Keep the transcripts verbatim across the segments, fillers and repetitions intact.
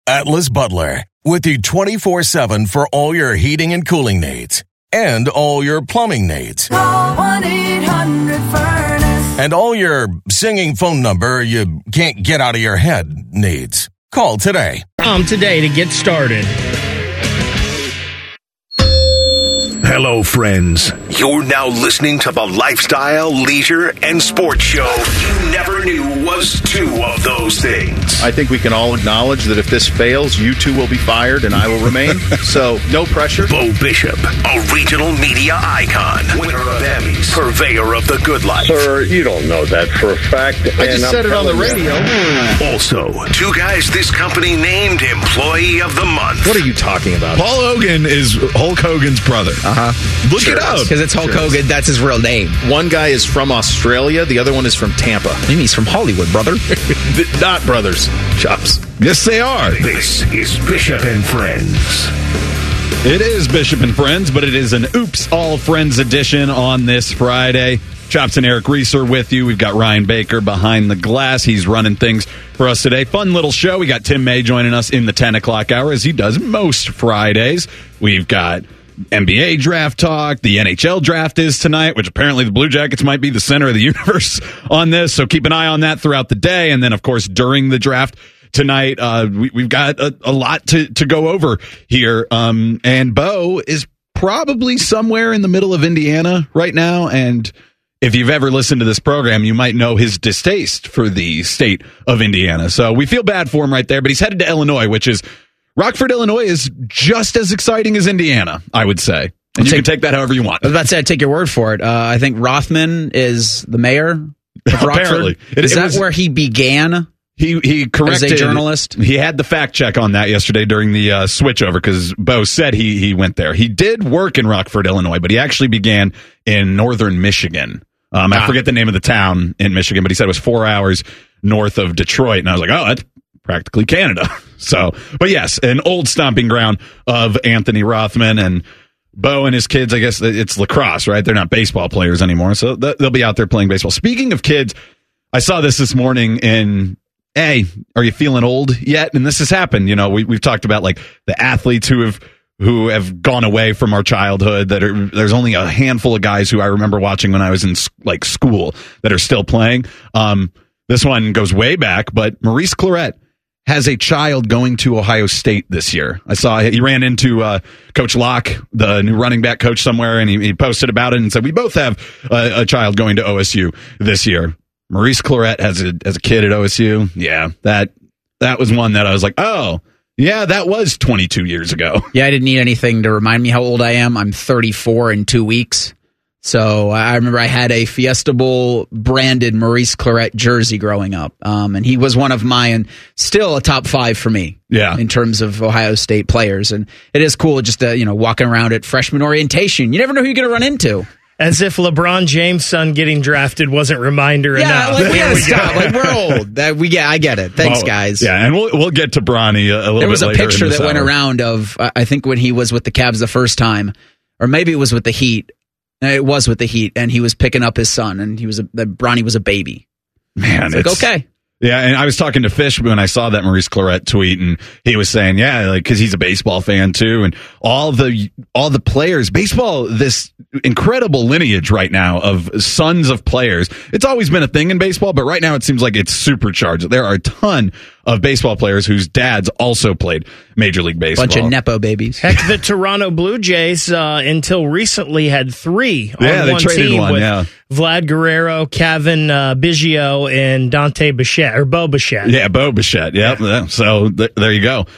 Atlas Butler, with you twenty-four seven for all your heating and cooling needs. And all your plumbing needs. Call one eight hundred furnace. And all your singing phone number you can't get out of your head needs. Call today. Um, today to get started. Hello, friends. You're now listening to the lifestyle, leisure, and sports show you never knew was two of those things. I think we can all acknowledge that if this fails, you two will be fired and I will remain. So, no pressure. Bo Bishop, a regional media icon, winner of Emmys, purveyor of the good life. Sir, you don't know that for a fact. I just and said I'm it on the telling radio. you. Also, two guys this company named Employee of the Month. What are you talking about? Paul Hogan is Hulk Hogan's brother. Uh-huh. Look Sure it up. Because it's Hulk Sure. Hogan. That's his real name. One guy is from Australia. The other one is from Tampa. Maybe he's from Hollywood, brother. Th- Not brothers. Chops. Yes, they are. This is Bishop and Friends. It is Bishop and Friends, but it is an Oops All Friends edition on this Friday. Chops and Eric Reeser with you. We've got Ryan Baker behind the glass. He's running things for us today. Fun little show. We got Tim May joining us in the ten o'clock hour, as he does most Fridays. We've got N B A draft talk. The N H L draft is tonight, which apparently the Blue Jackets might be the center of the universe on this. So keep an eye on that throughout the day. And then, of course, during the draft tonight, uh, we, we've got a, a lot to, to go over here. Um, and Bo is probably somewhere in the middle of Indiana right now. And if you've ever listened to this program, you might know his distaste for the state of Indiana. So we feel bad for him right there. But he's headed to Illinois, which is Rockford, Illinois is just as exciting as Indiana, I would say. And I'll you take, can take that however you want. I was about to say, I'd take your word for it. Uh, I think Rothman is the mayor of Rockford. Apparently. It- is it that was- where he began? He he corrected. As a journalist? He had the fact check on that yesterday during the uh, switchover because Bo said he he went there. He did work in Rockford, Illinois, but he actually began in northern Michigan. Um, I Ah. forget the name of the town in Michigan, but he said it was four hours north of Detroit. And I was like, oh, that's practically Canada. So, but yes, an old stomping ground of Anthony Rothman. And Bo and his kids, I guess it's lacrosse, right? They're not baseball players anymore. So th- they'll be out there playing baseball. Speaking of kids, I saw this this morning in, hey, are you feeling old yet? And this has happened. You know, we, we've talked about like the athletes who have who have gone away from our childhood. That are there's only a handful of guys who I remember watching when I was in like school that are still playing. Um, this one goes way back, but Maurice Clarett has a child going to Ohio State this year. I saw he ran into uh, Coach Locke, the new running back coach, somewhere, and he, he posted about it and said, we both have a, a child going to O S U this year. Maurice Clarett has a, as a kid at O S U. Yeah, that that was one that I was like, oh, yeah, that was twenty-two years ago. Yeah, I didn't need anything to remind me how old I am. I'm thirty-four in two weeks. So I remember I had a Fiesta Bowl branded Maurice Clarett jersey growing up. Um, and he was one of mine, still a top five for me. Yeah. In terms of Ohio State players. And it is cool just to, you know, walking around at freshman orientation. You never know who you're going to run into. As if LeBron James' son getting drafted wasn't reminder Yeah, enough. like we gotta stop. Like we're old. That we get. I get it. Thanks, Oh, guys. Yeah, and we'll we'll get to Bronny a, a little There was bit a later in picture this that went hour. around of uh, I think when he was with the Cavs the first time, or maybe it was with the Heat. Uh, It was with the Heat, and he was picking up his son, and he was a, that Bronny was a baby. Man, It's like, it's okay. Yeah, and I was talking to Fish when I saw that Maurice Clarett tweet, and he was saying, yeah, like because he's a baseball fan too, and all the all the players, baseball, this incredible lineage right now of sons of players. It's always been a thing in baseball, but right now it seems like it's supercharged. There are a ton of baseball players whose dads also played Major League Baseball. Bunch of nepo babies. Heck, the Toronto Blue Jays, uh, until recently, had three on Yeah, they one traded team one, with yeah. Vlad Guerrero, Kevin uh, Biggio, and Dante Bichette, or Bo Bichette. Yeah, Bo Bichette. Yep. Yeah. So th- there you go.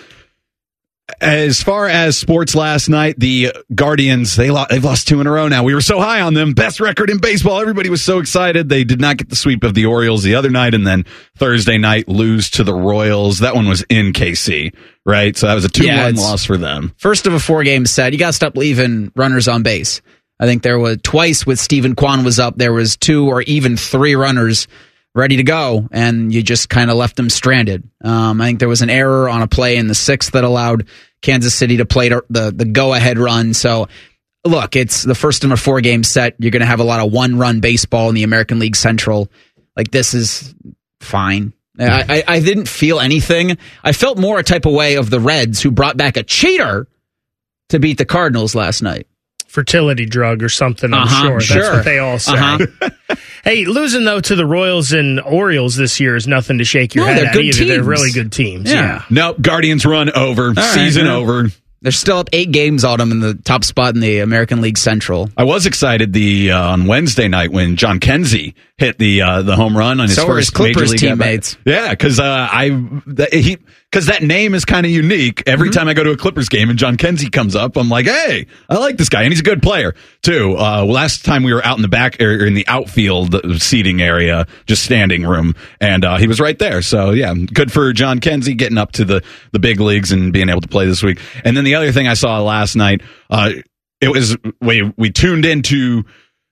As far as sports last night, the Guardians, they lo- they've lost two in a row now. We were so high on them. Best record in baseball. Everybody was so excited. They did not get the sweep of the Orioles the other night, and then Thursday night lose to the Royals. That one was in K C, right? So that was a two one Yeah, it's- loss for them. First of a four game set, you got to stop leaving runners on base. I think there was twice with Stephen Kwan was up. There was two or even three runners ready to go, and you just kind of left them stranded. Um, I think there was an error on a play in the sixth that allowed Kansas City to play the the go ahead run. So, look, it's the first of a four game set. You're going to have a lot of one run baseball in the American League Central. Like, this is fine. I, I, I didn't feel anything. I felt more a type of way of the Reds who brought back a cheater to beat the Cardinals last night. Fertility drug or something, I'm uh-huh, sure. sure. That's what they all say. Uh-huh. Hey, losing, though, to the Royals and Orioles this year is nothing to shake your no, head they're at good either. Teams. They're really good teams. Yeah. yeah. Nope, Guardians run over. All Season right, over. They're still up eight games on them in the top spot in the American League Central. I was excited the uh, on Wednesday night when John Kenzie hit the uh, the home run on his so were his first Clippers Major League teammates. Ever. Yeah, because uh, I that, he because that name is kind of unique. Every mm-hmm. time I go to a Clippers game and John Kenzie comes up, I'm like, hey, I like this guy, and he's a good player too. Uh, last time we were out in the back or in the outfield seating area, just standing room, and uh, he was right there. So yeah, good for John Kenzie getting up to the the big leagues and being able to play this week. And then the other thing I saw last night, uh, it was we we tuned into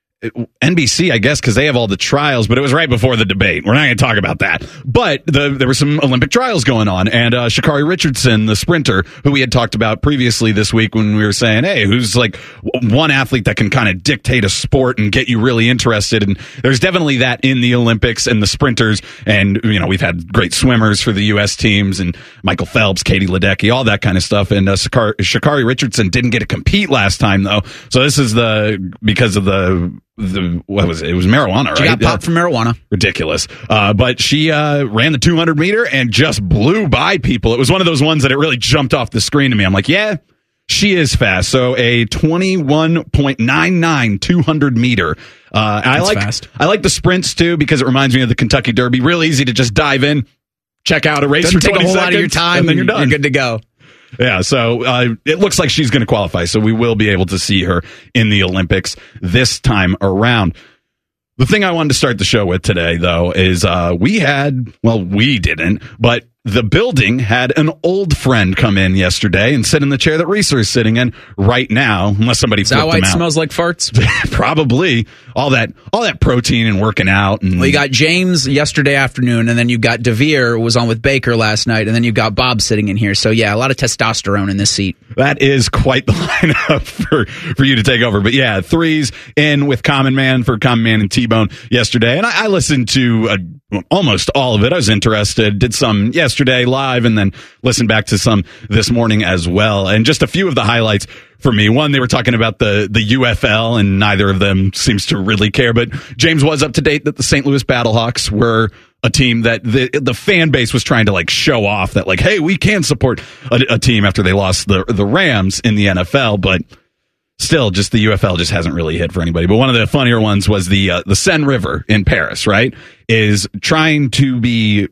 N B C, I guess, because they have all the trials, but it was right before the debate. We're not going to talk about that. But the, there were some Olympic trials going on, and uh, Sha'Carri Richardson, the sprinter, who we had talked about previously this week when we were saying, hey, who's like one athlete that can kind of dictate a sport and get you really interested? And there's definitely that in the Olympics and the sprinters. And, you know, we've had great swimmers for the U S teams and Michael Phelps, Katie Ledecky, all that kind of stuff. And uh, Sha'Carri, Sha'Carri Richardson didn't get to compete last time, though. So this is the because of the The what was it? It was marijuana, right? She got popped for marijuana. Ridiculous. Uh, but she uh, ran the two hundred meter and just blew by people. It was one of those ones that it really jumped off the screen to me. I'm like, yeah, she is fast. So a twenty-one point nine nine two hundred meter. Uh, I like fast. I like the sprints too because it reminds me of the Kentucky Derby. Real easy to just dive in, check out a race Doesn't for take twenty a whole seconds, lot of your time, and then you're done. You're good to go. Yeah, so uh, it looks like she's going to qualify, so we will be able to see her in the Olympics this time around. The thing I wanted to start the show with today, though, is uh, we had, well, we didn't, but the building had an old friend come in yesterday and sit in the chair that Reeser is sitting in right now, unless somebody Is that flipped why him it out. smells like farts? Probably. All that all that protein and working out. And Well, you got James yesterday afternoon, and then you got DeVere was on with Baker last night, and then you got Bob sitting in here. So, yeah, a lot of testosterone in this seat. That is quite the lineup for, for you to take over. But yeah, threes in with Common Man for Common Man and T-Bone yesterday. And I, I listened to uh, almost all of it. I was interested. Did some yesterday live and then listened back to some this morning as well. And just a few of the highlights for me. One, they were talking about the, the U F L, and neither of them seems to really care. But James was up to date that the Saint Louis Battlehawks were a team that the the fan base was trying to like show off that like, hey, we can support a, a team after they lost the the Rams in the N F L, but still, just the U F L just hasn't really hit for anybody. But one of the funnier ones was the uh, the Seine River in Paris, right? Is trying to be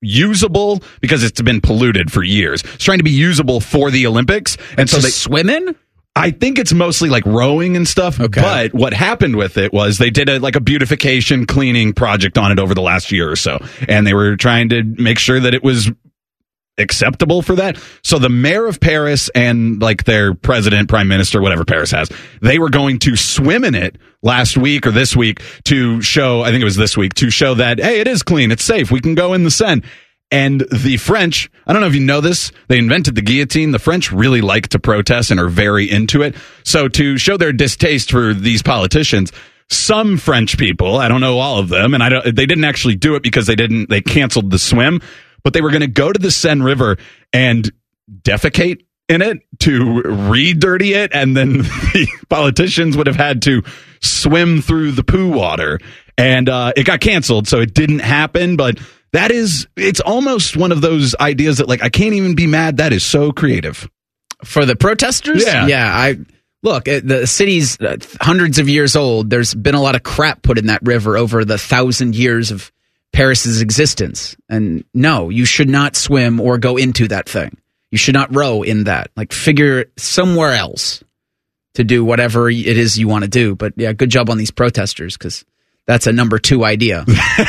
usable because it's been polluted for years. It's trying to be usable for the Olympics, and so To they swim in? I think it's mostly like rowing and stuff. Okay. But what happened with it was they did a like a beautification cleaning project on it over the last year or so, and they were trying to make sure that it was acceptable for that. So the mayor of Paris and like their president, prime minister, whatever Paris has, they were going to swim in it last week or this week to show, I think it was this week, to show that, hey, it is clean, it's safe, we can go in the Seine. And the French, I don't know if you know this, they invented the guillotine. The French really like to protest and are very into it. So to show their distaste for these politicians, some French people, I don't know all of them, and I don't, they didn't actually do it because they didn't, they canceled the swim, but they were going to go to the Seine River and defecate in it to re-dirty it, and then the politicians would have had to swim through the poo water. And uh, it got canceled, so it didn't happen, but that is, it's almost one of those ideas that, like, I can't even be mad. That is so creative. For the protesters? Yeah. Yeah, I... Look, the city's uh, hundreds of years old. There's been a lot of crap put in that river over the thousand years of Paris's existence. And no, you should not swim or go into that thing. You should not row in that. Like, figure somewhere else to do whatever it is you want to do. But yeah, good job on these protesters, because that's a number two idea.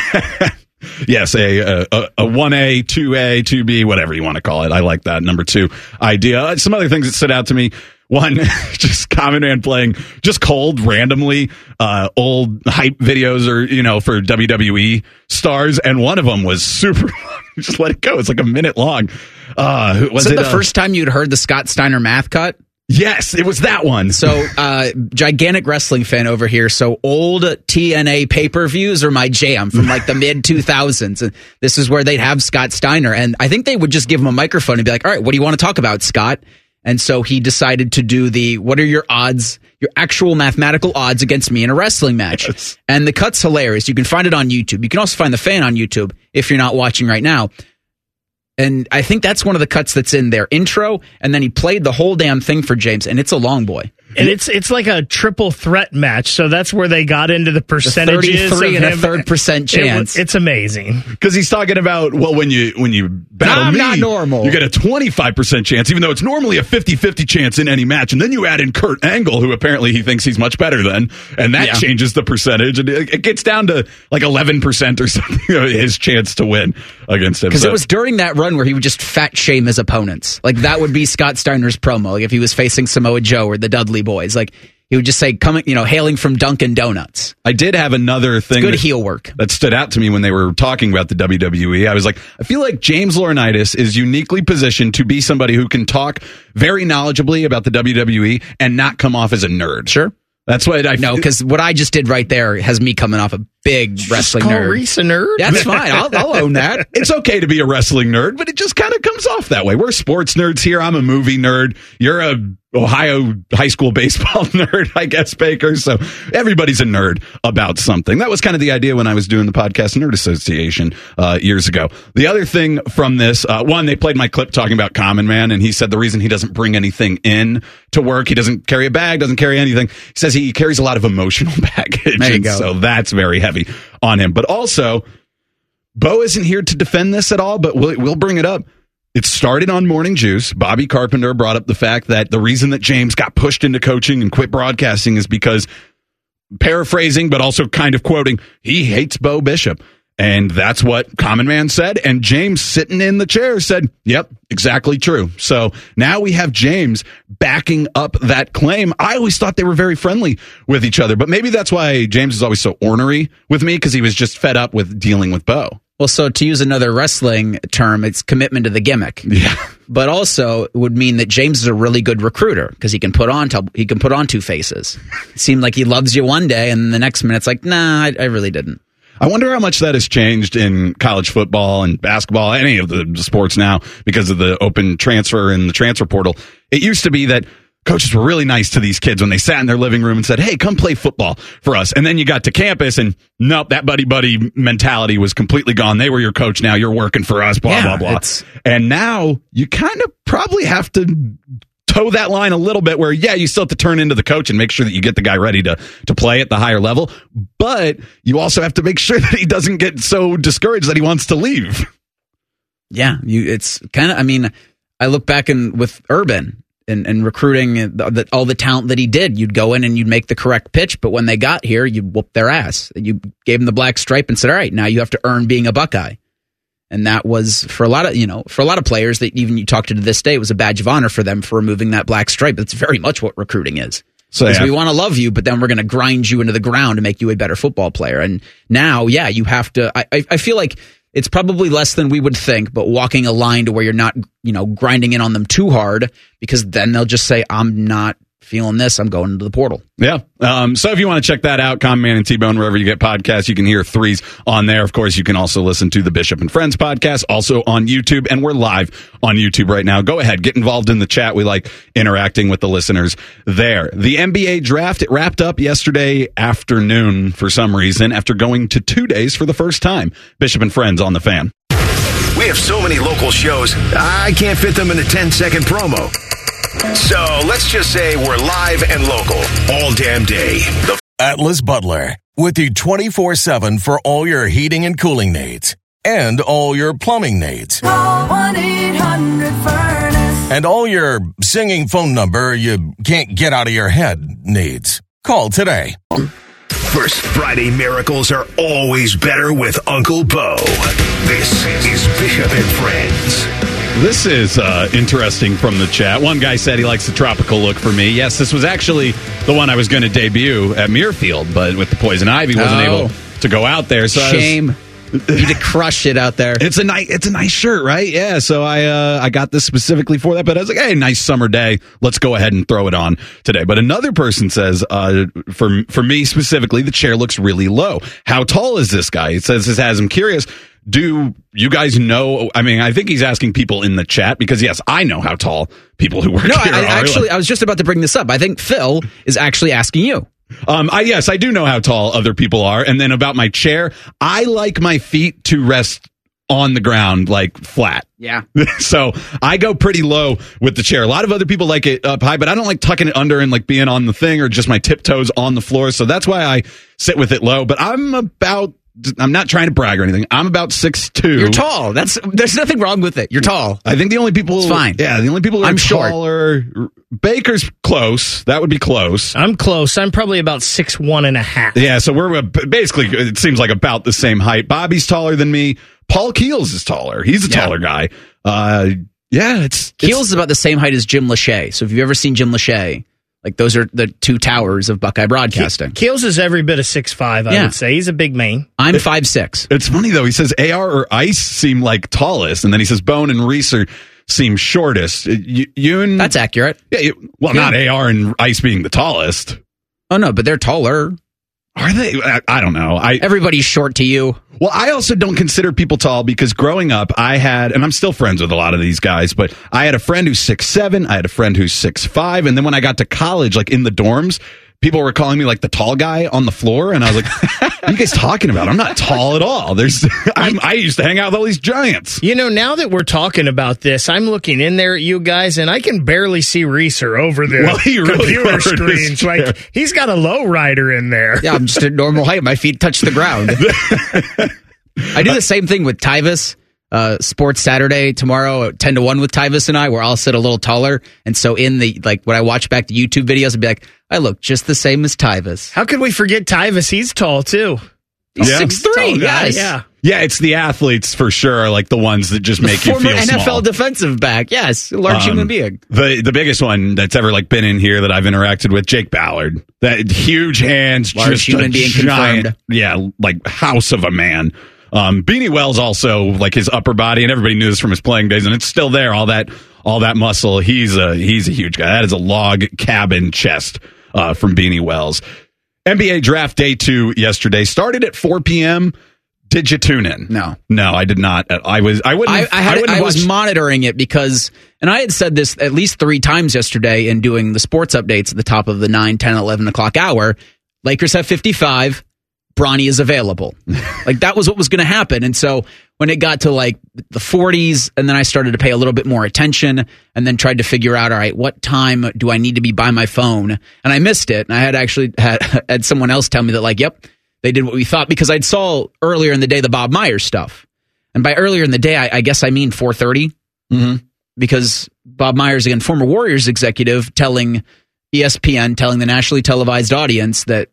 Yes, a, a a one A, two A, two B, whatever you want to call it. I like that number two idea. Some other things that stood out to me. One, just Common Man playing just cold, randomly, uh, old hype videos or, you know, for W W E stars. And one of them was super long. Just let it go. It's like a minute long. Uh, was Was it it the uh, first time you'd heard the Scott Steiner math cut? Yes, it was that one. So, uh, gigantic wrestling fan over here. So, old T N A pay-per-views are my jam from like the mid two thousands. And this is where they'd have Scott Steiner. And I think they would just give him a microphone and be like, all right, what do you want to talk about, Scott? And so he decided to do the, what are your odds, your actual mathematical odds against me in a wrestling match? Yes. And the cut's hilarious. You can find it on YouTube. You can also find the fan on YouTube if you're not watching right now. And I think that's one of the cuts that's in their intro. And then he played the whole damn thing for James, and it's a long boy. And it's it's like a triple threat match, so that's where they got into the percentages. The thirty-three of and him. a third percent chance. It, it's amazing because he's talking about well, when you when you battle I'm me, not normal. You get a twenty-five percent chance, even though it's normally a fifty-fifty chance in any match. And then you add in Kurt Angle, who apparently he thinks he's much better than, and that yeah. changes the percentage, and it, it gets down to like eleven percent or something. You know, his chance to win against him. Because so. it was during that run where he would just fat shame his opponents. Like that would be Scott Steiner's promo. Like if he was facing Samoa Joe or the Dudley Boys, like. He would just say, coming, you know, hailing from Dunkin' Donuts. I did have another thing. It's good that, heel work. That stood out to me when they were talking about the W W E. I was like, I feel like James Laurinaitis is uniquely positioned to be somebody who can talk very knowledgeably about the W W E and not come off as a nerd. Sure. That's what I No, because what I just did right there has me coming off a big Just wrestling call nerd. Reese a nerd? That's fine. I'll, I'll own that. It's okay to be a wrestling nerd, but it just kind of comes off that way. We're sports nerds here. I'm a movie nerd. You're a Ohio high school baseball nerd, I guess, Baker. So everybody's a nerd about something. That was kind of the idea when I was doing the podcast Nerd Association uh, years ago. The other thing from this, uh, one, they played my clip talking about Common Man, and he said the reason he doesn't bring anything in to work, he doesn't carry a bag, doesn't carry anything. He says he carries a lot of emotional baggage. There you go. So that's very heavy on him. But also, Bo isn't here to defend this at all, but we'll, we'll bring it up. It started on Morning Juice. Bobby Carpenter brought up the fact that the reason that James got pushed into coaching and quit broadcasting is because, paraphrasing, but also kind of quoting, he hates Bo Bishop. And that's what Common Man said. And James, sitting in the chair, said, yep, exactly true. So now we have James backing up that claim. I always thought they were very friendly with each other, but maybe that's why James is always so ornery with me, because he was just fed up with dealing with Bo. Well, so to use another wrestling term, it's commitment to the gimmick. Yeah. But also it would mean that James is a really good recruiter because he can put on t- he can put on two faces. It seemed like he loves you one day, and the next minute it's like, nah, I, I really didn't. I wonder how much that has changed in college football and basketball, any of the sports now, because of the open transfer and the transfer portal. It used to be that coaches were really nice to these kids when they sat in their living room and said, hey, come play football for us. And then you got to campus and nope, that buddy-buddy mentality was completely gone. They were your coach now. You're working for us, blah, Yeah, blah, blah. it's- And now you kind of probably have to toe that line a little bit where, yeah, you still have to turn into the coach and make sure that you get the guy ready to, to play at the higher level. But you also have to make sure that he doesn't get so discouraged that he wants to leave. Yeah, you. It's kind of. I mean, I look back and with Urban and, and recruiting the, the, all the talent that he did. You'd go in and you'd make the correct pitch, but when they got here, you'd whoop their ass. You gave them the black stripe and said, "All right, now you have to earn being a Buckeye." And that was for a lot of you know for a lot of players that even you talked to to this day, it was a badge of honor for them for removing that black stripe. That's very much what recruiting is. So Because yeah. we want to love you, but then we're going to grind you into the ground to make you a better football player. And now, yeah, you have to. I, I feel like it's probably less than we would think, but walking a line to where you're not, you know, grinding in on them too hard, because then they'll just say, "I'm not feeling this. I'm going into the portal." Yeah. Um, so if you want to check that out, Common Man and T-Bone, wherever you get podcasts, you can hear Threes on there. Of course, you can also listen to the Bishop and Friends podcast, also on YouTube, and we're live on YouTube right now. Go ahead, get involved in the chat. We like interacting with the listeners there. The N B A draft, it wrapped up yesterday afternoon for some reason after going to two days for the first time. Bishop and Friends on the Fan. We have so many local shows, I can't fit them in a ten-second promo. So let's just say we're live and local all damn day. The Atlas Butler, with you twenty-four seven for all your heating and cooling needs. And all your plumbing needs. Call one eight hundred furnace. And all your singing phone number you can't get out of your head needs. Call today. First Friday miracles are always better with Uncle Bo. This is Bishop and Friends. This is uh, interesting from the chat. One guy said he likes the tropical look for me. Yes, this was actually the one I was going to debut at Muirfield, but with the poison ivy, wasn't Oh. able to go out there. So Shame. I was You to crush it out there. It's a nice, it's a nice shirt, right? Yeah. So I, uh, I got this specifically for that. But I was like, hey, nice summer day. Let's go ahead and throw it on today. But another person says, uh, for for me specifically, the chair looks really low. How tall is this guy? It says this has him curious. Do you guys know? I mean, I think he's asking people in the chat because yes, I know how tall people who work no, here I, are. Actually, I was just about to bring this up. I think Phil is actually asking you. Um, I, yes, I do know how tall other people are. And then about my chair, I like my feet to rest on the ground, like flat. Yeah. So I go pretty low with the chair. A lot of other people like it up high, but I don't like tucking it under and like being on the thing or just my tiptoes on the floor. So that's why I sit with it low. But I'm about, I'm not trying to brag or anything. I'm about six two. You're tall. That's there's nothing wrong with it. You're tall. I think the only people, it's fine. Yeah, the only people that I'm are short. taller. Baker's close. That would be close. I'm close. I'm probably about six one and a half. Yeah, so we're uh, basically, it seems like about the same height. Bobby's taller than me. Paul Keels is taller. He's a Yeah. taller guy. Uh, yeah, it's Keels it's, is about the same height as Jim Lachey. So if you've ever seen Jim Lachey, like those are the two towers of Buckeye Broadcasting. Keels is every bit of six five, I Yeah. would say. He's a big man. I'm five six. It's funny though. He says A R or Ice seem like tallest, and then he says Bone and Reese are, seem shortest. You, you and That's accurate. yeah, you, well, Yeah. not A R and Ice being the tallest. Oh no, but they're taller. Are they? I, I don't know. I Everybody's short to you. Well, I also don't consider people tall because growing up, I had, and I'm still friends with a lot of these guys, but I had a friend who's six seven, I had a friend who's six five, and then when I got to college, like in the dorms, people were calling me like the tall guy on the floor, and I was like, what are you guys talking about? I'm not tall at all. There's, I'm, I used to hang out with all these giants. You know, now that we're talking about this, I'm looking in there at you guys, and I can barely see Reeser over the Well, he really computer lowered his screens. chair. Like, he's got a low rider in there. Yeah, I'm just at normal height. My feet touch the ground. I do the same thing with Tyvis. Uh, Sports Saturday tomorrow, ten to one with Tyvis and I, where I'll sit a little taller. And so in the, like, when I watch back the YouTube videos, I'll be like, I look just the same as Tyvis. How could we forget Tyvis? He's tall, too. He's Yeah. six three, Tall guy, yes. Yeah. Yeah, it's the athletes for sure, like the ones that just make you Former feel N F L small. defensive back, yes. Large Um, human being. The the biggest one that's ever like been in here that I've interacted with, Jake Ballard. That huge hands, Large just human a being giant, confirmed. yeah, like house of a man. Um, Beanie Wells also like his upper body, and everybody knew this from his playing days, and it's still there. All that all that muscle. He's a he's a huge guy. That is a log cabin chest uh, from Beanie Wells. N B A draft day two yesterday started at four p.m. Did you tune in? No. No, I did not. I was I wouldn't. I, I, had, wouldn't I was watch- monitoring it because, and I had said this at least three times yesterday in doing the sports updates at the top of the nine, ten, eleven o'clock hour. Lakers have fifty-five. Bronny is available. Like that was what was going to happen. And so when it got to like the forties, and then I started to pay a little bit more attention and then tried to figure out, all right, what time do I need to be by my phone? And I missed it. And I had actually had, had someone else tell me that like, yep, they did what we thought, because I'd saw earlier in the day the Bob Myers stuff. And by earlier in the day, I, I guess I mean four thirty, Mm-hmm. because Bob Myers, again, former Warriors executive, telling E S P N, telling the nationally televised audience that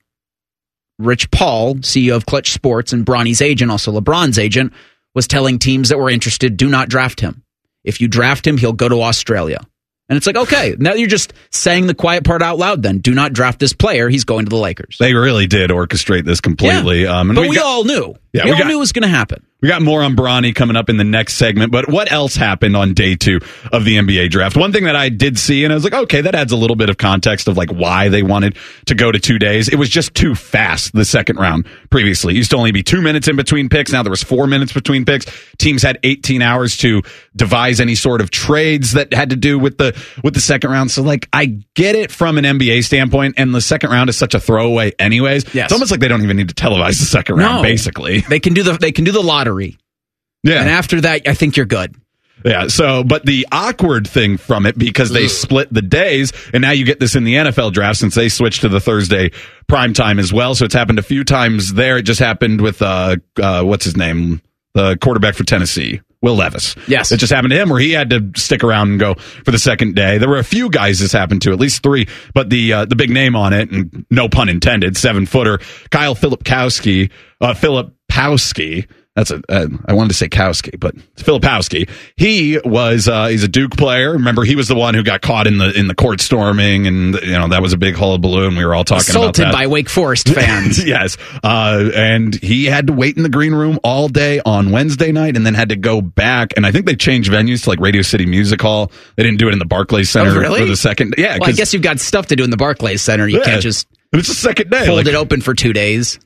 Rich Paul, C E O of Clutch Sports and Bronny's agent, also LeBron's agent, was telling teams that were interested, do not draft him. If you draft him, he'll go to Australia. And it's like, okay, now you're just saying the quiet part out loud then. Do not draft this player. He's going to the Lakers. They really did orchestrate this completely. Yeah. Um, and but we, got- all knew. Yeah, we, we all got- knew it was going to happen. We got more on Bronny coming up in the next segment, but what else happened on day two of the N B A draft? One thing that I did see, and I was like, okay, that adds a little bit of context of like why they wanted to go to two days. It was just too fast, the second round previously. It used to only be two minutes in between picks. Now there was four minutes between picks. Teams had eighteen hours to devise any sort of trades that had to do with the, with the second round. So like, I get it from an N B A standpoint, and the second round is such a throwaway anyways. Yes. It's almost like they don't even need to televise the second round, No. basically. They can do the they can do the lottery. Yeah. And after that, I think you're good. Yeah, so, but the awkward thing from it, because they split the days, and now you get this in the N F L draft since they switched to the Thursday prime time as well. So it's happened a few times there. It just happened with, uh, uh, what's his name? The quarterback for Tennessee, Will Levis. Yes. It just happened to him where he had to stick around and go for the second day. There were a few guys this happened to, at least three, but the, uh, the big name on it, and no pun intended, seven footer, Kyle Filipkowski, uh, Filipowski. That's a. Uh, I wanted to say Kowski, but it's Filipowski. He was. Uh, he's a Duke player. Remember, he was the one who got caught in the in the court storming, and you know that was a big hullabaloo. And we were all talking Assaulted about that by Wake Forest fans. Yes, uh, and he had to wait in the green room all day on Wednesday night, and then had to go back. And I think they changed venues to like Radio City Music Hall. They didn't do it in the Barclays Center oh, really? for the second. Yeah, well, I guess you've got stuff to do in the Barclays Center. You yeah, can't just. It's the second day. Hold like, it open for two days.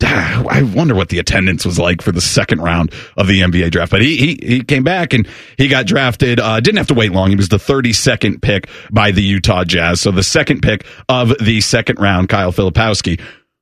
I wonder what the attendance was like for the second round of the N B A draft. But he he, he came back and he got drafted. Uh, didn't have to wait long. He was the thirty-second pick by the Utah Jazz. So the second pick of the second round, Kyle Filipowski.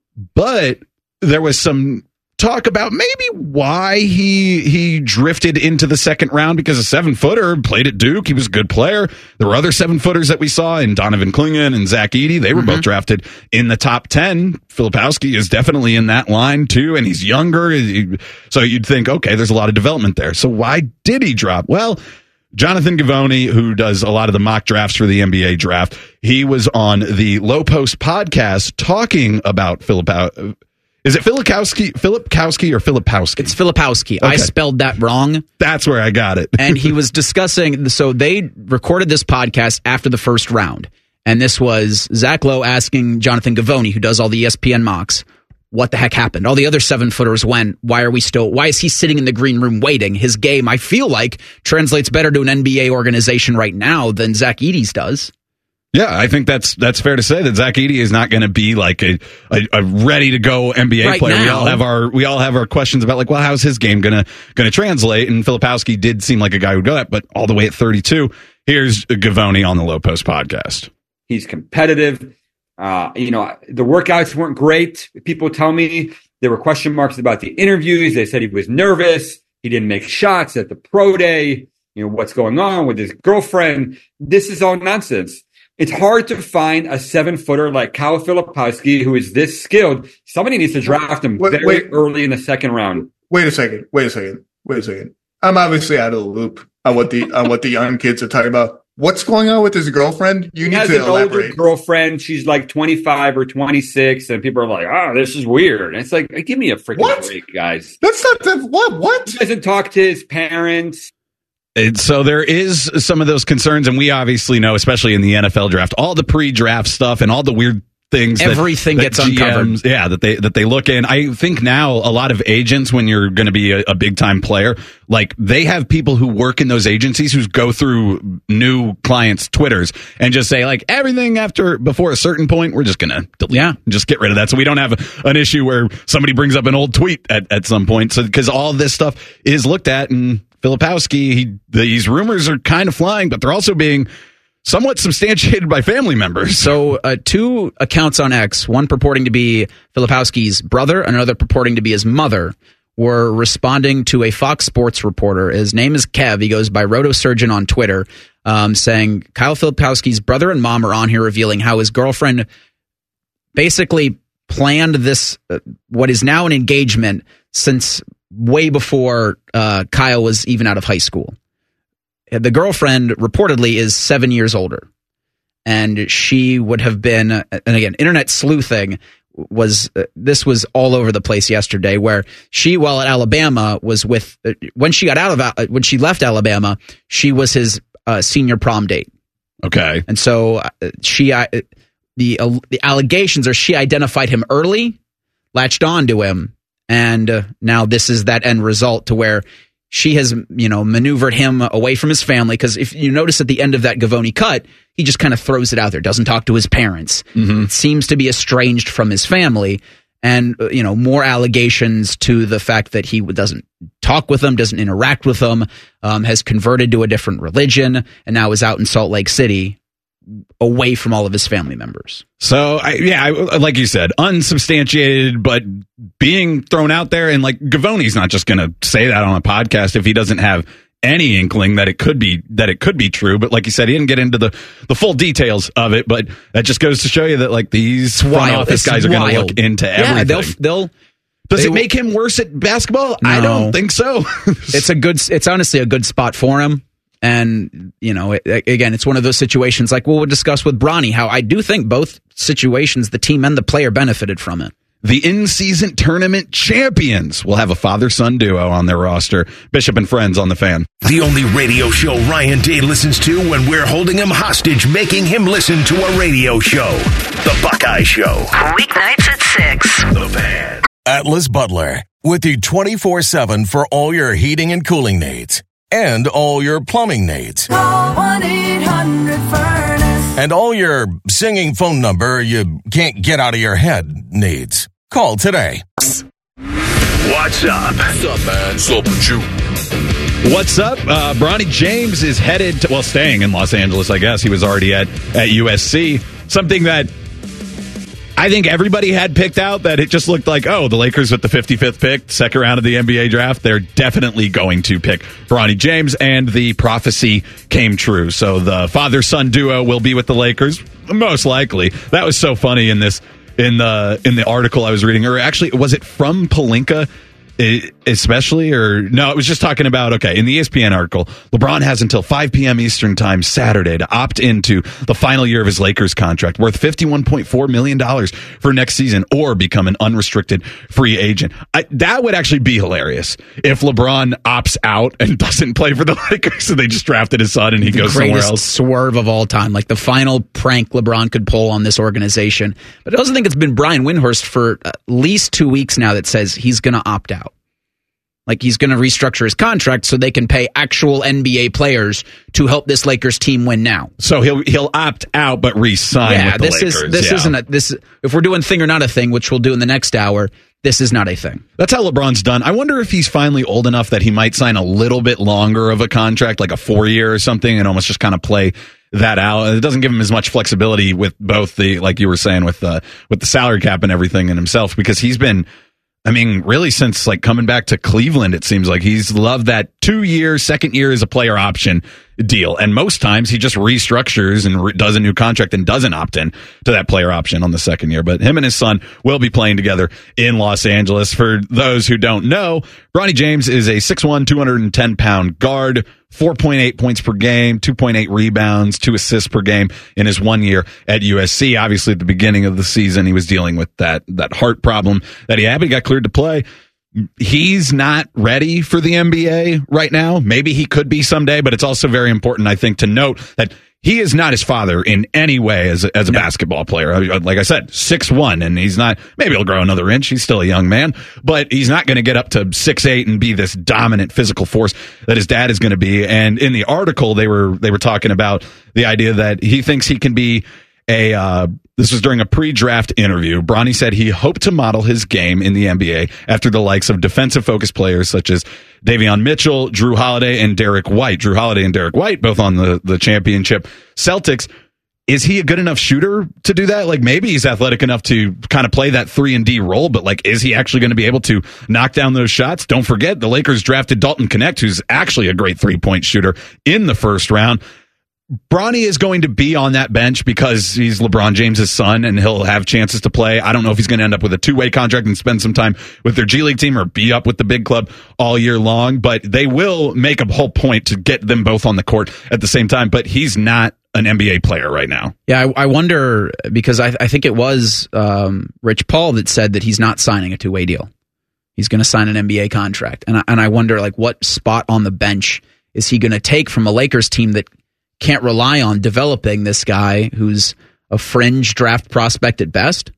But there was some talk about maybe why he he drifted into the second round, because a seven footer played at Duke. He was a good player. There were other seven footers that we saw in Donovan Clingan and Zach Edey. They were mm-hmm. both drafted in the top ten. Filipowski is definitely in that line too, and he's younger. So you'd think, okay, there's a lot of development there. So why did he drop? Well, Jonathan Givony, who does a lot of the mock drafts for the N B A draft, he was on the Low Post podcast talking about Filipowski. Is it Filipowski, Filipowski or Filipowski? It's Filipowski. Okay. I spelled that wrong. That's where I got it. And he was discussing, so they recorded this podcast after the first round. And this was Zach Lowe asking Jonathan Givony, who does all the E S P N mocks, what the heck happened? All the other seven footers went. Why are we still, why is he sitting in the green room waiting? His game, I feel like, translates better to an N B A organization right now than Zach Edey's does. Yeah, I think that's that's fair to say that Zach Edey is not going to be like a, a, a ready to go N B A right player. Now. We all have our we all have our questions about like, well, how's his game gonna gonna translate? And Filipowski did seem like a guy who'd go that, but all the way at thirty-two. Here's Givony on the Low Post podcast. He's competitive. Uh, you know, the workouts weren't great. People tell me there were question marks about the interviews. They said he was nervous. He didn't make shots at the pro day. You know, what's going on with his girlfriend? This is all nonsense. It's hard to find a seven-footer like Kyle Filipowski who is this skilled. Somebody needs to draft him wait, very wait, early in the second round. Wait a second. Wait a second. Wait a second. I'm obviously out of the loop on what the on what the young kids are talking about. What's going on with his girlfriend? You he need has to an elaborate. Older girlfriend. She's like twenty-five or twenty-six, and people are like, "Oh, this is weird." And it's like, give me a freaking what? break, guys. That's not the what? What? He doesn't talk to his parents. And so there is some of those concerns, and we obviously know, especially in the N F L draft, all the pre-draft stuff and all the weird things. Everything that, gets that G Ms, uncovered. Yeah, that they that they look in. I think now a lot of agents, when you're going to be a, a big time player, like they have people who work in those agencies who go through new clients' Twitters and just say like everything after before a certain point, we're just going to delete, yeah, just get rid of that, so we don't have a, an issue where somebody brings up an old tweet at, at some point. So because all this stuff is looked at, and Filipowski, he, these rumors are kind of flying, but they're also being somewhat substantiated by family members. So uh, two accounts on X, one purporting to be Filipowski's brother and another purporting to be his mother, were responding to a Fox Sports reporter. His name is Kev. He goes by Rotosurgeon on Twitter, um, saying Kyle Filipowski's brother and mom are on here revealing how his girlfriend basically planned this, uh, what is now an engagement, since way before uh, Kyle was even out of high school. The girlfriend reportedly is seven years older, and she would have been, and again, internet sleuthing was, uh, this was all over the place yesterday, where she, while at Alabama, was with, uh, when she got out of, uh, when she left Alabama, she was his uh, senior prom date. Okay. And so uh, she, uh, the, uh, the allegations are she identified him early, latched on to him, and uh, now this is that end result to where she has, you know, maneuvered him away from his family. Because if you notice at the end of that Givony cut, he just kind of throws it out there, doesn't talk to his parents. Mm-hmm. It seems to be estranged from his family. And, uh, you know, more allegations to the fact that he doesn't talk with them, doesn't interact with them, um, has converted to a different religion, and now is out in Salt Lake City, away from all of his family members. So, I, yeah, I, like you said, unsubstantiated, but being thrown out there. And like Givony's not just going to say that on a podcast if he doesn't have any inkling that it could be that it could be true. But like you said, he didn't get into the, the full details of it. But that just goes to show you that like these front office guys are going to look into everything. Yeah, they'll they'll. Does they, it make him worse at basketball? No. I don't think so. It's a good. It's honestly a good spot for him. And, you know, it, again, it's one of those situations like we'll discuss with Bronny, how I do think both situations, the team and the player benefited from it. the in-season tournament champions will have a father-son duo on their roster. Bishop and Friends on the Fan. The only radio show Ryan Day listens to when we're holding him hostage, making him listen to a radio show. The Buckeye Show. Weeknights at six. The Fan. Atlas Butler, with you twenty-four seven for all your heating and cooling needs. And all your plumbing needs. Call one eight hundred furnace. And all your singing phone number you can't get out of your head needs. Call today. What's up? What's up, man? What's up with you? What's up? Uh, Bronny James is headed to, well, staying in Los Angeles, I guess. He was already at, at U S C. Something that I think everybody had picked out, that it just looked like, oh, the Lakers with the fifty-fifth pick, second round of the N B A draft, they're definitely going to pick Bronny James, and the prophecy came true. So the father-son duo will be with the Lakers, most likely. That was so funny in this in the in the article I was reading, or actually, was it from Pelinka? Especially, or no, it was just talking about, okay, in the E S P N article, LeBron has until five p.m. Eastern time Saturday to opt into the final year of his Lakers contract worth fifty-one point four million dollars for next season, or become an unrestricted free agent. I, that would actually be hilarious if LeBron opts out and doesn't play for the Lakers, so they just drafted his son and he the goes somewhere else. Swerve of all time, like the final prank LeBron could pull on this organization. But I also think it's been Brian Windhorst for at least two weeks now that says he's going to opt out. Like he's going to restructure his contract so they can pay actual N B A players to help this Lakers team win now. So he'll he'll opt out but re-sign yeah, with the this Lakers. Is, this yeah. isn't a, this. If we're doing thing or not a thing, which we'll do in the next hour, this is not a thing. That's how LeBron's done. I wonder if he's finally old enough that he might sign a little bit longer of a contract, like a four-year or something, and almost just kind of play that out. It doesn't give him as much flexibility with both the, like you were saying, with the with the salary cap and everything, and himself, because he's been, I mean, really since like coming back to Cleveland, it seems like he's loved that two year, second year as a player option deal. And most times he just restructures and re- does a new contract and doesn't opt in to that player option on the second year. But him and his son will be playing together in Los Angeles. For those who don't know, Bronny James is a six one, two hundred ten pound guard, four point eight points per game, two point eight rebounds, two assists per game in his one year at U S C. Obviously, at the beginning of the season, he was dealing with that, that heart problem that he had, but he got cleared to play. He's not ready for the N B A right now. Maybe he could be someday, but it's also very important, I think, to note that he is not his father in any way as a, as a no. basketball player. Like I said, six one, and he's not, maybe he'll grow another inch. He's still a young man, but he's not going to get up to six eight and be this dominant physical force that his dad is going to be. And in the article, they were, they were talking about the idea that he thinks he can be a, uh, this was during a pre-draft interview. Bronny said he hoped to model his game in the N B A after the likes of defensive-focused players such as Davion Mitchell, Drew Holiday, and Derek White. Drew Holiday and Derek White, both on the, the championship Celtics. Is he a good enough shooter to do that? Like, maybe he's athletic enough to kind of play that three and D role, but like, is he actually going to be able to knock down those shots? Don't forget, the Lakers drafted Dalton Knecht, who's actually a great three-point shooter, in the first round. Bronny is going to be on that bench because he's LeBron James' son and he'll have chances to play. I don't know if he's going to end up with a two-way contract and spend some time with their G League team or be up with the big club all year long, but they will make a whole point to get them both on the court at the same time. But he's not an N B A player right now. Yeah, I, I wonder, because I, I think it was um, Rich Paul that said that he's not signing a two-way deal. He's going to sign an N B A contract. And I, and I wonder, like, what spot on the bench is he going to take from a Lakers team that can't rely on developing this guy who's a fringe draft prospect at best?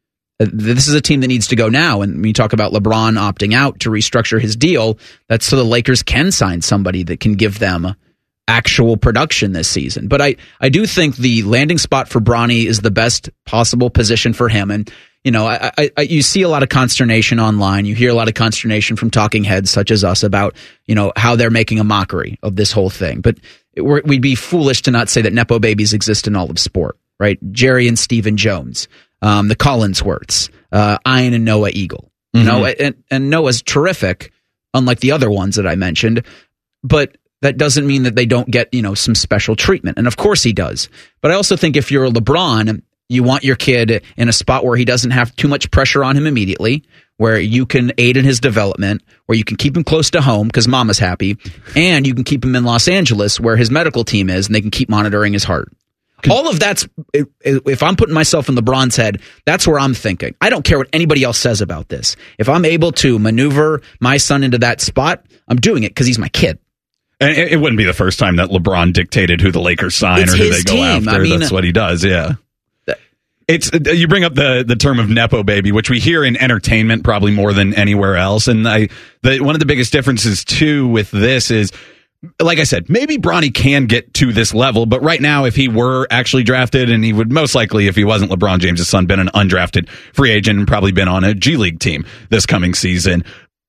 This is a team that needs to go now. And when you talk about LeBron opting out to restructure his deal, that's so the Lakers can sign somebody that can give them actual production this season. But I, I do think the landing spot for Bronny is the best possible position for him. And, you know, I, I, I, you see a lot of consternation online. You hear a lot of consternation from talking heads such as us about, you know, how they're making a mockery of this whole thing. But it, we're, we'd be foolish to not say that Nepo babies exist in all of sport, right? Jerry and Stephen Jones, um, the Collinsworths, uh, Ian and Noah Eagle. You mm-hmm. know, and, and Noah's terrific, unlike the other ones that I mentioned. But that doesn't mean that they don't get, you know, some special treatment. And of course he does. But I also think if you're a LeBron, you want your kid in a spot where he doesn't have too much pressure on him immediately, where you can aid in his development, where you can keep him close to home because mama's happy, and you can keep him in Los Angeles where his medical team is and they can keep monitoring his heart. All of that's, if I'm putting myself in LeBron's head, that's where I'm thinking. I don't care what anybody else says about this. If I'm able to maneuver my son into that spot, I'm doing it because he's my kid. And it wouldn't be the first time that LeBron dictated who the Lakers sign It's or who his they go team. after. I mean, That's what he does, yeah. It's you bring up the the term of Nepo baby, which we hear in entertainment probably more than anywhere else. And I the one of the biggest differences too with this is, like I said, maybe Bronny can get to this level, but right now, if he were actually drafted, and he would most likely, if he wasn't LeBron James' son, been an undrafted free agent and probably been on a G League team this coming season.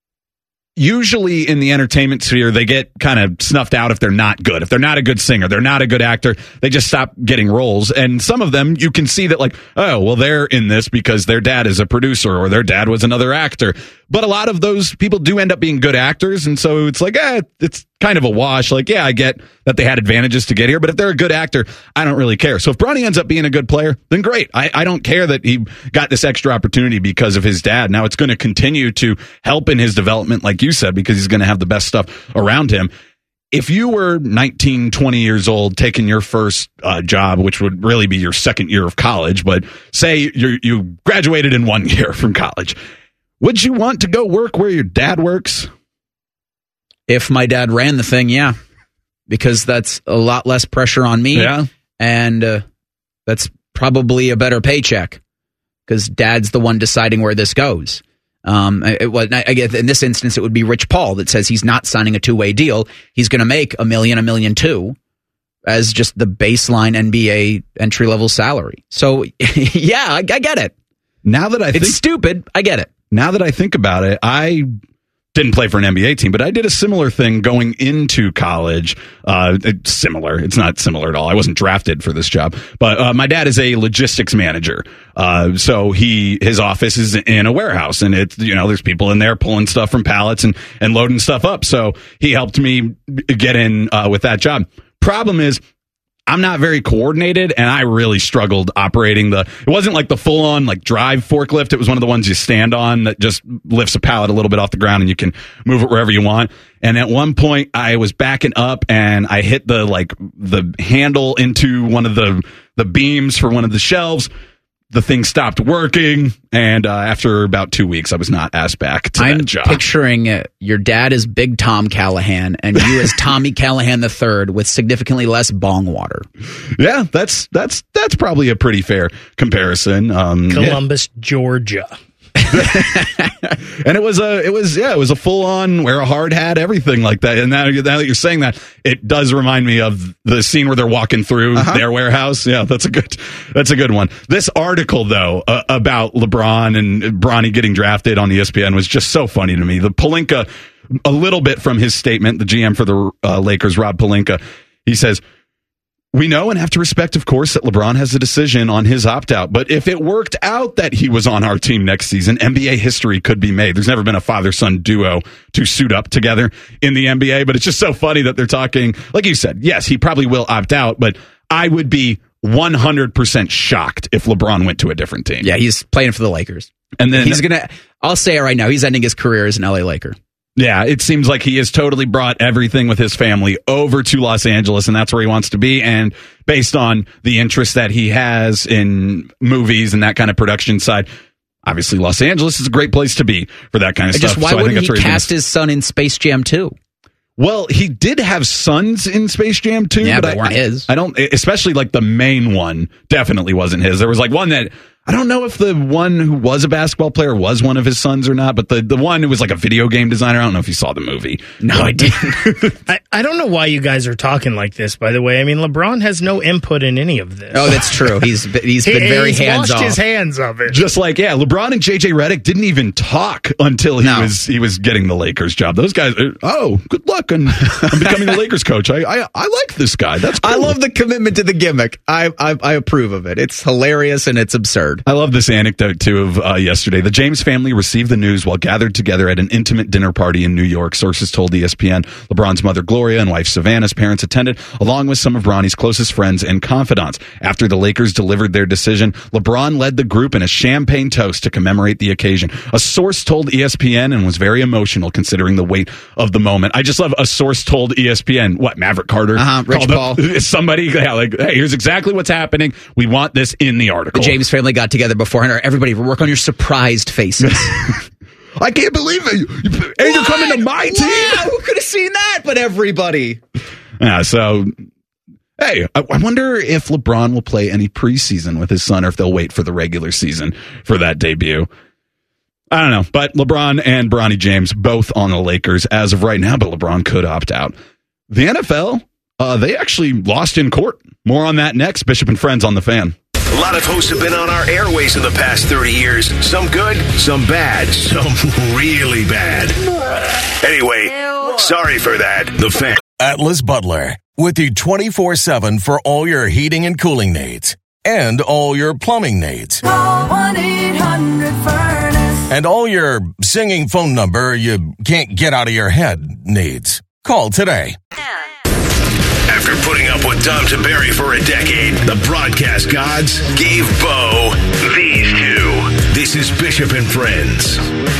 Usually in the entertainment sphere, they get kind of snuffed out if they're not good. If they're not a good singer, they're not a good actor, they just stop getting roles. And some of them, you can see that like, oh, well, they're in this because their dad is a producer or their dad was another actor. But a lot of those people do end up being good actors. And so it's like, eh, it's kind of a wash. Like, yeah, I get that they had advantages to get here, but if they're a good actor, I don't really care. So if Bronny ends up being a good player, then great. I, I don't care that he got this extra opportunity because of his dad. Now it's going to continue to help in his development, like you said, because he's going to have the best stuff around him. If you were nineteen, twenty years old, taking your first uh, job, which would really be your second year of college, but say you you graduated in one year from college, would you want to go work where your dad works? If my dad ran the thing, yeah, because that's a lot less pressure on me. Yeah. And uh, that's probably a better paycheck because dad's the one deciding where this goes. Um, it, it, I, I guess in this instance, it would be Rich Paul that says he's not signing a two-way deal. He's going to make a million, a million two as just the baseline N B A entry-level salary. So, yeah, I, I get it. Now that I think, it's stupid, I get it. Now that I think about it, I didn't play for an N B A team, but I did a similar thing going into college. Uh, it's similar. It's not similar at all. I wasn't drafted for this job, but uh, my dad is a logistics manager. Uh, so he, his office is in a warehouse, and it's, you know, there's people in there pulling stuff from pallets and, and loading stuff up. So he helped me get in uh, with that job. Problem is, I'm not very coordinated, and I really struggled operating the, it wasn't like the full on like drive forklift. It was one of the ones you stand on that just lifts a pallet a little bit off the ground and you can move it wherever you want. And at one point I was backing up and I hit the, like the handle into one of the, the beams for one of the shelves. The thing stopped working, and uh, after about two weeks, I was not asked back to I'm that job. Picturing uh, your dad as Big Tom Callahan, and you as Tommy Callahan the third with significantly less bong water. Yeah, that's that's that's probably a pretty fair comparison. Um, Columbus, yeah. Georgia. And it was a, it was, yeah, it was a full on wear a hard hat, everything like that. And now, now that you're saying that, it does remind me of the scene where they're walking through uh-huh. their warehouse. Yeah, that's a good, that's a good one. This article though, uh, about LeBron and Bronny getting drafted on E S P N was just so funny to me. The Pelinka, a little bit from his statement, the G M for the uh, Lakers, Rob Pelinka, he says, "We know and have to respect, of course, that LeBron has a decision on his opt-out. But if it worked out that he was on our team next season, N B A history could be made. There's never been a father-son duo to suit up together in the N B A. But it's just so funny that they're talking, like you said, yes, he probably will opt out, but I would be one hundred percent shocked if LeBron went to a different team. Yeah, he's playing for the Lakers. And then he's going to, I'll say it right now, he's ending his career as an L A Laker. Yeah, it seems like he has totally brought everything with his family over to Los Angeles, and that's where he wants to be. And based on the interest that he has in movies and that kind of production side, obviously Los Angeles is a great place to be for that kind of Just stuff. why so wouldn't I think he that's cast his son in Space Jam two? Well, he did have sons in Space Jam two, yeah, but they I, weren't his. I don't, especially like the main one definitely wasn't his. There was like one that, I don't know if the one who was a basketball player was one of his sons or not, but the, the one who was like a video game designer, I don't know if you saw the movie. No, but, I didn't. I, I don't know why you guys are talking like this, by the way. I mean, LeBron has no input in any of this. Oh, that's true. He's he's been he, very he's hands washed off. his hands of it. Just like, yeah, LeBron and J J Redick didn't even talk until he No. was he was getting the Lakers job. Those guys, uh, oh, good luck on becoming the Lakers coach. I, I I like this guy. That's cool. I love the commitment to the gimmick. I, I I approve of it. It's hilarious and it's absurd. third. I love this anecdote, too, of uh, yesterday. The James family received the news while gathered together at an intimate dinner party in New York. Sources told E S P N LeBron's mother, Gloria, and wife, Savannah's parents attended, along with some of Bronny's closest friends and confidants. After the Lakers delivered their decision, LeBron led the group in a champagne toast to commemorate the occasion. A source told E S P N and was very emotional considering the weight of the moment. I just love a source told E S P N, what, Maverick Carter? Uh-huh, Rich Paul. Up, somebody, yeah, like, hey, here's exactly what's happening. We want this in the article. The James family got together beforehand. Everybody work on your surprised faces. I can't believe it. You, and you're coming to my team? Wow, who could have seen that but everybody? Yeah, so, hey, I, I wonder if LeBron will play any preseason with his son or if they'll wait for the regular season for that debut. I don't know, but LeBron and Bronny James both on the Lakers as of right now, but LeBron could opt out. The N F L, uh, they actually lost in court. More on that next. Bishop and Friends on The Fan. A lot of hosts have been on our airways in the past thirty years. Some good, some bad, some really bad. Anyway, sorry for that. The Fan. Atlas Butler, with you twenty-four seven for all your heating and cooling needs and all your plumbing needs. Call one eight hundred furnace. And all your singing phone number you can't get out of your head needs. Call today. After putting up with Dom Tiberi for a decade, the broadcast gods gave Bo these two. This is Bishop and Friends.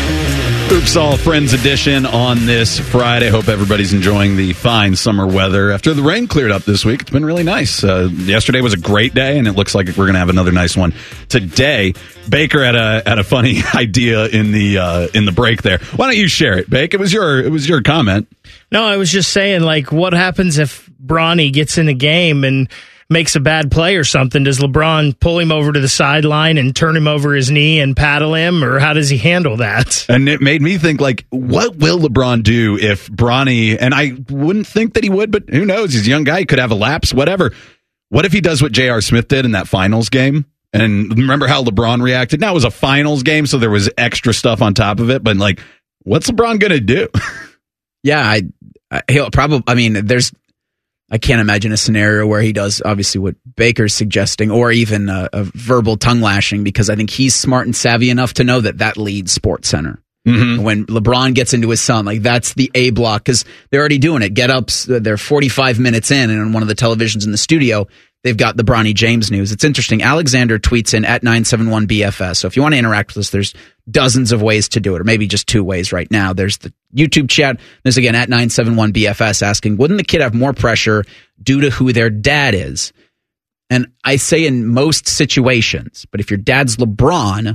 Oops All Friends edition on this Friday. Hope everybody's enjoying the fine summer weather. After the rain cleared up this week, it's been really nice. Uh, yesterday was a great day, and it looks like we're going to have another nice one today. Baker had a had a funny idea in the uh, in the break there. Why don't you share it, Bake? It was your it was your comment. No, I was just saying, like, what happens if Bronny gets in a game and makes a bad play or something? Does LeBron pull him over to the sideline and turn him over his knee and paddle him, or how does he handle that? And it made me think, like, what will LeBron do if Bronny, and I wouldn't think that he would, but who knows? He's a young guy. He could have a lapse, whatever. What if he does what J R. Smith did in that finals game? And remember how LeBron reacted? Now, it was a finals game, so there was extra stuff on top of it, but, like, what's LeBron going to do? Yeah, I, I he'll probably, I mean, there's, I can't imagine a scenario where he does obviously what Baker's suggesting, or even a, a verbal tongue lashing, because I think he's smart and savvy enough to know that that leads SportsCenter. Mm-hmm. When LeBron gets into his son, like, that's the A block, because they're already doing it. Get Ups, they're forty-five minutes in, and on one of the televisions in the studio, they've got the Bronny James news. It's interesting. Alexander tweets in at nine seven one B F S. So if you want to interact with us, there's dozens of ways to do it, or maybe just two ways right now. There's the YouTube chat. There's, again, at nine seven one B F S asking, wouldn't the kid have more pressure due to who their dad is? And I say in most situations, but if your dad's LeBron,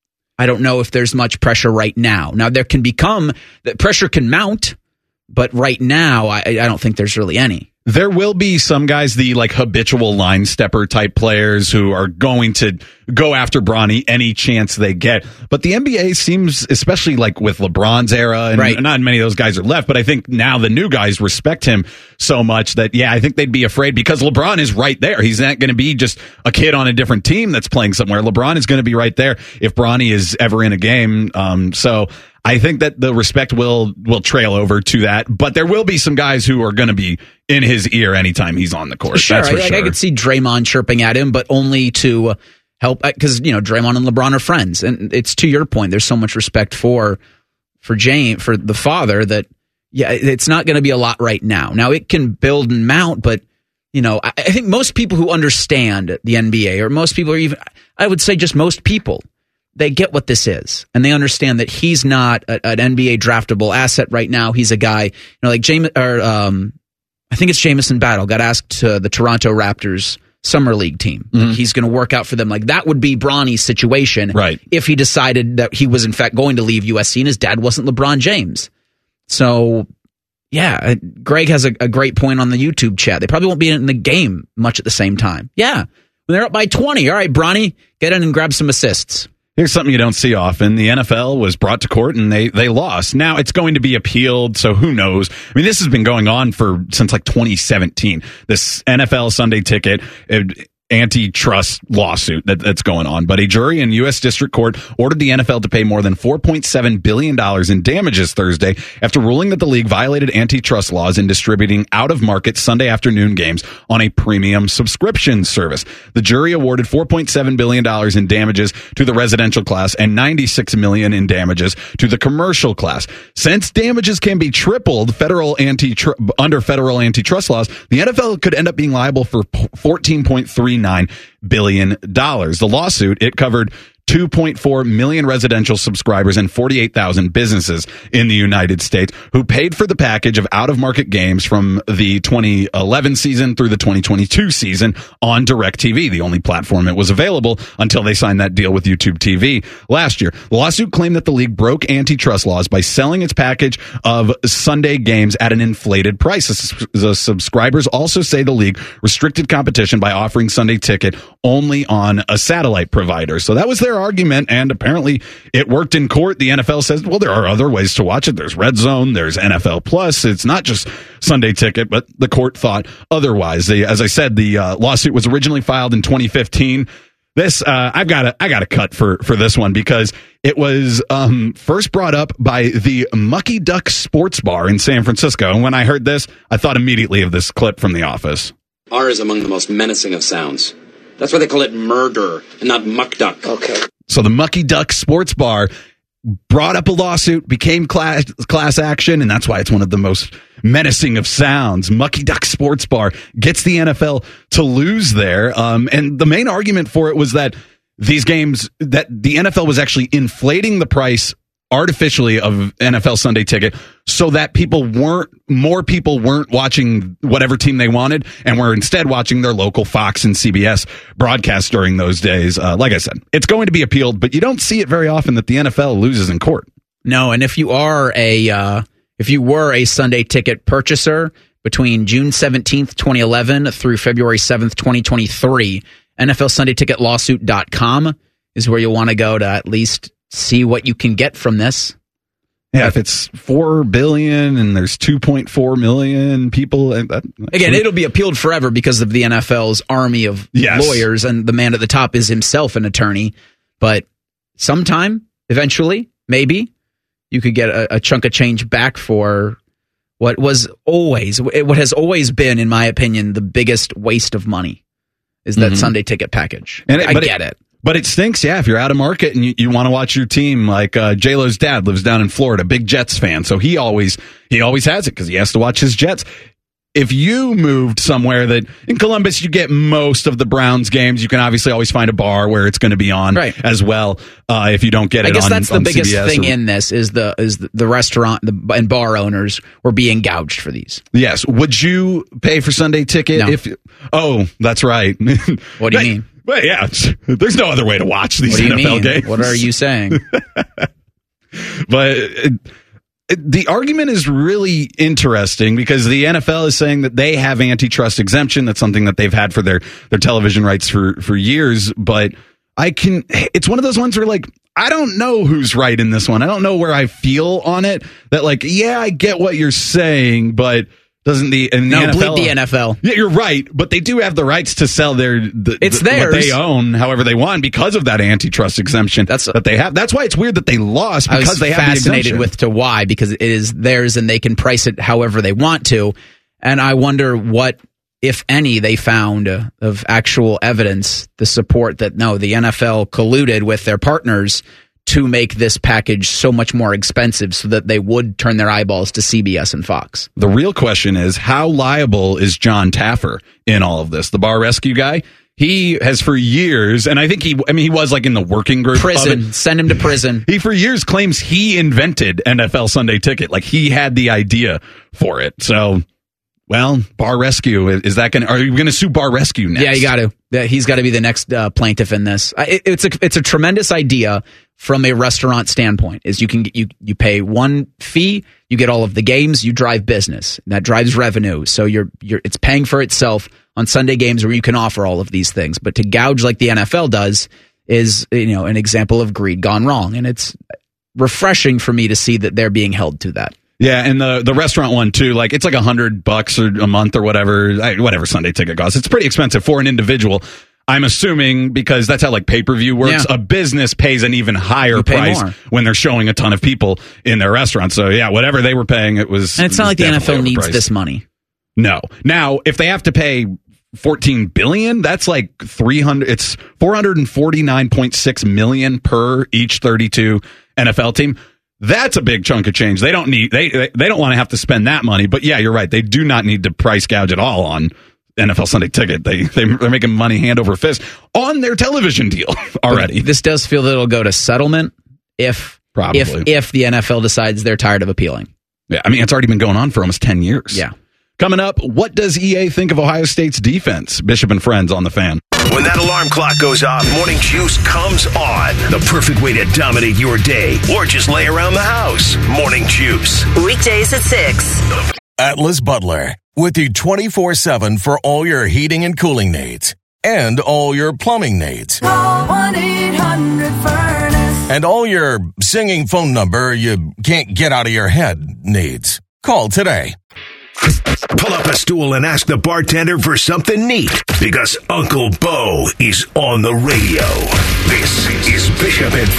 I don't know if there's much pressure right now. Now, there can become, that pressure can mount, but right now, I, I don't think there's really any. There will be some guys, the like habitual line stepper type players, who are going to go after Bronny any chance they get. But the N B A seems, especially like with LeBron's era, and right. not many of those guys are left, but I think now the new guys respect him so much that, yeah, I think they'd be afraid, because LeBron is right there. He's not going to be just a kid on a different team that's playing somewhere. LeBron is going to be right there if Bronny is ever in a game. Um, so I think that the respect will will trail over to that, but there will be some guys who are going to be in his ear anytime he's on the court. Sure, That's for I, sure. I could see Draymond chirping at him, but only to help, because, you know, Draymond and LeBron are friends, and it's to your point. There's so much respect for for James, for the father, that yeah, it's not going to be a lot right now. Now it can build and mount, but you know, I, I think most people who understand the N B A, or most people are even, I would say just most people, they get what this is, and they understand that he's not a, an N B A draftable asset right now. He's a guy, you know, like James, or um, I think it's Jamison Battle got asked to the Toronto Raptors summer league team. Mm-hmm. He's going to work out for them. Like, that would be Bronny's situation, right? If he decided that he was in fact going to leave U S C and his dad wasn't LeBron James. So, yeah, Greg has a, a great point on the YouTube chat. They probably won't be in the game much at the same time. Yeah, when they're up by twenty, all right, Bronny, get in and grab some assists. Here's something you don't see often. The N F L was brought to court and they, they lost. Now it's going to be appealed, so who knows? I mean, this has been going on for since like twenty seventeen. This N F L Sunday Ticket, it, antitrust lawsuit that, that's going on. But a jury in U S District Court ordered the N F L to pay more than four point seven billion dollars in damages Thursday after ruling that the league violated antitrust laws in distributing out-of-market Sunday afternoon games on a premium subscription service. The jury awarded four point seven billion dollars in damages to the residential class and ninety-six million dollars in damages to the commercial class. Since damages can be tripled federal anti under federal antitrust laws, the N F L could end up being liable for fourteen point three nine billion dollars. The lawsuit, it covered two point four million residential subscribers and forty-eight thousand businesses in the United States who paid for the package of out-of-market games from the twenty eleven season through the twenty twenty-two season on DirecTV, the only platform it was available until they signed that deal with YouTube T V last year. The lawsuit claimed that the league broke antitrust laws by selling its package of Sunday games at an inflated price. The subscribers also say the league restricted competition by offering Sunday Ticket only on a satellite provider. So that was their argument, and apparently it worked in court. The N F L says, well, there are other ways to watch it. There's Red Zone, there's N F L Plus. It's not just Sunday Ticket, but the court thought otherwise. The, as I said, the uh, lawsuit was originally filed in twenty fifteen. This uh, I've got a I got a cut for for this one because it was um, first brought up by the Mucky Duck Sports Bar in San Francisco. And when I heard this, I thought immediately of this clip from The Office. R is among the most menacing of sounds. That's why they call it murder and not muck duck. Okay. So the Mucky Duck Sports Bar brought up a lawsuit, became class class action, and that's why it's one of the most menacing of sounds. Mucky Duck Sports Bar gets the N F L to lose there. Um, and the main argument for it was that these games, that the N F L was actually inflating the price artificially of N F L Sunday Ticket so that people weren't, more people weren't watching whatever team they wanted and were instead watching their local Fox and C B S broadcast during those days. Uh, like I said, it's going to be appealed, but you don't see it very often that the N F L loses in court. No, and if you are a, uh, if you were a Sunday Ticket purchaser between June seventeenth, twenty eleven through February seventh, twenty twenty-three, N F L Sunday Ticket Lawsuit dot com is where you'll want to go to at least see what you can get from this. Yeah, if it's four billion and there's two point four million people, that, again, it'll be appealed forever because of the N F L's army of yes. lawyers, and the man at the top is himself an attorney. But sometime, eventually, maybe you could get a, a chunk of change back for what was always, what has always been, in my opinion, the biggest waste of money is that mm-hmm. Sunday Ticket package. And it, I but get it. it. But it stinks, yeah, if you're out of market and you, you want to watch your team, like uh, J-Lo's dad lives down in Florida, big Jets fan, so he always he always has it because he has to watch his Jets. If you moved somewhere that, in Columbus, you get most of the Browns games, you can obviously always find a bar where it's going to be on right. as well. Uh, if you don't get it, I guess on, that's the on biggest C B S thing or, in this is the is the, the restaurant the, and bar owners were being gouged for these. Yes. Would you pay for Sunday Ticket? No. If oh, that's right. What do you mean? But yeah, there's no other way to watch these N F L mean? games. What are you saying? But it, it, the argument is really interesting because the N F L is saying that they have antitrust exemption. That's something that they've had for their, their television rights for, for years. But I can, it's one of those ones where, like, I don't know who's right in this one. I don't know where I feel on it. That, like, yeah, I get what you're saying, but doesn't the, and the no, N F L, bleep the N F L. Yeah, you're right, but they do have the rights to sell their the, it's the, theirs. what they own however they want because of that antitrust exemption That's, that they have. That's why it's weird that they lost because I was they have fascinated the with to why because it is theirs and they can price it however they want to, and I wonder what, if any, they found uh, of actual evidence the support that no, the N F L colluded with their partners to make this package so much more expensive so that they would turn their eyeballs to C B S and Fox. The real question is, how liable is John Taffer in all of this? The bar rescue guy? He has for years, and I think he, I mean, he was like in the working group. Prison. Send him to prison. He for years claims he invented N F L Sunday Ticket. Like he had the idea for it. So, well, Bar Rescue, is that going to, are you going to sue Bar Rescue next? Yeah, you got to. He's got to be the next uh, plaintiff in this. It, it's a, it's a tremendous idea from a restaurant standpoint. Is you can get, you you pay one fee, you get all of the games, you drive business, and that drives revenue. So you're you're it's paying for itself on Sunday games where you can offer all of these things. But to gouge like the N F L does is, you know, an example of greed gone wrong, and it's refreshing for me to see that they're being held to that. Yeah, and the the restaurant one too, like it's like a hundred bucks or a month or whatever, whatever Sunday Ticket costs. It's pretty expensive for an individual. I'm assuming because that's how like pay-per-view works. Yeah. A business pays an even higher pay price more. when they're showing a ton of people in their restaurant. So yeah, whatever they were paying, it was. And it's not was like the N F L definitely needs overpriced. this money. No. Now, if they have to pay fourteen billion dollars, that's like three hundred. It's four hundred forty-nine point six million per each thirty-two N F L team. That's a big chunk of change. They don't need. They they, they don't want to have to spend that money. But yeah, you're right. They do not need to price gouge at all on N F L Sunday Ticket. They, they they're making money hand over fist on their television deal already. But this does feel that it'll go to settlement if Probably. if if the N F L decides they're tired of appealing. Yeah, I mean it's already been going on for almost ten years. Yeah. Coming up, what does E A think of Ohio State's defense? Bishop and Friends on the Fan. When that alarm clock goes off, Morning Juice comes on. The perfect way to dominate your day or just lay around the house. Morning Juice. Weekdays at six. Atlas Butler, with you twenty-four seven for all your heating and cooling needs and all your plumbing needs. Call one eight hundred furnace. And all your singing phone number you can't get out of your head needs. Call today. Pull up a stool and ask the bartender for something neat because Uncle Bo is on the radio. This is Bishop and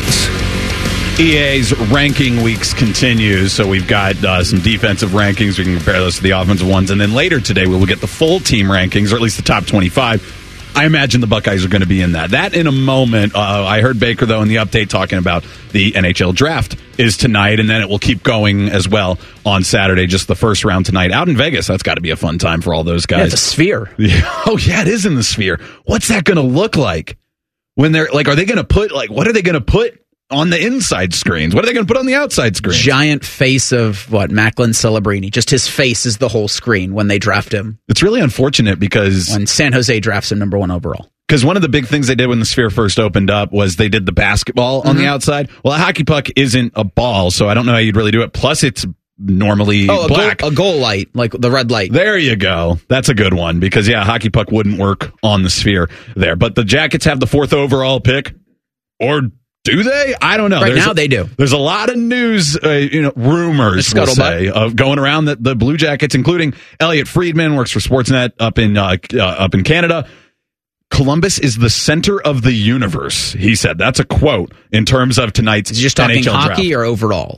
Friends. E A's ranking weeks continues, so we've got uh, some defensive rankings. We can compare those to the offensive ones, and then later today we will get the full team rankings, or at least the top twenty-five. I imagine the Buckeyes are going to be in that. That in a moment. Uh, I heard Baker, though, in the update talking about the N H L draft is tonight, and then it will keep going as well on Saturday, just the first round tonight. Out in Vegas, that's got to be a fun time for all those guys. Yeah, it's a Sphere. Yeah. Oh, yeah, it is in the Sphere. What's that going to look like? When they're, like, are they going to put, like, what are they going to put on the inside screens? What are they going to put on the outside screens? Giant face of, what, Macklin Celebrini. Just his face is the whole screen when they draft him. It's really unfortunate because... When San Jose drafts him number one overall. Because one of the big things they did when the Sphere first opened up was they did the basketball on Mm-hmm. the outside. Well, a hockey puck isn't a ball, so I don't know how you'd really do it. Plus, it's normally oh, a black. Goal, a goal light, like the red light. There you go. That's a good one because, yeah, a hockey puck wouldn't work on the Sphere there. But the Jackets have the fourth overall pick, or do they? I don't know. Right There's now a, they do. There's a lot of news, uh, you know, rumors, we'll say, of going around that the Blue Jackets, including Elliot Friedman, works for Sportsnet up in uh, uh, up in Canada. Columbus is the center of the universe, he said. That's a quote in terms of tonight's Is he just talking N H L hockey draft. or overall?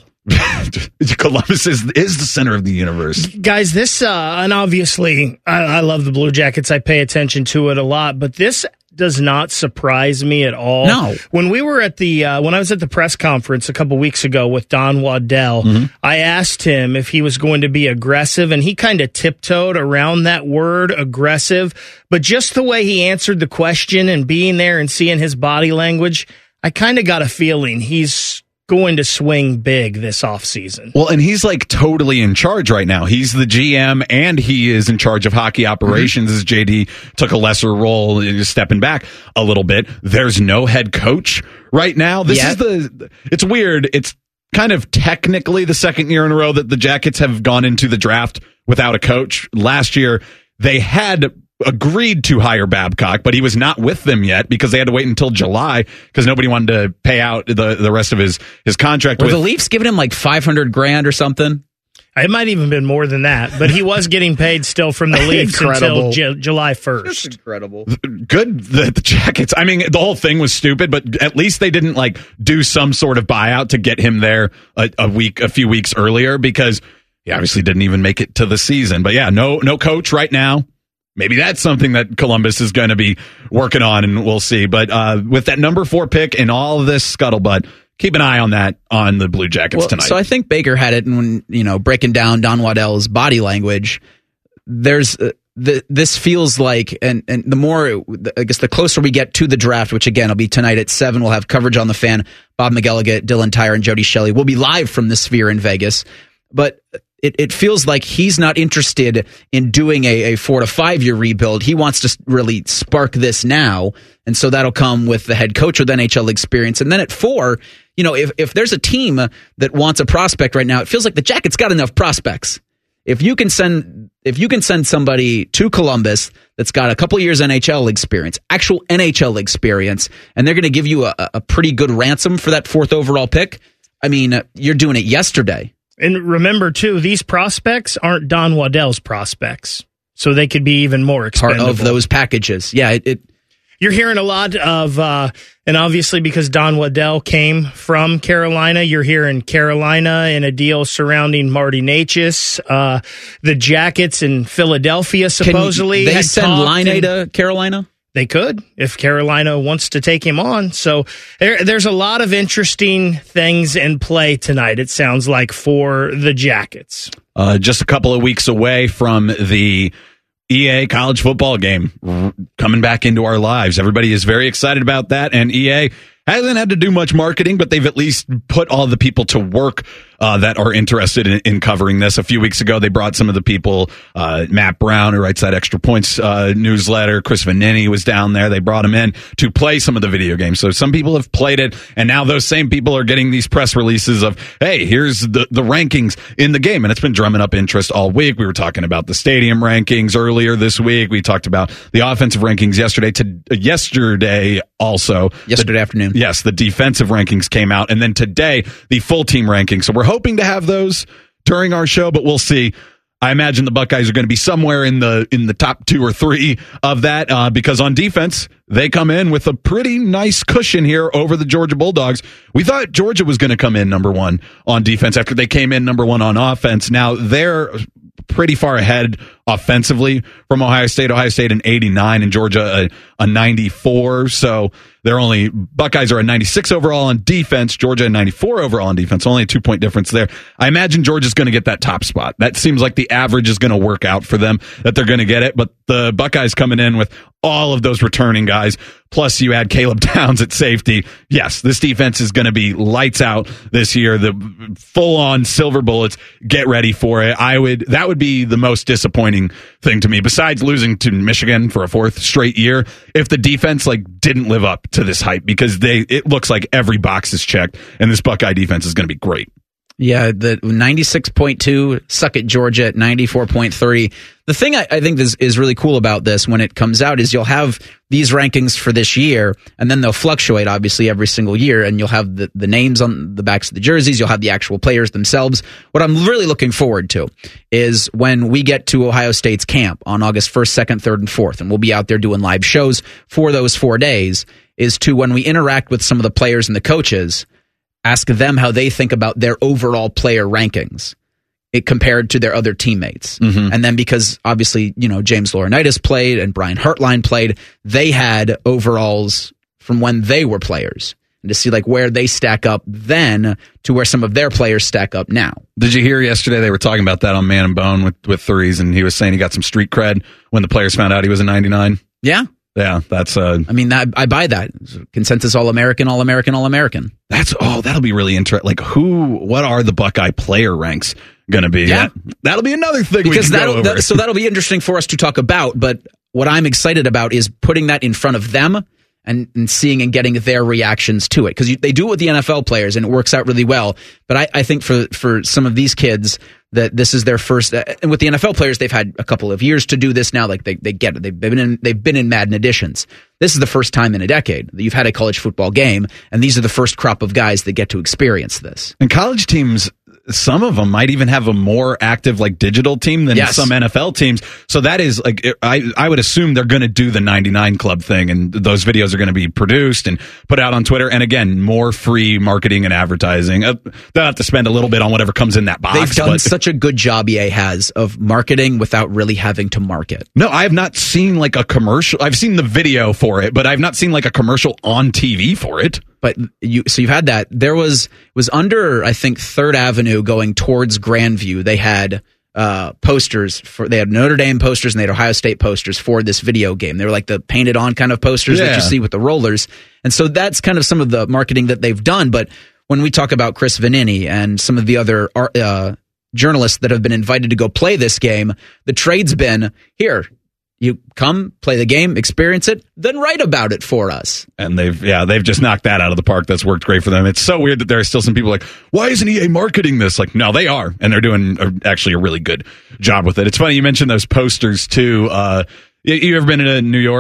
Columbus is is the center of the universe. Guys, this, uh, and obviously, I, I love the Blue Jackets. I pay attention to it a lot, but this does not surprise me at all. No. When we were at the, uh, when I was at the press conference a couple weeks ago with Don Waddell, Mm-hmm. I asked him if he was going to be aggressive, and he kind of tiptoed around that word aggressive, but just the way he answered the question and being there and seeing his body language, I kind of got a feeling he's going to swing big this offseason. Well, and he's like totally in charge right now. He's the G M and he is in charge of hockey operations mm-hmm. as J D took a lesser role, stepping back a little bit. There's no head coach right now. This Yet. is the, it's weird. It's kind of technically the second year in a row that the Jackets have gone into the draft without a coach. Last year, they had agreed to hire Babcock, but he was not with them yet because they had to wait until July because nobody wanted to pay out the, the rest of his, his contract. Were with, the Leafs giving him like five hundred grand or something? It might even been more than that, but he was getting paid still from the Leafs until J- July first. Incredible. Good, the, the Jackets. I mean, the whole thing was stupid, but at least they didn't like do some sort of buyout to get him there a, a week, a few weeks earlier because he obviously didn't even make it to the season. But yeah, no, no coach right now. Maybe that's something that Columbus is going to be working on, and we'll see. But uh, with that number four pick and all of this scuttlebutt, keep an eye on that on the Blue Jackets well, tonight. So I think Baker had it, and when you know breaking down Don Waddell's body language, there's uh, the, this feels like, and and the more I guess the closer we get to the draft, which again will be tonight at seven, we'll have coverage on the Fan. Bob McElligott, Dylan Tyre, and Jody Shelley will be live from the Sphere in Vegas, but. It, it feels like he's not interested in doing a, a four to five year rebuild. He wants to really spark this now. And so that'll come with the head coach with N H L experience. And then at four, you know, if, if there's a team that wants a prospect right now, it feels like the Jackets got enough prospects. If you can send, if you can send somebody to Columbus that's got a couple years N H L experience, actual N H L experience, and they're going to give you a, a pretty good ransom for that fourth overall pick, I mean, you're doing it yesterday. And remember, too, these prospects aren't Don Waddell's prospects, so they could be even more expendable. Part of those packages. Yeah, it, it You're hearing a lot of, uh, and obviously because Don Waddell came from Carolina, you're hearing Carolina in a deal surrounding Marty Necas. Uh, the Jackets in Philadelphia supposedly Can they had send Line to Carolina? They could, if Carolina wants to take him on. So there, there's a lot of interesting things in play tonight, it sounds like, for the Jackets. Uh, just a couple of weeks away from the E A college football game coming back into our lives. Everybody is very excited about that, and E A hasn't had to do much marketing, but they've at least put all the people to work uh, that are interested in, in covering this. A few weeks ago, they brought some of the people, uh, Matt Brown, who writes that Extra Points uh, newsletter, Chris Vanini was down there. They brought him in to play some of the video games. So some people have played it, and now those same people are getting these press releases of, hey, here's the, the rankings in the game. And it's been drumming up interest all week. We were talking about the stadium rankings earlier this week. We talked about the offensive rankings yesterday. To uh, yesterday also. Yesterday the, afternoon. Yes, the defensive rankings came out. And then today, the full team rankings. So we're hoping to have those during our show, but we'll see. I imagine the Buckeyes are going to be somewhere in the in the top two or three of that uh, because on defense, they come in with a pretty nice cushion here over the Georgia Bulldogs. We thought Georgia was going to come in number one on defense after they came in number one on offense. Now they're pretty far ahead offensively from Ohio State. Ohio State an eighty-nine and Georgia a, a ninety-four. So they're only Buckeyes are a ninety-six overall on defense. Georgia a ninety-four overall on defense. Only a two point difference there. I imagine Georgia's going to get that top spot. That seems like the average is going to work out for them, that they're going to get it. But the Buckeyes coming in with all of those returning guys, plus you add Caleb Downs at safety. Yes, this defense is going to be lights out this year. The full on silver bullets. Get ready for it. I would. That would be the most disappointing thing to me, besides losing to Michigan for a fourth straight year, if the defense like didn't live up to this hype, because they it looks like every box is checked, and this Buckeye defense is going to be great. Yeah, the ninety-six point two, suck at Georgia at ninety-four point three. The thing I, I think is, is really cool about this when it comes out is you'll have these rankings for this year, and then they'll fluctuate, obviously, every single year, and you'll have the, the names on the backs of the jerseys, you'll have the actual players themselves. What I'm really looking forward to is when we get to Ohio State's camp on August first, second, third, and fourth, and we'll be out there doing live shows for those four days, is to when we interact with some of the players and the coaches, ask them how they think about their overall player rankings it compared to their other teammates. Mm-hmm. And then because obviously, you know, James Laurinaitis played and Brian Hartline played, they had overalls from when they were players. And to see like where they stack up then to where some of their players stack up now. Did you hear yesterday they were talking about that on Man and Bone with, with Threes, and he was saying he got some street cred when the players found out he was a ninety-nine? Yeah. Yeah, that's uh I mean, that, I buy that. Consensus All-American, All-American, All-American. That's oh, that'll be really interesting. Like who what are the Buckeye player ranks going to be? Yeah. That, that'll be another thing because we can that'll, go over. That, so that'll be interesting for us to talk about, but what I'm excited about is putting that in front of them and, and seeing and getting their reactions to it. Because they do it with the N F L players, and it works out really well. But I, I think for, for some of these kids, that this is their first, uh, and with the N F L players, they've had a couple of years to do this now. Like they, they get it. They've been in, they've been in Madden editions. This is the first time in a decade that you've had a college football game, and these are the first crop of guys that get to experience this. And college teams, some of them might even have a more active like digital team than yes. some N F L teams. So that is like, I, I would assume they're going to do the ninety-nine Club thing, and those videos are going to be produced and put out on Twitter. And again, more free marketing and advertising. Uh, they'll have to spend a little bit on whatever comes in that box. They've done but, such a good job, E A has, of marketing without really having to market. No, I have not seen like a commercial. I've seen the video for it, but I've not seen like a commercial on T V for it. But you, so you've had that. There was was under, I think, Third Avenue going towards Grandview. They had uh, posters for. They had Notre Dame posters and they had Ohio State posters for this video game. They were like the painted on kind of posters yeah. that you see with the rollers. And so that's kind of some of the marketing that they've done. But when we talk about Chris Vanini and some of the other uh, journalists that have been invited to go play this game, the trade's been here. You come, play the game, experience it, then write about it for us. And they've, yeah, they've just knocked that out of the park. That's worked great for them. It's so weird that there are still some people like, why isn't E A marketing this? Like, no, they are. And they're doing a, actually a really good job with it. It's funny you mentioned those posters too. Uh, you, you ever been to New York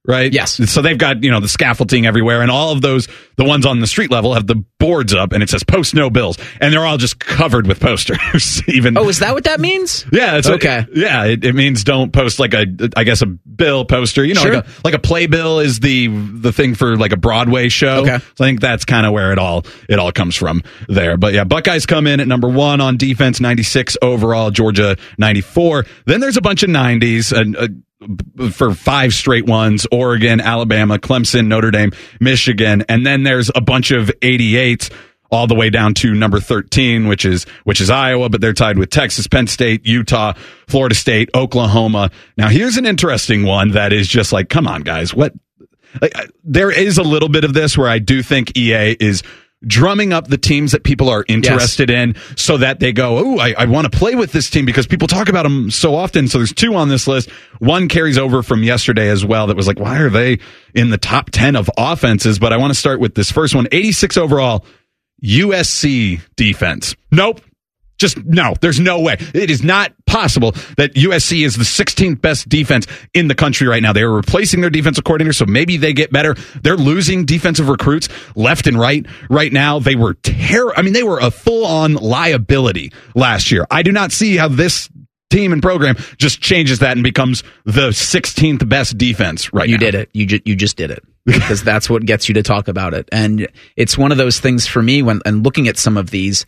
right? Yes. So they've got, you know, the scaffolding everywhere, and all of those, the ones on the street level have the boards up, and it says post no bills, and they're all just covered with posters. Even Oh, is that what that means? Yeah. That's okay. What, yeah. It, it means don't post like a, I guess, a bill poster, you know, Sure. like, a, like a playbill is the, the thing for like a Broadway show. Okay. So I think that's kind of where it all, it all comes from there. But yeah, Buckeyes come in at number one on defense, ninety-six overall, Georgia ninety-four. Then there's a bunch of nineties, and, uh, for five straight ones: Oregon, Alabama, Clemson, Notre Dame, Michigan, and then there's a bunch of eighty-eights all the way down to number thirteen, which is which is Iowa, but they're tied with Texas, Penn State, Utah, Florida State, Oklahoma. Now here's an interesting one that is just like, come on, guys, what? Like, there is a little bit of this where I do think E A is drumming up the teams that people are interested yes. in, so that they go, oh, I, I want to play with this team because people talk about them so often. So there's two on this list. One carries over from yesterday as well that was like, why are they in the top ten of offenses? But I want to start with this first one. eighty-six overall, U S C defense. Nope. Just no, there's no way. It is not possible that U S C is the sixteenth best defense in the country right now. They are replacing their defensive coordinator, so maybe they get better. They're losing defensive recruits left and right right now. They were terror. I mean, they were a full-on liability last year. I do not see how this team and program just changes that and becomes the sixteenth best defense right you now. You did it. You, ju- you just did it. Because that's what gets you to talk about it. And it's one of those things for me when and looking at some of these,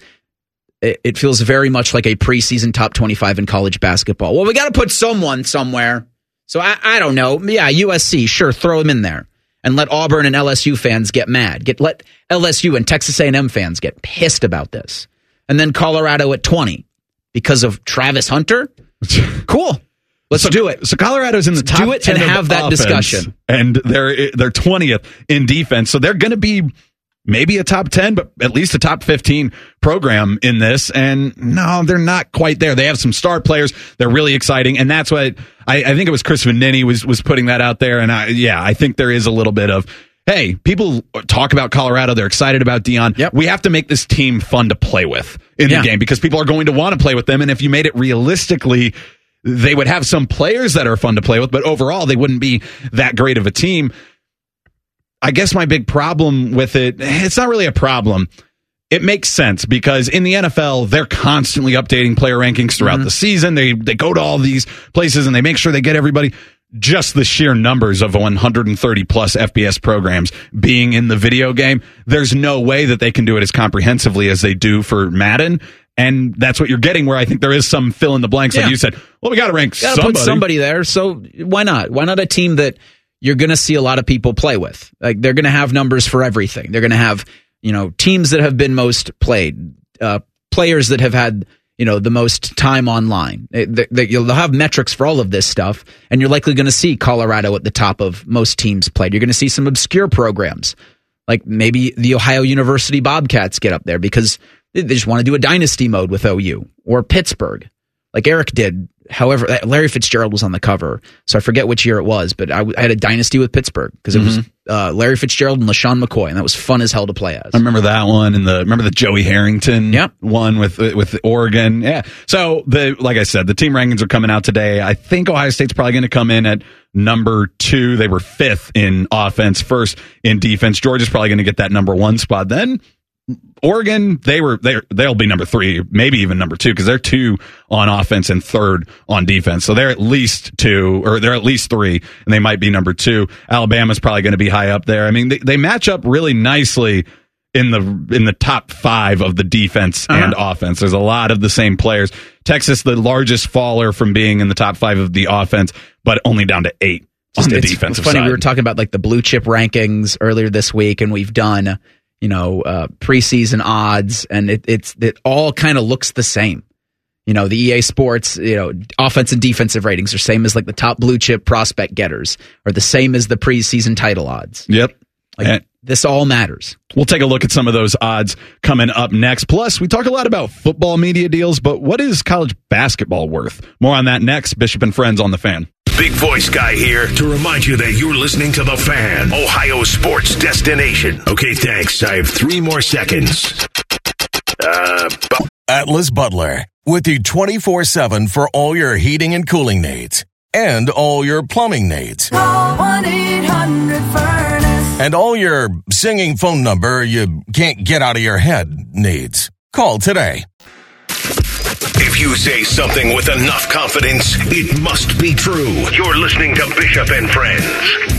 it feels very much like a preseason top twenty-five in college basketball. Well, we got to put someone somewhere. So I, I don't know. Yeah, U S C, sure, throw them in there. And let Auburn and L S U fans get mad. Get Let L S U and Texas A and M fans get pissed about this. And then Colorado at twenty because of Travis Hunter? Cool. Let's so, do it. So Colorado's in the top do it ten and have that offense, discussion. And they're they're twentieth in defense. So they're going to be maybe a top ten, but at least a top fifteen program in this. And no, they're not quite there. They have some star players. They're really exciting. And that's what I, I think it was Chris Vanini was, was putting that out there. And I, yeah, I think there is a little bit of, hey, people talk about Colorado. They're excited about Deion. Yep. We have to make this team fun to play with in yeah. the game because people are going to want to play with them. And if you made it realistically, they would have some players that are fun to play with, but overall they wouldn't be that great of a team. I guess my big problem with it, it's not really a problem. It makes sense because in the N F L, they're constantly updating player rankings throughout mm-hmm. the season. They they go to all these places and they make sure they get everybody. Just the sheer numbers of one hundred thirty plus F B S programs being in the video game, there's no way that they can do it as comprehensively as they do for Madden. And that's what you're getting, where I think there is some fill in the blanks, yeah. like you said. Well, we got to rank gotta somebody. Put somebody there. So why not? Why not a team that you're going to see a lot of people play with? Like they're going to have numbers for everything. They're going to have, you know, teams that have been most played, uh, players that have had, you know, the most time online. They, they, you'll have metrics for all of this stuff, and you're likely going to see Colorado at the top of most teams played. You're going to see some obscure programs, like maybe the Ohio University Bobcats get up there because they just want to do a dynasty mode with O U, or Pittsburgh, like Eric did. However, Larry Fitzgerald was on the cover, so I forget which year it was, but I, I had a dynasty with Pittsburgh because it mm-hmm. was uh, Larry Fitzgerald and LaShawn McCoy, and that was fun as hell to play as. I remember that one, and the remember the Joey Harrington yep. one with with Oregon. Yeah. So the like I said, the team rankings are coming out today. I think Ohio State's probably going to come in at number two. They were fifth in offense, first in defense. Georgia's probably going to get that number one spot. Then Oregon, they were they they'll be number three, maybe even number two, because they're two on offense and third on defense. So they're at least two, or they're at least three, and they might be number two. Alabama's probably going to be high up there. I mean, they, they match up really nicely in the in the top five of the defense uh-huh. and offense. There's a lot of the same players. Texas, the largest faller from being in the top five of the offense, but only down to eight on the it's, defensive it's funny, side. We were talking about like the blue chip rankings earlier this week, and we've done, you know, uh, preseason odds, and it, it's it all kind of looks the same. You know, the E A Sports, you know, offense and defensive ratings are same as like the top blue chip prospect getters, or the same as the preseason title odds. Yep. Like, and this all matters. We'll take a look at some of those odds coming up next. Plus, we talk a lot about football media deals, but what is college basketball worth? More on that next. Bishop and Friends on The Fan. Big voice guy here to remind you that you're listening to The Fan, Ohio sports destination. Okay, thanks. I have three more seconds. Uh, bu- Atlas Butler, with you twenty-four seven for all your heating and cooling needs. and all your plumbing needs. Call one eight hundred furnace. And all your singing phone number you can't get out of your head needs. Call today. If you say something with enough confidence, it must be true. You're listening to Bishop and Friends.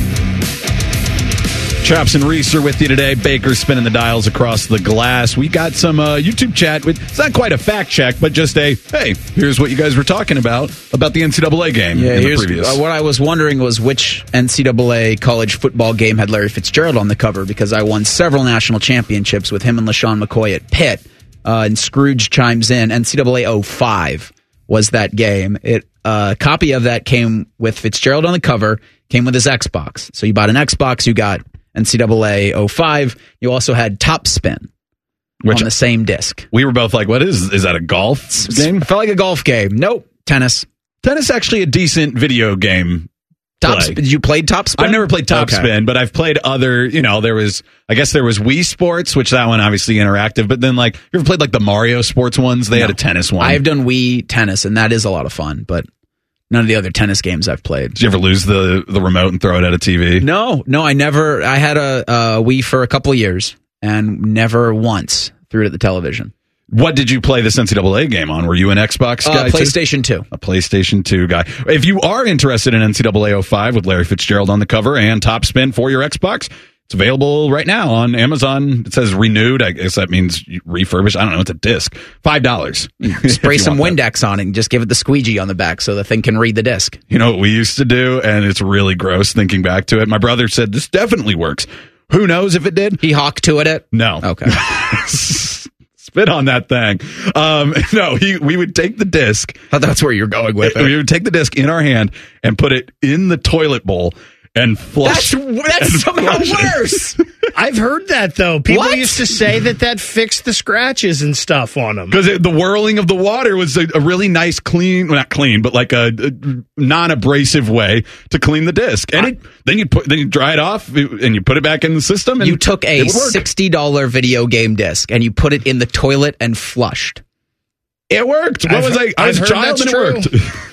Chops and Reese are with you today. Baker spinning the dials across the glass. We got some uh, YouTube chat. With, it's not quite a fact check, but just a, hey, here's what you guys were talking about, about the N C double A game yeah, in the here's, previous. Uh, what I was wondering was which N C double A college football game had Larry Fitzgerald on the cover, because I won several national championships with him and LaShawn McCoy at Pitt. Uh, and Scrooge chimes in, N C double A oh five was that game. It a uh, copy of that came with Fitzgerald on the cover, came with his Xbox. So you bought an Xbox, you got N C double A oh five. You also had Top Spin, which on the same disc. We were both like, what is is that a golf game? It felt like a golf game. Nope. Tennis. Tennis actually a decent video game. Top Spin. Did you play Top Spin? I've never played Top Okay. Spin, but I've played other, you know, there was, I guess there was Wii Sports, which that one obviously interactive, but then like, you ever played like the Mario Sports ones? They No. had a tennis one. I've done Wii Tennis, and that is a lot of fun, but none of the other tennis games I've played. Did you ever lose the, the remote and throw it at a T V? No, no, I never. I had a, a Wii for a couple of years and never once threw it at the television. What did you play this N C double A game on? Were you an Xbox Uh, guy? too? PlayStation two. A PlayStation two guy. If you are interested in N C double A oh five with Larry Fitzgerald on the cover and Top Spin for your Xbox, it's available right now on Amazon. It says renewed. I guess that means refurbished. I don't know. It's a disc. Five dollars. Spray some Windex on it and just give it the squeegee on the back so the thing can read the disc. You know what we used to do, and it's really gross thinking back to it. My brother said this definitely works. Who knows if it did? He hawk to it it? No. Okay. Spit on that thing. Um, no, he, we would take the disc. I thought that's where you're going with it. We would take the disc in our hand and put it in the toilet bowl and flush. That's, that's somehow worse. I've heard that, though. People What? used to say that that fixed the scratches and stuff on them. Because the whirling of the water was a, a really nice, clean, well, not clean, but like a, a non-abrasive way to clean the disc. And it, then you put, then you dry it off and you put it back in the system. And You took a sixty dollars video game disc and you put it in the toilet and flushed. It worked. What I've was I? I I've was a heard child that's and it true. worked.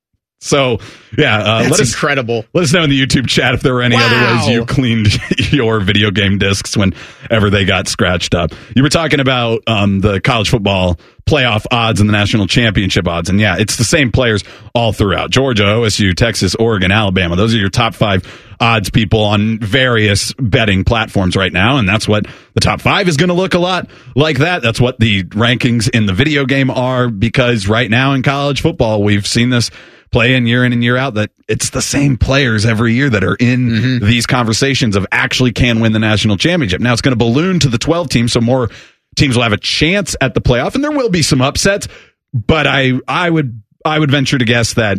So, yeah, uh, That's let us incredible. let us know in the YouTube chat if there were any Wow. other ways you cleaned your video game discs whenever they got scratched up. You were talking about um, the college football playoff odds and the national championship odds, and yeah, it's the same players all throughout. Georgia, O S U, Texas, Oregon, Alabama. Those are your top five odds people on various betting platforms right now, and that's what the top five is going to look a lot like that. That's what the rankings in the video game are, because right now in college football, we've seen this play in year in and year out, that it's the same players every year that are in Mm-hmm. these conversations of actually can win the national championship. Now it's going to balloon to the twelve teams, so more teams will have a chance at the playoff, and there will be some upsets, but I I would I would venture to guess that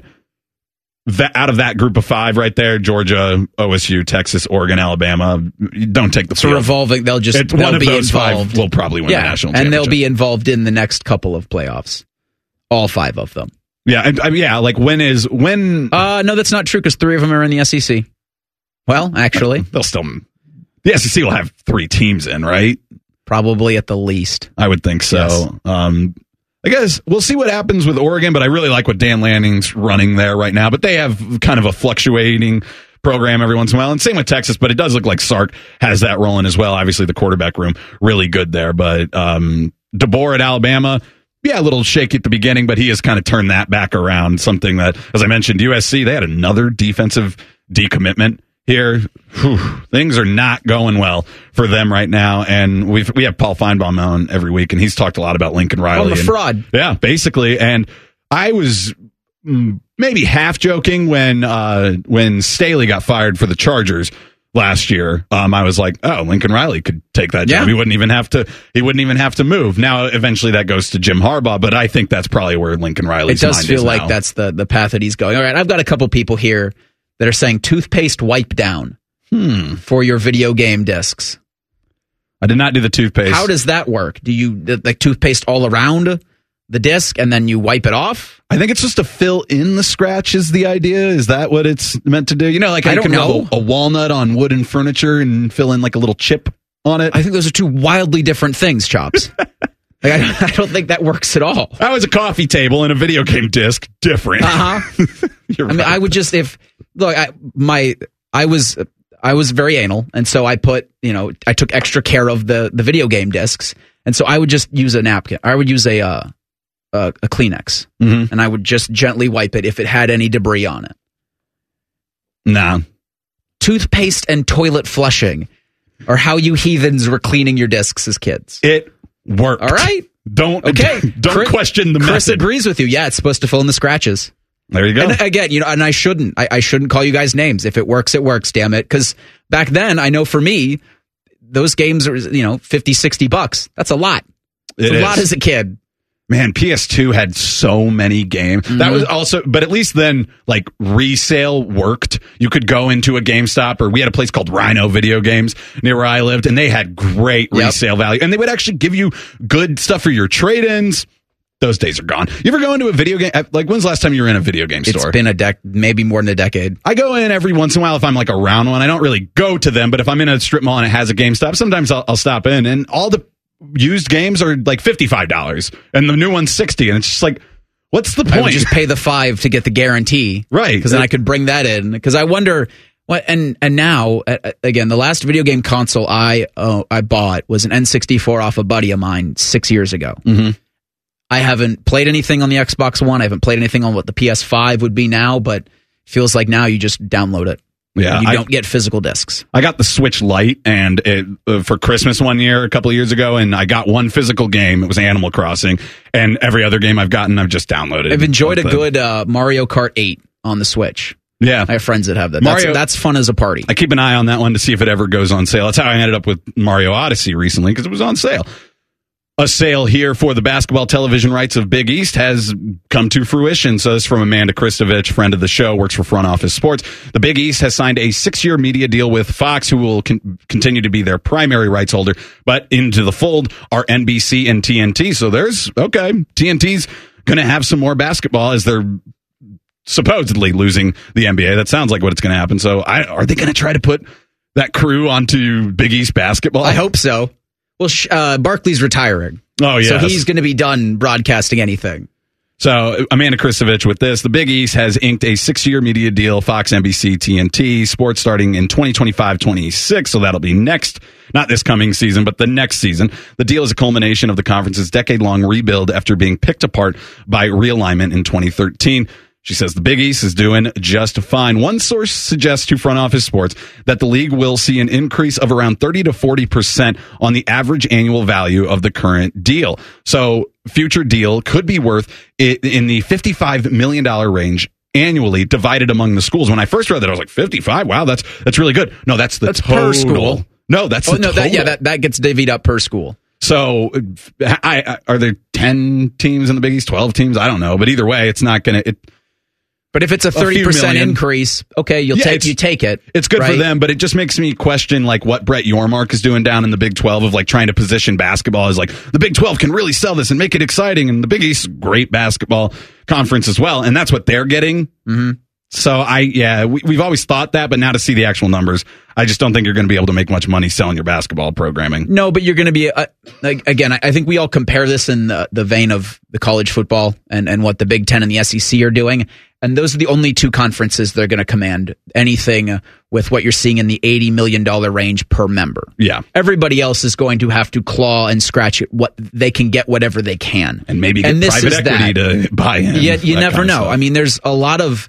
that out of that group of five right there, Georgia, O S U, Texas, Oregon, Alabama, don't take the So field. revolving, they'll just It's they'll one of be those involved. five will probably win yeah, the national and championship. they'll be involved in the next couple of playoffs. All five of them. Yeah, and, I mean, yeah, like when is when Uh, no, that's not true because three of them are in the S E C. Well, actually, they'll still the S E C will have three teams in, right? probably at the least. I would think so. Yes. Um, I guess we'll see what happens with Oregon, but I really like what Dan Lanning's running there right now. But they have kind of a fluctuating program every once in a while, and same with Texas. But it does look like Sark has that rolling as well. Obviously, the quarterback room really good there. But um, DeBoer at Alabama, yeah, a little shaky at the beginning, but he has kind of turned that back around. Something that, as I mentioned, U S C, they had another defensive decommitment here. Whew, things are not going well for them right now. And we've, we have Paul Feinbaum on every week, and he's talked a lot about Lincoln Riley. Oh, the and- fraud. Yeah, basically. And I was mm, maybe half joking when, uh, when Staley got fired for the Chargers last year. Um, I was like, oh, Lincoln Riley could take that job. Yeah. He wouldn't even have to, he wouldn't even have to move. Now, eventually that goes to Jim Harbaugh, but I think that's probably where Lincoln Riley's It does mind feel is like now. that's the, the path that he's going. All right, I've got a couple people here that are saying toothpaste wipe down Hmm. for your video game discs. I did not do the toothpaste. How does that work? Do you like toothpaste all around the disc and then you wipe it off? I think it's just to fill in the scratch is the idea. Is that what it's meant to do? You know, like I you don't can know. rub a, a walnut on wooden furniture and fill in like a little chip on it. I think those are two wildly different things, Chops. Like, I, I don't think that works at all. That was a coffee table and a video game disc. Different. Uh-huh. I mean, I would just if look, I, my I was I was very anal, and so I put you know I took extra care of the the video game discs, and so I would just use a napkin. I would use a uh, a, a Kleenex, mm-hmm. and I would just gently wipe it if it had any debris on it. No, toothpaste and toilet flushing, or how you heathens were cleaning your discs as kids. It worked. All right. Don't okay. Don't Chris, question the Chris method. agrees with you. Yeah, it's supposed to fill in the scratches. There you go. And again, you know, and I shouldn't. I, I shouldn't call you guys names. If it works, it works. Damn it. Because back then, I know for me, those games are you know fifty, sixty bucks. That's a lot. It's it a is. lot as a kid. Man, P S two had so many games. Mm-hmm. That was also, but at least then, like, resale worked. You could go into a GameStop, or we had a place called Rhino Video Games near where I lived, and they had great yep. resale value. And they would actually give you good stuff for your trade-ins. Those days are gone. You ever go into a video game? Like, when's the last time you were in a video game store? It's been a dec, maybe more than a decade. I go in every once in a while if I'm like around one. I don't really go to them, but if I'm in a strip mall and it has a GameStop, sometimes I'll, I'll stop in, and all the used games are like fifty-five dollars and the new one's sixty, and it's just like, what's the point? I would just pay the five to get the guarantee, right? Because then I could bring that in. Because I wonder what. And and now uh, again, the last video game console I uh, I bought was an N sixty-four off a buddy of mine six years ago. Mm-hmm. I haven't played anything on the Xbox One. I haven't played anything on what the P S five would be now, but it feels like now you just download it. Yeah, you I, don't get physical discs. I got the Switch Lite and it, uh, for Christmas one year, a couple of years ago, and I got one physical game. It was Animal Crossing, and every other game I've gotten, I've just downloaded. I've enjoyed a good uh, Mario Kart eight on the Switch. Yeah, I have friends that have that. Mario, that's, that's fun as a party. I keep an eye on that one to see if it ever goes on sale. That's how I ended up with Mario Odyssey recently, because it was on sale. A sale here for the basketball television rights of Big East has come to fruition. So this is from Amanda Kristovich, friend of the show, works for Front Office Sports. The Big East has signed a six-year media deal with Fox, who will con- continue to be their primary rights holder. But into the fold are N B C and T N T. So there's, okay, T N T's going to have some more basketball as they're supposedly losing the N B A. That sounds like what it's going to happen. So I, are they going to try to put that crew onto Big East basketball? I hope so. Well, uh, Barkley's retiring. Oh, yeah. So he's going to be done broadcasting anything. So Amanda Kristovich with this. The Big East has inked a six-year media deal, Fox, N B C, T N T, sports starting in twenty twenty-five twenty-six. So that'll be next, not this coming season, but the next season. The deal is a culmination of the conference's decade-long rebuild after being picked apart by realignment in twenty thirteen. She says the Big East is doing just fine. One source suggests to Front Office Sports that the league will see an increase of around thirty to forty percent on the average annual value of the current deal. So future deal could be worth it in the fifty-five million dollars range annually, divided among the schools. When I first read that, I was like, fifty-five? Wow, that's that's really good. No, that's the that's total. Per school. No, that's oh, the no, total. That, yeah, that, that gets divvied up per school. So, I, I, are there ten teams in the Big East, twelve teams? I don't know. But either way, it's not going to... But if it's a thirty percent increase, okay, you'll yeah, take you take it. It's good right? for them, but it just makes me question like what Brett Yormark is doing down in the Big twelve of like trying to position basketball as like the Big twelve can really sell this and make it exciting, and the Big East, great basketball conference as well, and that's what they're getting. Mm-hmm. So I, yeah, we, we've always thought that, but now to see the actual numbers, I just don't think you're going to be able to make much money selling your basketball programming. No, but you're going to be, uh, like, again, I think we all compare this in the, the vein of the college football and, and what the Big Ten and the S E C are doing. And those are the only two conferences that are going to command anything with what you're seeing in the eighty million dollars range per member. Yeah. Everybody else is going to have to claw and scratch it. What they can get whatever they can. And maybe get and private equity that. to buy in. Yeah, you never know. I mean, there's a lot of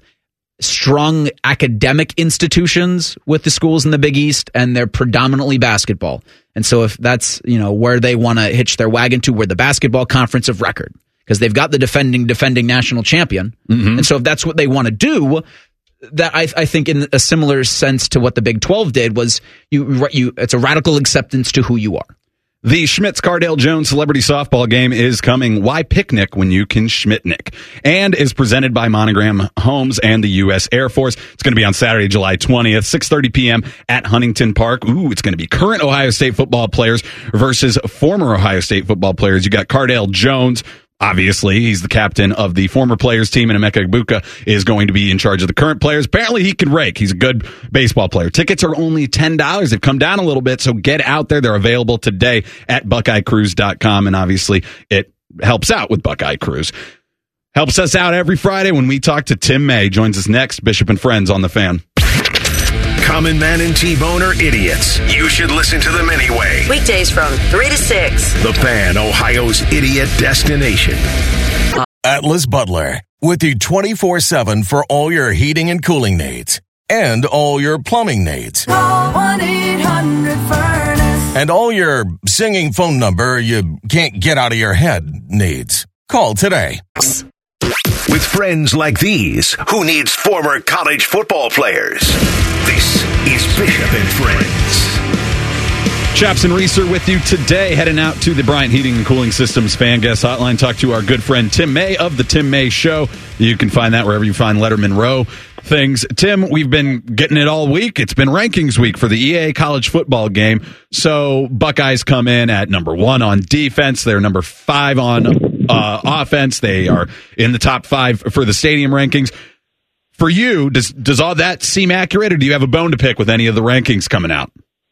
strong academic institutions with the schools in the Big East, and they're predominantly basketball. And so if that's, you know, where they want to hitch their wagon to, we're the basketball conference of record, because they've got the defending defending national champion. Mm-hmm. And so if that's what they want to do, that I, I think in a similar sense to what the Big twelve did was you you it's a radical acceptance to who you are. The Schmitz Cardale Jones Celebrity Softball Game is coming. Why picnic when you can Schmitnick? And is presented by Monogram Homes and the U S Air Force. It's going to be on Saturday, July twentieth, six thirty p.m. at Huntington Park. Ooh, it's going to be current Ohio State football players versus former Ohio State football players. You got Cardale Jones. Obviously, he's the captain of the former players team, and Emeka Egbuka is going to be in charge of the current players. Apparently, he can rake. He's a good baseball player. Tickets are only ten dollars. They've come down a little bit, so get out there. They're available today at buckeye cruise dot com, and obviously, it helps out with Buckeye Cruise. Helps us out every Friday when we talk to Tim May. Joins us next, Bishop and Friends on The Fan. Common Man and T-Bone are idiots. You should listen to them anyway. Weekdays from three to six. The Fan, Ohio's idiot destination. Atlas Butler, with you twenty-four seven for all your heating and cooling needs. And all your plumbing needs. Call one eight hundred furnace. And all your singing phone number you can't get out of your head needs. Call today. With friends like these, who needs former college football players? This is Bishop and Friends. Chaps and Reeser with you today, heading out to the Bryant Heating and Cooling Systems fan guest hotline. Talk to our good friend Tim May of the Tim May Show. You can find that wherever you find Letterman Row things. Tim, we've been getting it all week. It's been rankings week for the E A college football game. So Buckeyes come in at number one on defense. They're number five on uh, offense. They are in the top five for the stadium rankings. For you, does does all that seem accurate, or do you have a bone to pick with any of the rankings coming out?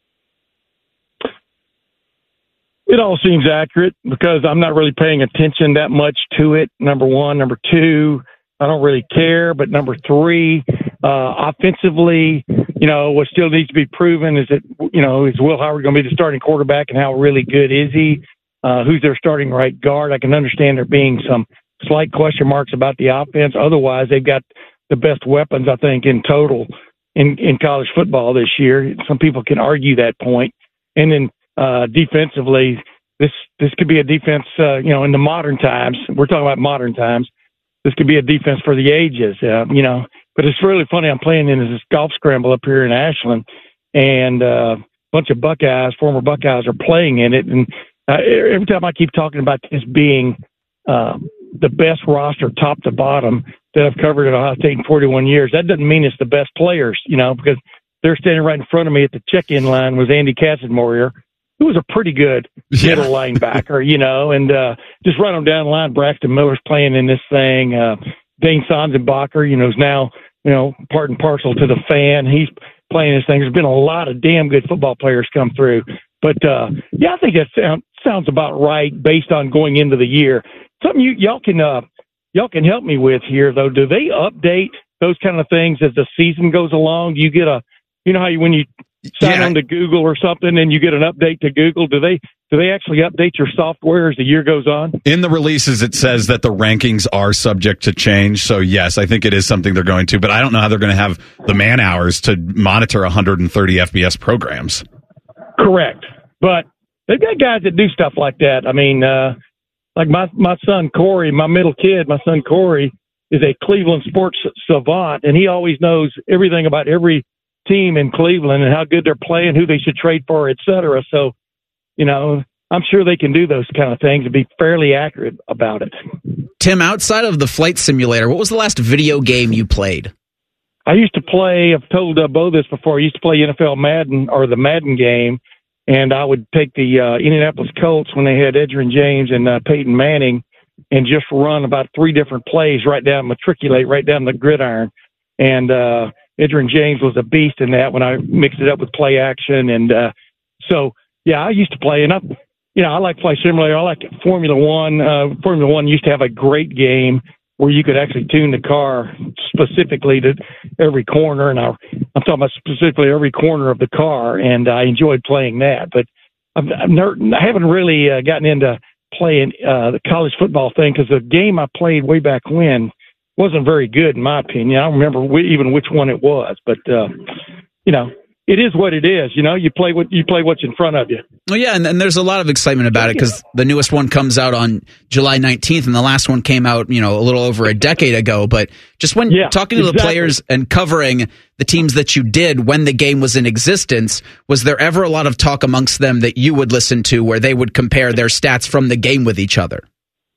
It all seems accurate because I'm not really paying attention that much to it. Number one. Number two, I don't really care. But number three, uh, offensively, you know, what still needs to be proven is that, you know, is Will Howard going to be the starting quarterback, and how really good is he? Uh, who's their starting right guard? I can understand there being some slight question marks about the offense. Otherwise, they've got the best weapons, I think, in total in, in college football this year. Some people can argue that point. And then, Uh, defensively, this this could be a defense, uh, you know, in the modern times. We're talking about modern times. This could be a defense for the ages, uh, you know. But it's really funny. I'm playing in this golf scramble up here in Ashland, and uh, a bunch of Buckeyes, former Buckeyes, are playing in it. And uh, every time I keep talking about this being uh, the best roster, top to bottom, that I've covered at Ohio State in forty-one years, that doesn't mean it's the best players, you know, because they're standing right in front of me at the check-in line was Andy Katzenmoyer, who was a pretty good middle yeah. linebacker, you know, and uh, just run them down the line. Braxton Miller's playing in this thing. Uh, Dane Sonsenbacher, you know, is now, you know, part and parcel to the Fan. He's playing this thing. There's been a lot of damn good football players come through. But, uh, yeah, I think that sound, sounds about right based on going into the year. Something you, y'all can uh, y'all can help me with here, though. Do they update those kind of things as the season goes along? Do you get a, you know how you, when you sign yeah. on to Google or something and you get an update to Google, do they do they actually update your software as the year goes on? In the releases, it says that the rankings are subject to change. So, yes, I think it is something they're going to. But I don't know how they're going to have the man hours to monitor one hundred thirty F B S programs. Correct. But they've got guys that do stuff like that. I mean, uh, like my, my son Corey, my middle kid, my son Corey, is a Cleveland sports savant, and he always knows everything about every team in Cleveland and how good they're playing, who they should trade for, et cetera. So, you know, I'm sure they can do those kind of things and be fairly accurate about it. Tim, outside of the flight simulator, what was the last video game you played? I used to play, I've told uh, Bo this before, I used to play N F L Madden or the Madden game, and I would take the uh, Indianapolis Colts when they had Edgerrin James and uh, Peyton Manning and just run about three different plays right down, matriculate right down the gridiron. And, uh, Edgerrin James was a beast in that when I mixed it up with play action. And uh, so, yeah, I used to play. And, I, you know, I like Flight Simulator. I like Formula One. Uh, Formula One used to have a great game where you could actually tune the car specifically to every corner. And I, I'm talking about specifically every corner of the car. And I enjoyed playing that. But I've, I've never, I haven't really uh, gotten into playing uh, the college football thing because the game I played way back when wasn't very good in my opinion. I don't remember w- even which one it was, but uh, you know, it is what it is. You know, you play what you play what's in front of you. Well, yeah, and, and there's a lot of excitement about it because the newest one comes out on July nineteenth, and the last one came out, you know, a little over a decade ago. But just when yeah, talking to exactly. the players and covering the teams that you did when the game was in existence, was there ever a lot of talk amongst them that you would listen to where they would compare their stats from the game with each other?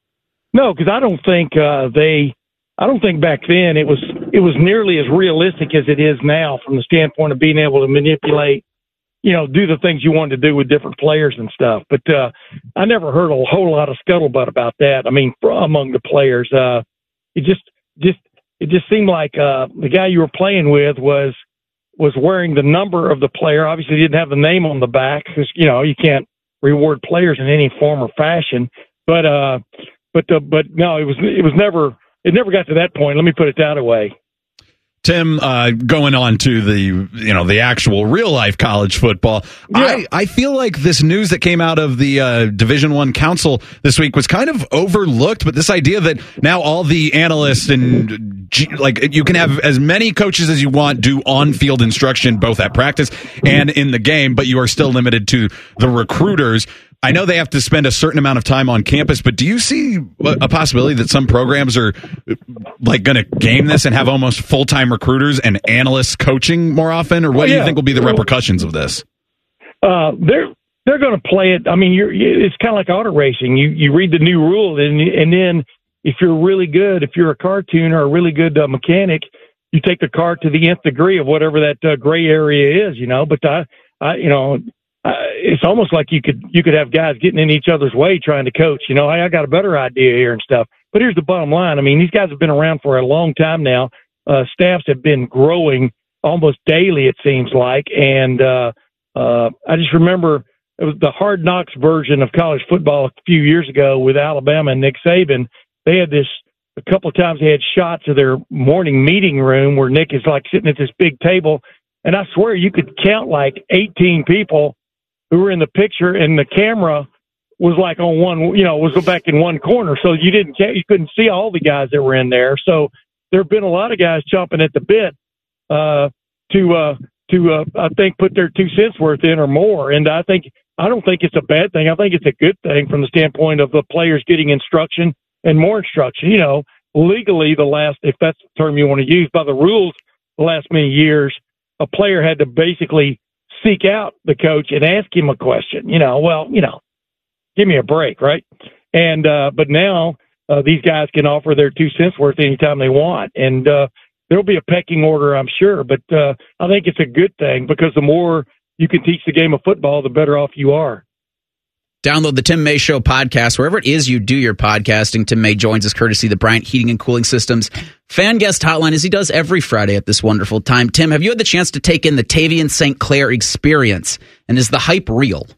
No, because I don't think uh, they. I don't think back then it was it was nearly as realistic as it is now from the standpoint of being able to manipulate, you know, do the things you wanted to do with different players and stuff. But uh, I never heard a whole lot of scuttlebutt about that. I mean, among the players, uh, it just just it just seemed like uh, the guy you were playing with was was wearing the number of the player. Obviously, he didn't have the name on the back because you know you can't reward players in any form or fashion. But uh, but the, but no, it was it was never. it never got to that point. Let me put it that way. Tim, uh, going on to the you know the actual real life college football, yeah. I, I feel like this news that came out of the uh, Division One Council this week was kind of overlooked. But this idea that now all the analysts and like you can have as many coaches as you want do on field instruction both at practice and in the game, but you are still limited to the recruiters. I know they have to spend a certain amount of time on campus, but do you see a possibility that some programs are like going to game this and have almost full-time recruiters and analysts coaching more often? Or what oh, yeah. do you think will be the repercussions of this? Uh, they're they're going to play it. I mean, you're, it's kind of like auto racing. You you read the new rule, and and then if you're really good, if you're a car tuner or a really good uh, mechanic, you take the car to the nth degree of whatever that uh, gray area is, you know. But I, I you know. Uh, it's almost like you could you could have guys getting in each other's way trying to coach. You know, hey, I got a better idea here and stuff. But here's the bottom line. I mean, these guys have been around for a long time now. Uh, staffs have been growing almost daily, it seems like. And uh, uh, I just remember it was the Hard Knocks version of college football a few years ago with Alabama and Nick Saban. They had this a couple of times. They had shots of their morning meeting room where Nick is like sitting at this big table, and I swear you could count like eighteen people who were in the picture, and the camera was like on one, you know, was back in one corner. So you didn't, you couldn't see all the guys that were in there. So there have been a lot of guys chomping at the bit, uh, to, uh, to, uh, I think put their two cents worth in or more. And I think, I don't think it's a bad thing. I think it's a good thing from the standpoint of the players getting instruction and more instruction. You know, legally the last, if that's the term you want to use, by the rules, the last many years, a player had to basically seek out the coach and ask him a question, you know, well, you know, give me a break. Right. And, uh, but now, uh, these guys can offer their two cents worth anytime they want. And, uh, there'll be a pecking order, I'm sure, but, uh, I think it's a good thing because the more you can teach the game of football, the better off you are. Download the Tim May Show podcast wherever it is you do your podcasting. Tim May joins us courtesy of the Bryant Heating and Cooling Systems fan guest hotline, as he does every Friday at this wonderful time. Tim, have you had the chance to take in the Tavian Saint Clair experience, and is the hype real?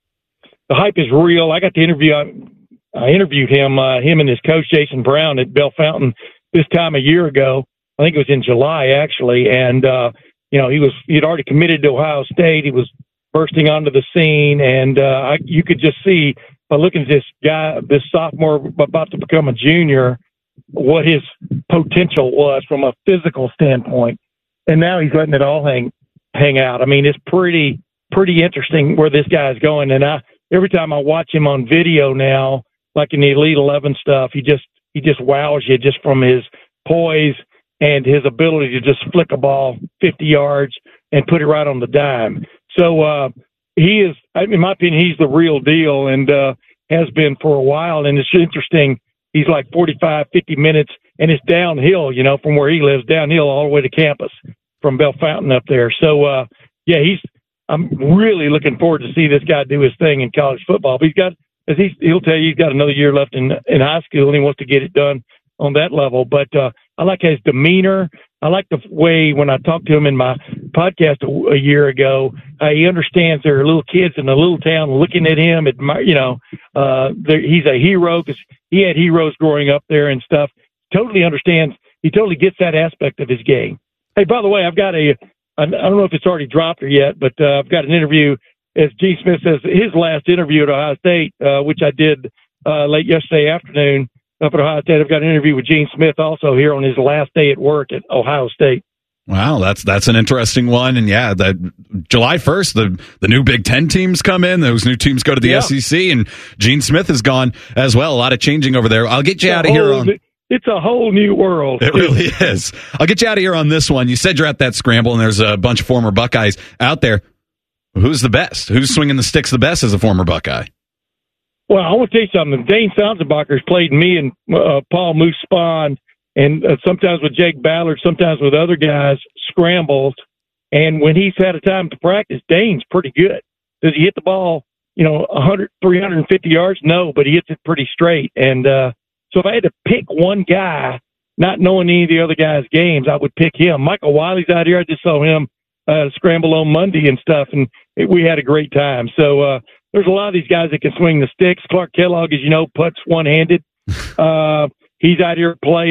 The hype is real. I got to interview. I, I interviewed him, uh, him and his coach Jason Brown at Bell Fountain this time a year ago. I think it was in July actually, and uh, you know he was he had already committed to Ohio State. He was bursting onto the scene, and uh, I, you could just see by looking at this guy, this sophomore about to become a junior, what his potential was from a physical standpoint. And now he's letting it all hang hang out. I mean, it's pretty pretty interesting where this guy's going. And I every time I watch him on video now, like in the Elite Eleven stuff, he just he just wows you just from his poise and his ability to just flick a ball fifty yards and put it right on the dime. So uh, he is, in my opinion, he's the real deal and uh, has been for a while. And it's interesting. He's like forty-five, fifty minutes, and it's downhill, you know, from where he lives, downhill all the way to campus from Bell Fountain up there. So, uh, yeah, he's. I'm really looking forward to see this guy do his thing in college football. But he's got, as he's, he'll tell you, he's got another year left in in high school, and he wants to get it done on that level. But uh, I like his demeanor. I like the way when I talked to him in my podcast a, a year ago, uh, he understands there are little kids in a little town looking at him. Admire, you know, uh, he's a hero because he had heroes growing up there and stuff. Totally understands. He totally gets that aspect of his game. Hey, by the way, I've got a, I don't know if it's already dropped or yet, but uh, I've got an interview, as Gene Smith says, his last interview at Ohio State, uh, which I did uh, late yesterday afternoon. Up at Ohio State, I've got an interview with Gene Smith also here on his last day at work at Ohio State. Wow, that's that's an interesting one, and yeah, that July first, the the new Big Ten teams come in; those new teams go to the yeah. S E C, and Gene Smith is gone as well. A lot of changing over there. I'll get you it's out of whole, here on. It's a whole new world. It really is. I'll get you out of here on this one. You said you're at that scramble, and there's a bunch of former Buckeyes out there. Who's the best? Who's swinging the sticks the best as a former Buckeye? Well, I want to tell you something. Dane Sounsenbacher's played me and uh, Paul Moose Spahn, and uh, sometimes with Jake Ballard, sometimes with other guys, scrambles. And when he's had a time to practice, Dane's pretty good. Does he hit the ball, you know, one hundred, three hundred fifty yards? No, but he hits it pretty straight. And uh, so if I had to pick one guy, not knowing any of the other guys' games, I would pick him. Michael Wiley's out here. I just saw him uh, scramble on Monday and stuff, and it, we had a great time. So, uh, there's a lot of these guys that can swing the sticks. Clark Kellogg, as you know, puts one-handed. Uh, he's out here playing.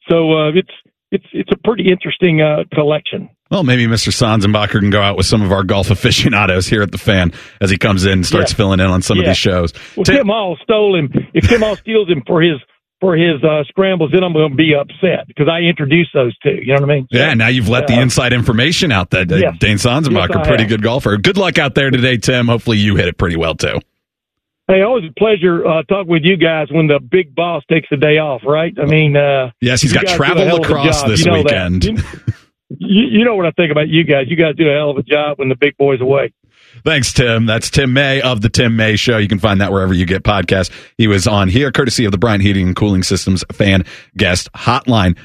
So uh, it's it's it's a pretty interesting uh, collection. Well, maybe Mister Sanzenbacher can go out with some of our golf aficionados here at the Fan as he comes in and starts Yeah. filling in on some of Yeah. these shows. Well, Tim- Tim Hall stole him. If Tim Hall steals him for his for his uh, scrambles, then I'm going to be upset because I introduced those two. You know what I mean? Yeah, now you've let the Uh, inside information out that uh, yes. Dane Sanzenbacher, Yes, I pretty have. good golfer. Good luck out there today, Tim. Hopefully you hit it pretty well, too. Hey, always a pleasure uh, talking with you guys when the big boss takes the day off, right? I mean, uh, Yes, he's you got guys travel do a hell of a lacrosse job. this You know that. weekend. You, you know what I think about you guys. You guys do a hell of a job when the big boy's away. Thanks, Tim. That's Tim May of the Tim May Show. You can find that wherever you get podcasts. He was on here, courtesy of the Bryant Heating and Cooling Systems Fan Guest Hotline.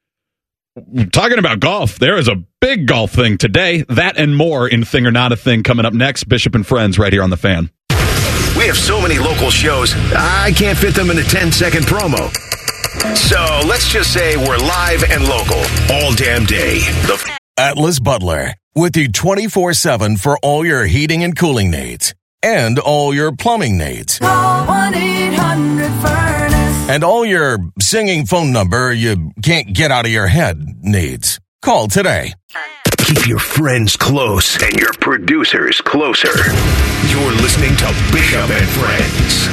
Talking about golf, there is a big golf thing today. That and more in Thing or Not a Thing coming up next. Bishop and Friends right here on the Fan. We have so many local shows, I can't fit them in a ten-second promo. So let's just say we're live and local all damn day. The Atlas Butler, with you twenty-four seven for all your heating and cooling needs and all your plumbing needs. Call one eight hundred furnace. And all your singing phone number you can't get out of your head needs. Call today. Keep your friends close and your producers closer. You're listening to Bishop and Friends.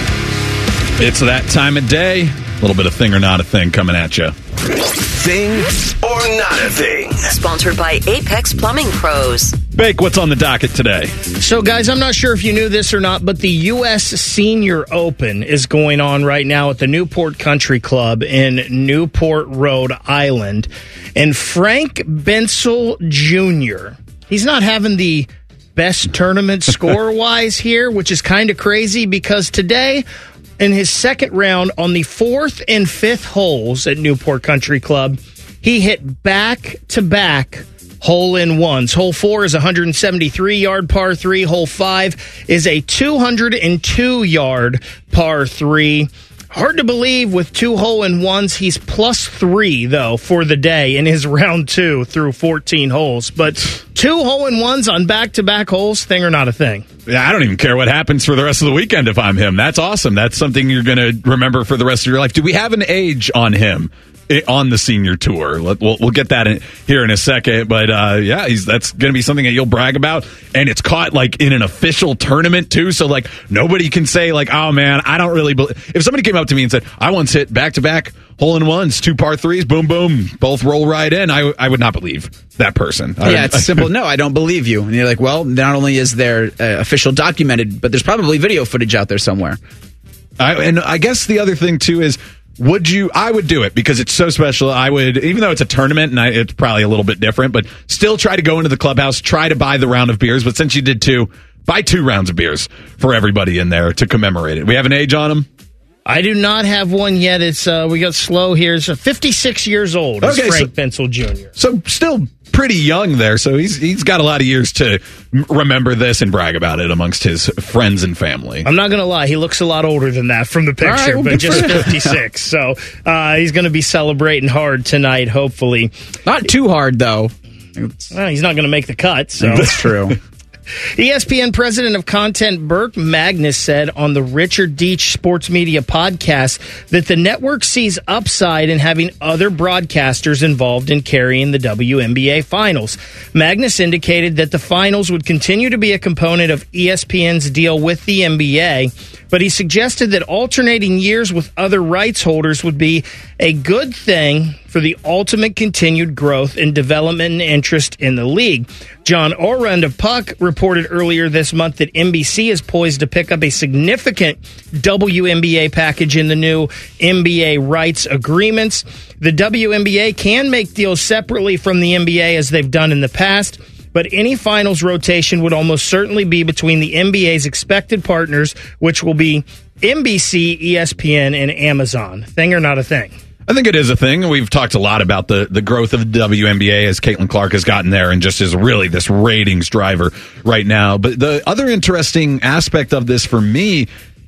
It's that time of day. A little bit of Thing or Not a Thing coming at you. Thing or not a thing? Sponsored by Apex Plumbing Pros. Bake, what's on the docket today? So, guys, I'm not sure if you knew this or not, but the U S Senior Open is going on right now at the Newport Country Club in Newport, Rhode Island. And Frank Bensel Junior, he's not having the best tournament score-wise here, which is kind of crazy because today, in his second round on the fourth and fifth holes at Newport Country Club, he hit back-to-back hole-in-ones. Hole four is a one seventy-three yard par three. Hole five is a two oh two yard par three. Hard to believe with two hole-in-ones. He's plus three, though, for the day in his round two through fourteen holes. But two hole-in-ones on back-to-back holes, thing or not a thing? Yeah, I don't even care what happens for the rest of the weekend if I'm him. That's awesome. That's something you're going to remember for the rest of your life. Do we have an age on him on the senior tour? We'll, we'll get that in, here in a second. But, uh, yeah, he's, that's going to be something that you'll brag about. And it's caught, like, in an official tournament, too. So, like, nobody can say, like, oh, man, I don't really believe. If somebody came up to me and said, I once hit back-to-back hole-in-ones, two par threes, boom, boom, both roll right in, I, I would not believe that person. Yeah, I, it's simple. No, I don't believe you. And you're like, well, not only is there uh, official documented, but there's probably video footage out there somewhere. I, and I guess the other thing, too, is would you, I would do it because it's so special. I would, even though it's a tournament and I, it's probably a little bit different, but still try to go into the clubhouse, try to buy the round of beers. But since you did two, buy two rounds of beers for everybody in there to commemorate it. We have an age on them? I do not have one yet. It's uh, we got slow here. It's fifty-six years old. Is Okay, Frank so- Bensel Junior So still pretty young there. So he's he's got a lot of years to m- remember this and brag about it amongst his friends and family. I'm not going to lie. He looks a lot older than that from the picture, All right, well, but good just for him. fifty-six. So uh, he's going to be celebrating hard tonight, hopefully. Not too hard, though. Well, he's not going to make the cut. So That's true. E S P N president of content Burke Magnus said on the Richard Deitch Sports Media podcast that the network sees upside in having other broadcasters involved in carrying the W N B A finals. Magnus indicated that the finals would continue to be a component of E S P N's deal with the N B A, but he suggested that alternating years with other rights holders would be a good thing for the ultimate continued growth and development and interest in the league. John Orend of Puck reported earlier this month that N B C is poised to pick up a significant W N B A package in the new N B A rights agreements. The W N B A can make deals separately from the N B A as they've done in the past, but any finals rotation would almost certainly be between the N B A's expected partners, which will be N B C, E S P N, and Amazon. Thing or not a thing? I think it is a thing. We've talked a lot about the, the growth of the W N B A as Caitlin Clark has gotten there and just is really this ratings driver right now. But the other interesting aspect of this for me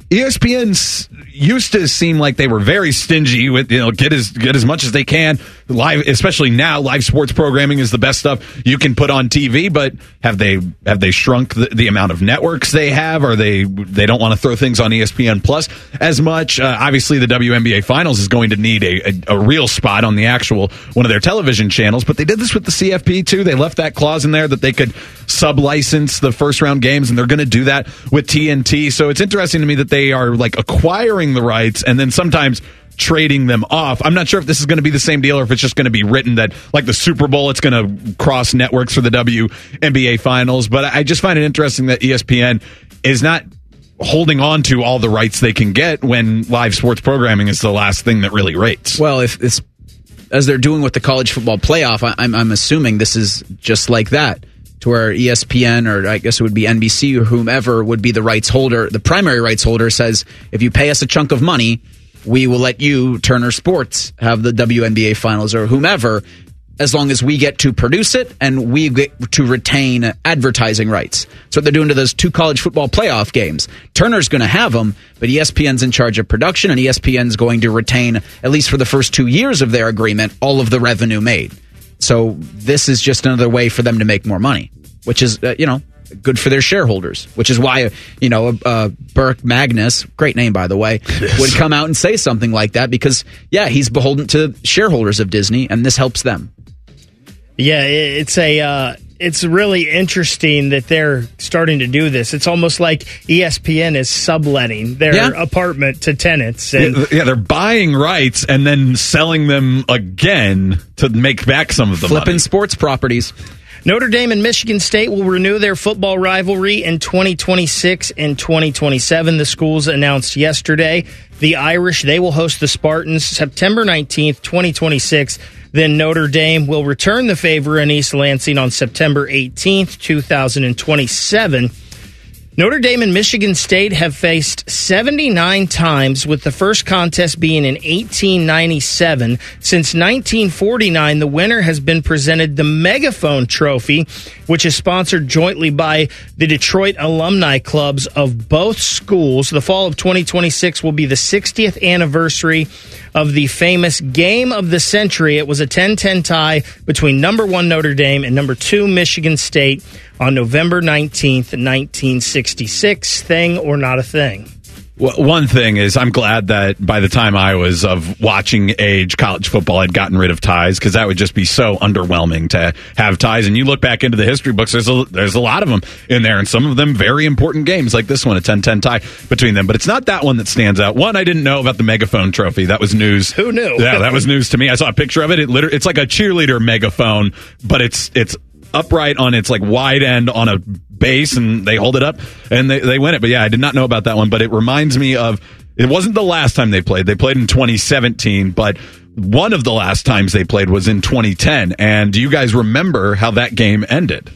E S P N used to seem like they were very stingy with, you know, get as get as much as they can. Live, especially now, live sports programming is the best stuff you can put on T V. But have they have they shrunk the, the amount of networks they have? Or they they don't want to throw things on E S P N Plus as much? Uh, obviously, the W N B A Finals is going to need a, a, a real spot on the actual one of their television channels. But they did this with the C F P too. They left that clause in there that they could sub-license the first round games, and they're going to do that with T N T. So it's interesting to me that they are like acquiring the rights and then sometimes trading them off. I'm not sure if this is going to be the same deal or if it's just going to be written that, like the Super Bowl, it's going to cross networks for the W N B A Finals. But I just find it interesting that E S P N is not holding on to all the rights they can get when live sports programming is the last thing that really rates. Well, if it's as they're doing with the college football playoff, I, I'm, I'm assuming this is just like that, to where E S P N, or I guess it would be N B C or whomever would be the rights holder. The primary rights holder says, if you pay us a chunk of money, we will let you, Turner Sports, have the W N B A Finals or whomever, as long as we get to produce it and we get to retain advertising rights. So what they're doing to those two college football playoff games. Turner's going to have them, but E S P N's in charge of production, and E S P N's going to retain, at least for the first two years of their agreement, all of the revenue made. So this is just another way for them to make more money, which is, uh, you know, good for their shareholders, which is why, you know, uh, Burke Magnus, great name, by the way, yes, would come out and say something like that because, yeah, he's beholden to shareholders of Disney, and this helps them. Yeah, it's a uh, it's really interesting that they're starting to do this. It's almost like E S P N is subletting their yeah. apartment to tenants. And yeah, yeah, they're buying rights and then selling them again to make back some of the Flipping money. sports properties. Notre Dame and Michigan State will renew their football rivalry in twenty twenty-six and twenty twenty-seven. The schools announced yesterday. The Irish, they will host the Spartans September nineteenth, twenty twenty-six. Then Notre Dame will return the favor in East Lansing on September eighteenth, twenty twenty-seven. Notre Dame and Michigan State have faced seventy-nine times, with the first contest being in eighteen ninety-seven. Since nineteen forty-nine, the winner has been presented the Megaphone Trophy, which is sponsored jointly by the Detroit alumni clubs of both schools. The fall of twenty twenty-six will be the sixtieth anniversary of the famous game of the century. It was a ten ten tie between number one Notre Dame and number two Michigan State on November nineteenth, nineteen sixty-six. Thing or not a thing? Well, one thing is, I'm glad that by the time I was of watching age, college football had gotten rid of ties, because that would just be so underwhelming to have ties. And you look back into the history books, there's a, there's a lot of them in there, and some of them very important games, like this one, a ten ten tie between them. But it's not that one that stands out. One, I didn't know about the Megaphone Trophy. That was news. Who knew? Yeah, that was news to me. I saw a picture of it. It literally, it's like a cheerleader megaphone, but it's it's upright on its like wide end on a base, and they hold it up and they, they win it. But yeah, I did not know about that one, but it reminds me of, it wasn't the last time they played. They played in twenty seventeen, but one of the last times they played was in twenty ten. And do you guys remember how that game ended?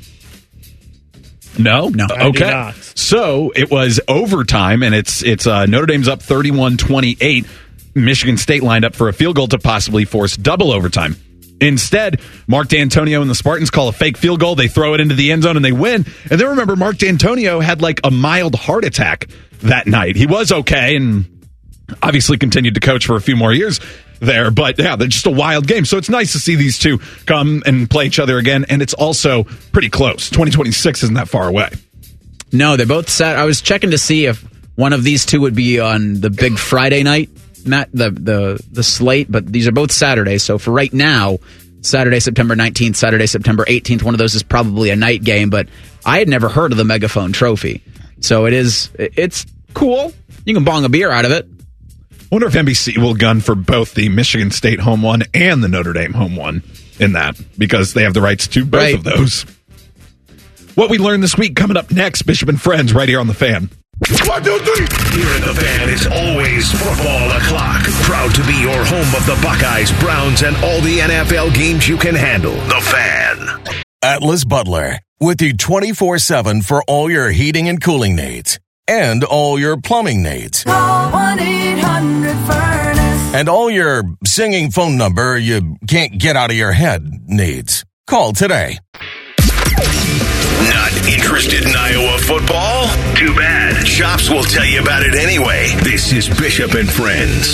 No? No. I okay. do not. So it was overtime, and it's it's uh, Notre Dame's up thirty-one twenty-eight. Michigan State lined up for a field goal to possibly force double overtime. Instead, Mark D'Antonio and the Spartans call a fake field goal. They throw it into the end zone and they win. And then remember, Mark D'Antonio had like a mild heart attack that night. He was okay and obviously continued to coach for a few more years there. But yeah, they're just a wild game. So it's nice to see these two come and play each other again. And it's also pretty close. twenty twenty-six isn't that far away. No, they're both set. I was checking to see if one of these two would be on the big Friday night, Matt, the, the, the slate, but these are both Saturdays. So for right now, Saturday, September nineteenth, Saturday, September eighteenth, one of those is probably a night game, but I had never heard of the Megaphone Trophy. So it is, it's cool. You can bong a beer out of it. I wonder if N B C will gun for both the Michigan State home one and the Notre Dame home one in that, because they have the rights to both right. of those. What we learned this week coming up next, Bishop and Friends, right here on The Fan. One, two, three. Here in The Fan is always football o'clock. Proud to be your home of the Buckeyes, Browns, and all the N F L games you can handle. The Fan. Atlas Butler, with you twenty-four seven for all your heating and cooling needs. And all your plumbing needs. Call one eight hundred furnace. And all your singing phone number you can't get out of your head needs. Call today. Not interested in Iowa football? Too bad. Chops will tell you about it anyway. This is Bishop and Friends.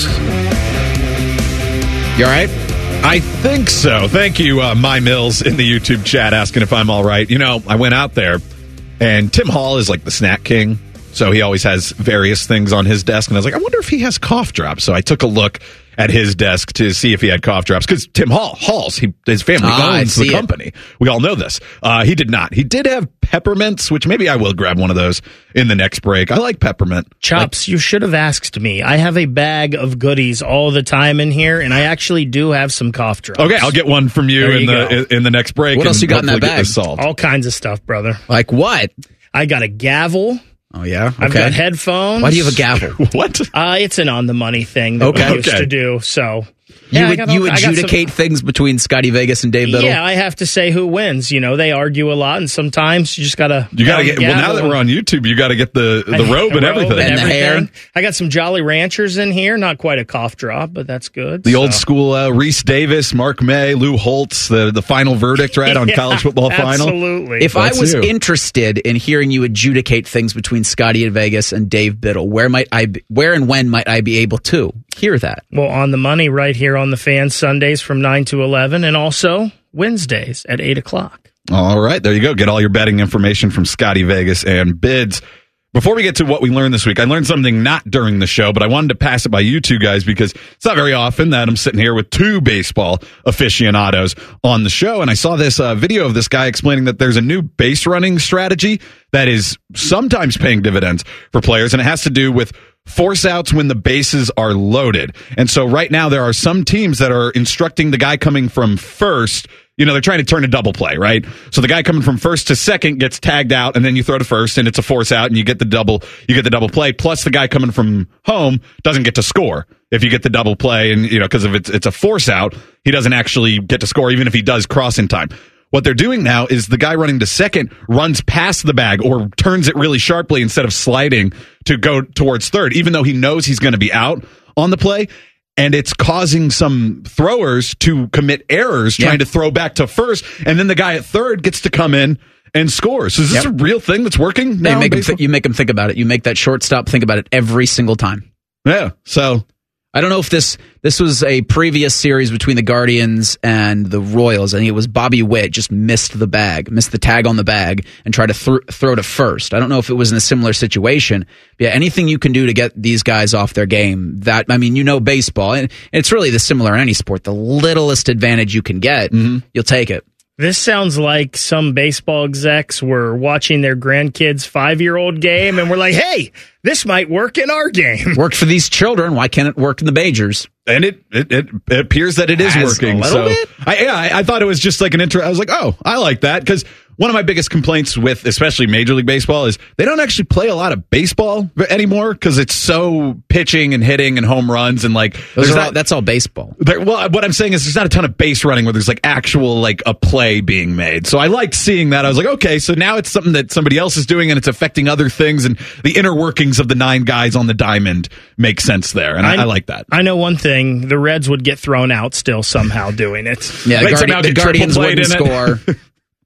You all right? I think so. Thank you, uh, My Mills, in the YouTube chat asking if I'm all right. You know, I went out there, and Tim Hall is like the snack king, so he always has various things on his desk, and I was like, I wonder if he has cough drops. So I took a look at his desk to see if he had cough drops, because Tim Hall, Halls, he, his family Ah, owns the it. company. We all know this. Uh, he did not. He did have peppermints, which maybe I will grab one of those in the next break. I like peppermint. Chops, you should have asked me. I have a bag of goodies all the time in here, and I actually do have some cough drops. Okay, I'll get one from you, There in you the go. in, in the next break. What else and you got in that hopefully get bag? this solved. All kinds of stuff, brother. Like what? I got a gavel. Oh, yeah? Okay. I've got headphones. Why do you have a gavel? What? Uh, it's an on-the-money thing that Okay. we used Okay. to do, so... You, Yeah, I would, got all- you I got some- adjudicate things between Scotty Vegas and Dave Biddle? Yeah, I have to say who wins. You know, they argue a lot, and sometimes you just gotta. You got to pound get. the Well, now gavel that we're on YouTube, you got to get the the and- robe and everything. and And the hair. everything. I got some Jolly Ranchers in here. Not quite a cough drop, but that's good. The so. old school uh, Reese Davis, Mark May, Lou Holtz, the the final verdict, right, on Yeah, college football final. Absolutely. If That's I was you. interested in hearing you adjudicate things between Scotty and Vegas and Dave Biddle, where might I? Be, where and when might I be able to hear that? Well, on the money right here on the Fan Sundays from nine to eleven, and also Wednesdays at eight o'clock. All right, there you go. Get all your betting information from Scotty Vegas and Bids. Before we get to what we learned this week, I learned something not during the show, but I wanted to pass it by you two guys because it's not very often that I'm sitting here with two baseball aficionados on the show. And I saw this uh, video of this guy explaining that there's a new base running strategy that is sometimes paying dividends for players, and it has to do with force outs when the bases are loaded. And so right now there are some teams that are instructing the guy coming from first. You know, they're trying to turn a double play, right? So the guy coming from first to second gets tagged out, and then you throw to first, and it's a force out, and you get the double. You get the double play. Plus, the guy coming from home doesn't get to score if you get the double play, and you know, because if it's it's a force out, he doesn't actually get to score, even if he does cross in time. What they're doing now is the guy running to second runs past the bag or turns it really sharply instead of sliding to go towards third, even though he knows he's going to be out on the play. And it's causing some throwers to commit errors trying Yeah. to throw back to first. And then the guy at third gets to come in and score. So is this Yep. a real thing that's working now? You make, in him th- you make him think about it. You make that shortstop think about it every single time. Yeah. So I don't know if this this was a previous series between the Guardians and the Royals. I think it was Bobby Witt just missed the bag, missed the tag on the bag, and tried to th- throw to first. I don't know if it was in a similar situation. But yeah, anything you can do to get these guys off their game. That I mean, you know, baseball, and it's really the similar in any sport. The littlest advantage you can get, you'll take it. This sounds like some baseball execs were watching their grandkids' five-year-old game, and we're like, "Hey, this might work in our game." Worked for these children. Why can't it work in the majors? And it, it, it, it appears that it is Has working. a little So bit. I, yeah, I, I thought it was just like an intro. I was like, oh, I like that. Because one of my biggest complaints with especially Major League Baseball is they don't actually play a lot of baseball anymore because it's so pitching and hitting and home runs and like Those there's are all, not, that's all baseball. there, well, what I'm saying is there's not a ton of base running where there's like actual like a play being made. So I liked seeing that. I was like, okay, so now it's something that somebody else is doing and it's affecting other things, and the inner workings of the nine guys on the diamond make sense there, and I, I, I like that. I know one thing: the Reds would get thrown out still somehow doing it. Yeah, the, Like Guardi- somehow the get Guardians triple played wouldn't in score.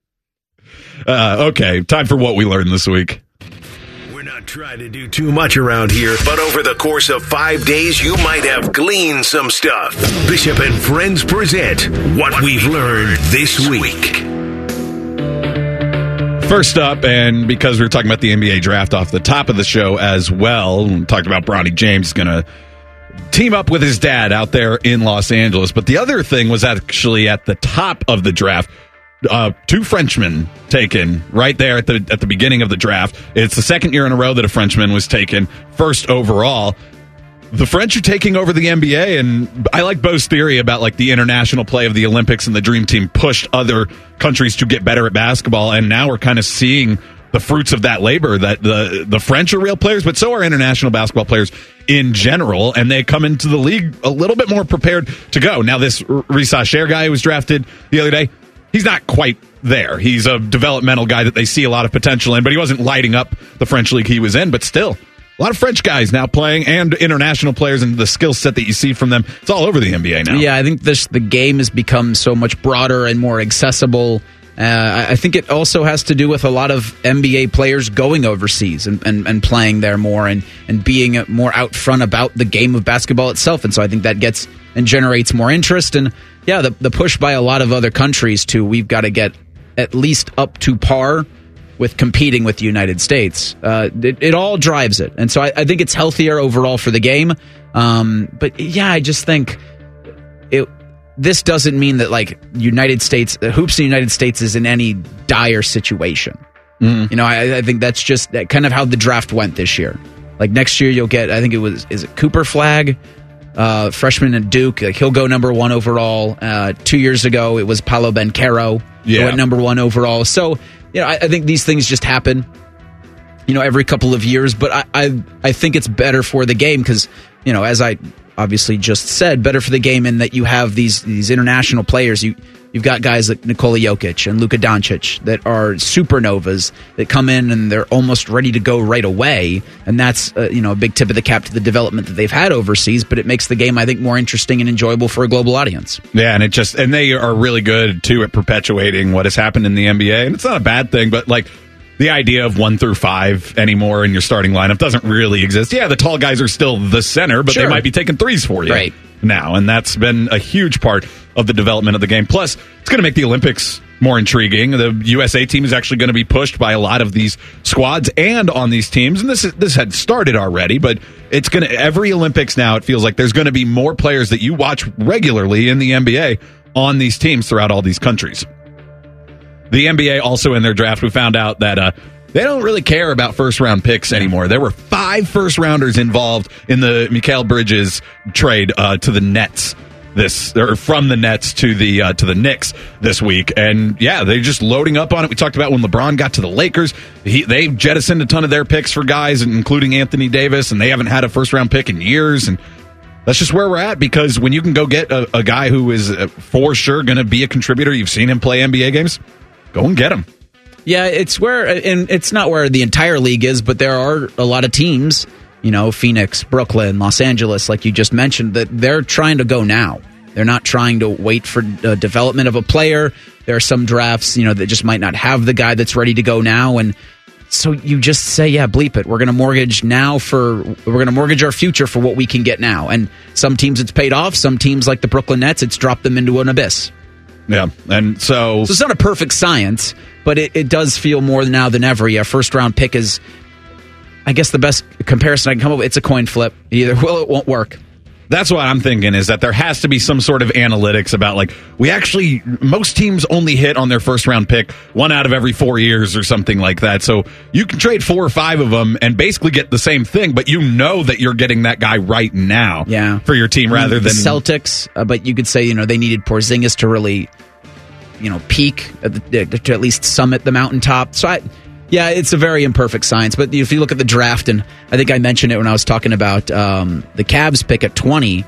Uh, okay, time for what we learned this week. We're not trying to do too much around here, but over the course of five days, you might have gleaned some stuff. Bishop and Friends present What We've Learned This Week. First up, and because we were talking about the N B A draft off the top of the show as well, and talked about Bronny James going to team up with his dad out there in Los Angeles. But the other thing was actually at the top of the draft. Uh, two Frenchmen taken right there at the at the beginning of the draft. It's the second year in a row that a Frenchman was taken first overall. The French are taking over the N B A, and I like Bo's theory about like the international play of the Olympics and the Dream Team pushed other countries to get better at basketball, and now we're kind of seeing the fruits of that labor. That the the French are real players, but so are international basketball players in general, and they come into the league a little bit more prepared to go. Now, this Risa Cher guy who was drafted the other day, he's not quite there. He's a developmental guy that they see a lot of potential in, but he wasn't lighting up the French league he was in. But still, a lot of French guys now playing, and international players, and the skill set that you see from them, it's all over the N B A now. Yeah, I think this the game has become so much broader and more accessible Uh, I think it also has to do with a lot of N B A players going overseas and, and, and playing there more and, and being more out front about the game of basketball itself. And so I think that gets and generates more interest. And yeah, the, the push by a lot of other countries to we've got to get at least up to par with competing with the United States. Uh, it, it all drives it. And so I, I think it's healthier overall for the game. Um, but yeah, I just think it. This doesn't mean that like United States, uh, hoops in the United States is in any dire situation. Mm. You know, I, I think that's just that kind of how the draft went this year. Like next year, you'll get, I think it was, is it Cooper Flagg, uh, freshman at Duke. Like he'll go number one overall. Uh, two years ago, it was Paolo Banchero yeah. who went number one overall. So, you know, I, I think these things just happen, you know, every couple of years. But I, I, I think it's better for the game because, you know, as I obviously just said, better for the game in that you have these these international players. You you've got guys like Nikola Jokic and Luka Doncic that are supernovas that come in and they're almost ready to go right away, and that's uh, you know a big tip of the cap to the development that they've had overseas. But it makes the game, I think, more interesting and enjoyable for a global audience. Yeah, and it just and they are really good too at perpetuating what has happened in the N B A, and it's not a bad thing, but like. The idea of one through five anymore in your starting lineup doesn't really exist. Yeah, the tall guys are still the center, but sure. they might be taking threes for you right. now. And that's been a huge part of the development of the game. Plus, it's going to make the Olympics more intriguing. The U S A team is actually going to be pushed by a lot of these squads and on these teams. And this is, this had started already, but it's going to every Olympics now, it feels like there's going to be more players that you watch regularly in the N B A on these teams throughout all these countries. The N B A also in their draft, we found out that uh, they don't really care about first-round picks anymore. There were five first-rounders involved in the Mikal Bridges trade uh, to the Nets this, or from the Nets to the uh, to the Knicks this week, and yeah, they're just loading up on it. We talked about when LeBron got to the Lakers, he, they jettisoned a ton of their picks for guys, including Anthony Davis, and they haven't had a first-round pick in years, and that's just where we're at, because when you can go get a, a guy who is uh, for sure going to be a contributor, you've seen him play N B A games. Go and get him. Yeah, it's where, and it's not where the entire league is, but there are a lot of teams, you know, Phoenix, Brooklyn, Los Angeles, like you just mentioned, that they're trying to go now. They're not trying to wait for uh, development of a player. There are some drafts, you know, that just might not have the guy that's ready to go now. And so you just say, yeah, bleep it. We're going to mortgage now for, we're going to mortgage our future for what we can get now. And some teams it's paid off. Some teams like the Brooklyn Nets, it's dropped them into an abyss. Yeah, and so... So it's not a perfect science, but it, it does feel more now than ever. Yeah, first-round pick is, I guess the best comparison I can come up with, it's a coin flip. Either will or it won't work. That's what I'm thinking, is that there has to be some sort of analytics about, like, we actually, most teams only hit on their first-round pick one out of every four years or something like that. So you can trade four or five of them and basically get the same thing, but you know that you're getting that guy right now yeah. for your team rather the than... Celtics, uh, but you could say, you know, they needed Porzingis to really, you know, peak, at the, to at least summit the mountaintop. So I... Yeah, it's a very imperfect science, but if you look at the draft, and I think I mentioned it when I was talking about um, the Cavs pick at twenty,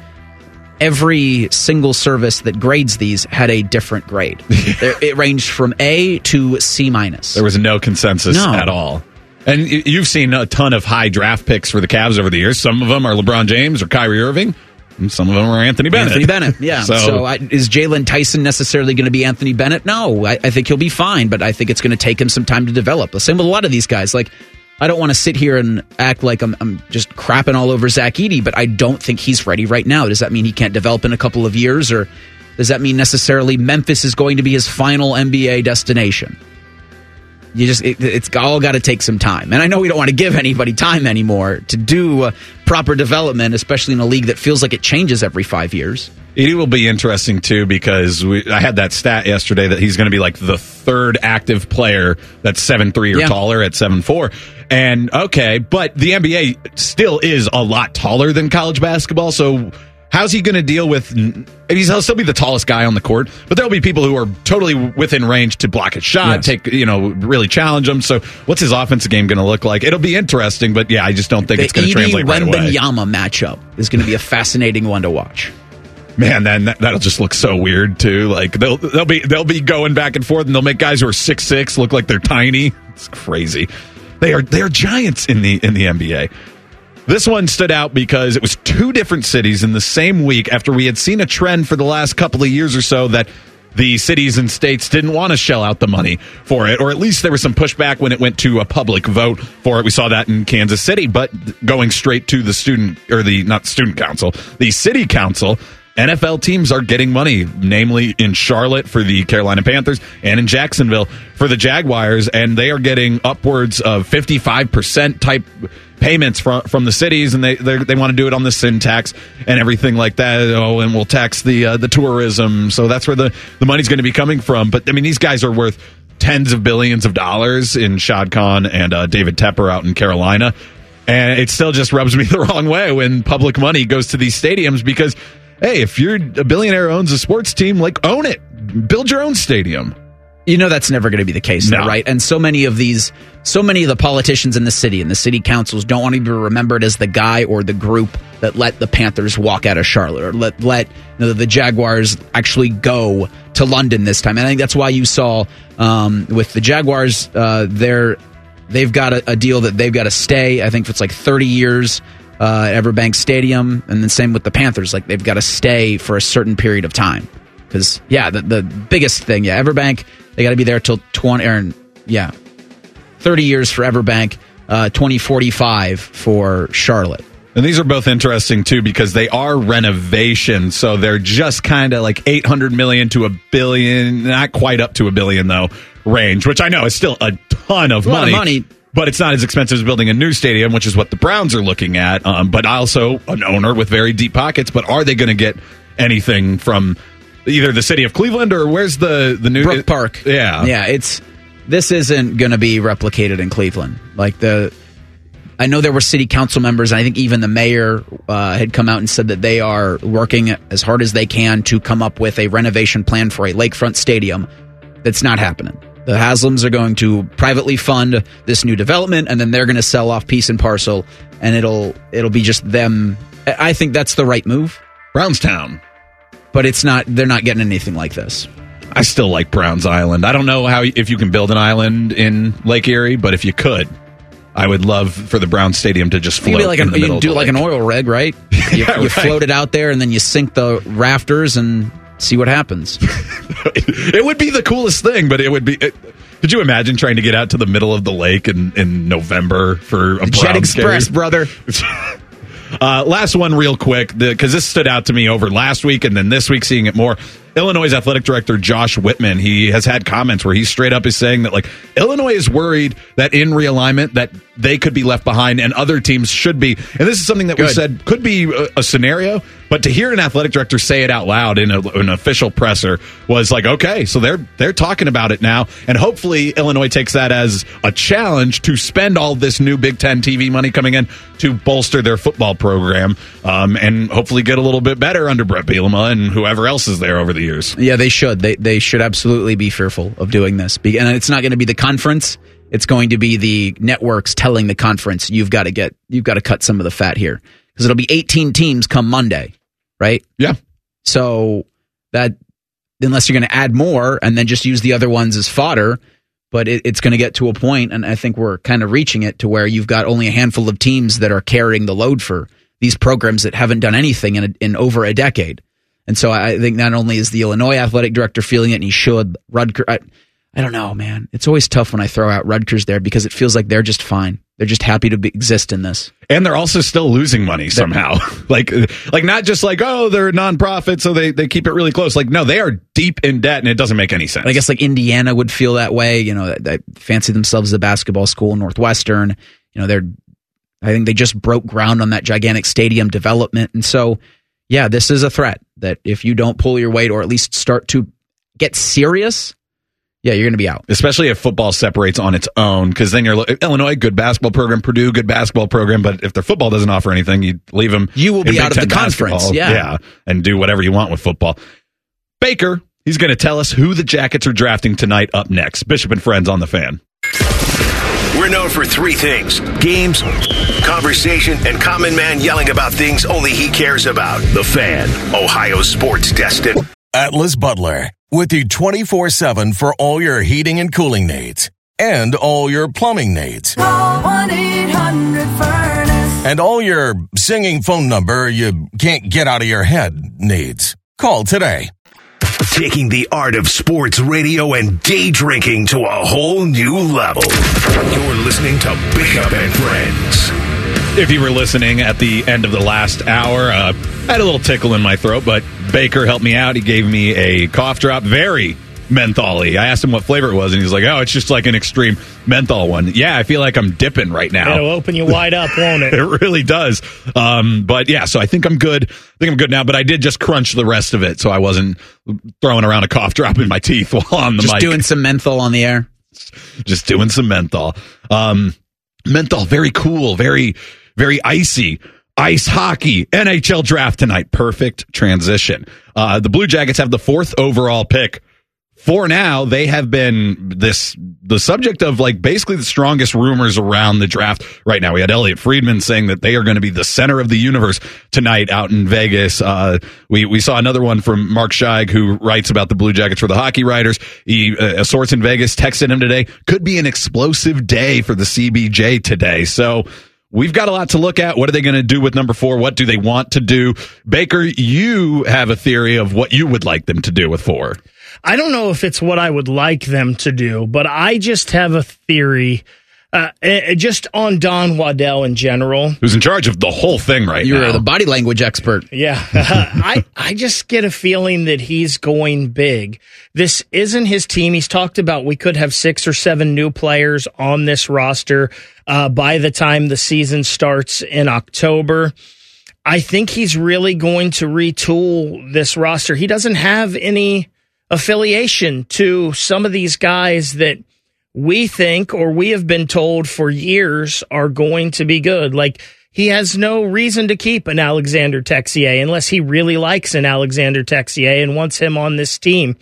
every single service that grades these had a different grade. It ranged from A to C minus. There was no consensus no. at all. And you've seen a ton of high draft picks for the Cavs over the years. Some of them are LeBron James or Kyrie Irving. And some of them are Anthony Bennett. Anthony Bennett, yeah. So, so I, is Jalen Tyson necessarily going to be Anthony Bennett? No, I, I think he'll be fine, but I think it's going to take him some time to develop. The same with a lot of these guys. Like, I don't want to sit here and act like I'm, I'm just crapping all over Zach Edey, but I don't think he's ready right now. Does that mean he can't develop in a couple of years, or does that mean necessarily Memphis is going to be his final N B A destination? You just it, it's all got to take some time, and I know we don't want to give anybody time anymore to do uh, proper development, especially in a league that feels like it changes every five years. It will be interesting too, because we, I had that stat yesterday that he's going to be like the third active player that's seven three or yeah. taller at seven four. And okay, but the N B A still is a lot taller than college basketball, so how's he going to deal with... He'll still be the tallest guy on the court, but there'll be people who are totally within range to block his shot, yes. take, you know, really challenge him. So what's his offensive game going to look like? It'll be interesting, but yeah, I just don't think the it's going to translate right away. The Wembanyama matchup is going to be a fascinating one to watch. Man, then that, that'll just look so weird too. Like they'll they'll be they'll be going back and forth, and they'll make guys who are six six look like they're tiny. It's crazy. They are they are giants in the in the N B A. This one stood out because it was two different cities in the same week after we had seen a trend for the last couple of years or so that the cities and states didn't want to shell out the money for it, or at least there was some pushback when it went to a public vote for it. We saw that in Kansas City, but going straight to the student, or the, not student council, the city council, N F L teams are getting money, namely in Charlotte for the Carolina Panthers and in Jacksonville for the Jaguars, and they are getting upwards of fifty-five percent type payments from from the cities, and they they want to do it on the sin tax and everything like that. Oh, and we'll tax the uh, the tourism, so that's where the, the money's going to be coming from. But I mean, these guys are worth tens of billions of dollars in Shad Khan and uh, David Tepper out in Carolina, and it still just rubs me the wrong way when public money goes to these stadiums because, hey, if you're a billionaire who owns a sports team, like, own it. Build your own stadium. You know that's never going to be the case, though, no. right? And so many of these, so many of the politicians in the city and the city councils don't want to be remembered as the guy or the group that let the Panthers walk out of Charlotte or let let you know, the Jaguars actually go to London this time. And I think that's why you saw um, with the Jaguars, uh, they're they've got a, a deal that they've got to stay. I think it's like thirty years. Uh, at Everbank Stadium, and then same with the Panthers. Like, they've got to stay for a certain period of time. Because, yeah, the, the biggest thing, yeah, Everbank, they got to be there till twenty, or, yeah, thirty years for Everbank, uh, twenty forty-five for Charlotte. And these are both interesting, too, because they are renovations, so they're just kind of like eight hundred million to a billion, not quite up to a billion, though, range, which I know is still a ton of a lot money. of money. But it's not as expensive as building a new stadium, which is what the Browns are looking at. Um, but also an owner with very deep pockets. But are they going to get anything from either the city of Cleveland or where's the the new Brook Park? Yeah, yeah. It's this isn't going to be replicated in Cleveland. Like the, I know there were city council members, and I think even the mayor uh, had come out and said that they are working as hard as they can to come up with a renovation plan for a lakefront stadium. That's not happening. The Haslams are going to privately fund this new development, and then they're going to sell off piece and parcel, and it'll it'll be just them. I think that's the right move. Brownstown. But it's not. They're not getting anything like this. I still like Browns Island. I don't know how if you can build an island in Lake Erie, but if you could, I would love for the Browns Stadium to just float like in an, the middle you do of the like lake. an oil rig, right? You, yeah, you right. float it out there, and then you sink the rafters and see what happens. It would be the coolest thing, but it would be. It, could you imagine trying to get out to the middle of the lake in, in November for a Jet Browns Express, game? brother? uh, last one, real quick, because this stood out to me over last week, and then this week seeing it more. Illinois athletic director Josh Whitman, he has had comments where he straight up is saying that, like, Illinois is worried that in realignment that they could be left behind and other teams should be. And this is something that we said could be a, a scenario, but to hear an athletic director say it out loud in a, an official presser was like, okay, so they're they're talking about it now, and hopefully Illinois takes that as a challenge to spend all this new Big Ten T V money coming in to bolster their football program, um, and hopefully get a little bit better under Brett Bielema and whoever else is there over the years. Yeah, they should. They they should absolutely be fearful of doing this. Be- and it's not going to be the conference. It's going to be the networks telling the conference, you've got to get, you've got to cut some of the fat here. Because it'll be eighteen teams come Monday, right? Yeah. So that, unless you're going to add more and then just use the other ones as fodder, but it, it's going to get to a point, and I think we're kind of reaching it, to where you've got only a handful of teams that are carrying the load for these programs that haven't done anything in, a, in over a decade. And so I think not only is the Illinois athletic director feeling it, and he should, Rutgers, I, I don't know, man. It's always tough when I throw out Rutgers there because it feels like they're just fine. They're just happy to be, exist in this. And they're also still losing money somehow. like, like not just like, oh, they're a nonprofit, so they, they keep it really close. Like, no, they are deep in debt, and it doesn't make any sense. I guess like Indiana would feel that way. You know, they fancy themselves a basketball school, Northwestern. You know, they're, I think they just broke ground on that gigantic stadium development. And so, yeah, this is a threat that if you don't pull your weight, or at least start to get serious, yeah, you're going to be out. Especially if football separates on its own, because then you're Illinois, good basketball program, Purdue, good basketball program, but if their football doesn't offer anything, you leave them. You will be out of the conference, yeah. yeah, and do whatever you want with football. Baker, he's going to tell us who the Jackets are drafting tonight up next. Bishop and Friends on the Fan. We're known for three things: games, conversation, and Common Man yelling about things only he cares about. The Fan, Ohio sports destined. Atlas Butler, with the twenty-four seven for all your heating and cooling needs. And all your plumbing needs. Call one eight hundred furnace. And all your singing phone number you can't get out of your head needs. Call today. taking the art of sports radio and day drinking to a whole new level. You're listening to Bishop and Friends. If you were listening at the end of the last hour, uh, I had a little tickle in my throat, but Baker helped me out. He gave me a cough drop, very menthol-y. I asked him what flavor it was, and he's like, oh, it's just like an extreme menthol one. Yeah, I feel like I'm dipping right now. It'll open you wide up, won't it? It really does. Um, but yeah, so I think I'm good. I think I'm good now, but I did just crunch the rest of it, so I wasn't throwing around a cough drop in my teeth while on the just mic. Just doing some menthol on the air. Just doing some menthol. Um, menthol, very cool, very, very icy. Ice hockey, N H L draft tonight. Perfect transition. Uh, the Blue Jackets have the fourth overall pick. For now, they have been this the subject of like basically the strongest rumors around the draft right now. We had Elliot Friedman saying that they are going to be the center of the universe tonight out in Vegas. Uh, we we saw another one from Mark Scheig, who writes about the Blue Jackets for the Hockey Writers. He uh, a source in Vegas texted him today. Could be an explosive day for the C B J today. So we've got a lot to look at. What are they going to do with number four? What do they want to do? Baker, you have a theory of what you would like them to do with four. I don't know if it's what I would like them to do, but I just have a theory uh, just on Don Waddell in general. Who's in charge of the whole thing right You're now. You're the body language expert. Yeah. I, I just get a feeling that he's going big. This isn't his team. He's talked about we could have six or seven new players on this roster uh, by the time the season starts in October. I think he's really going to retool this roster. He doesn't have any affiliation to some of these guys that we think or we have been told for years are going to be good. Like, he has no reason to keep an Alexander Texier unless he really likes an Alexander Texier and wants him on this team.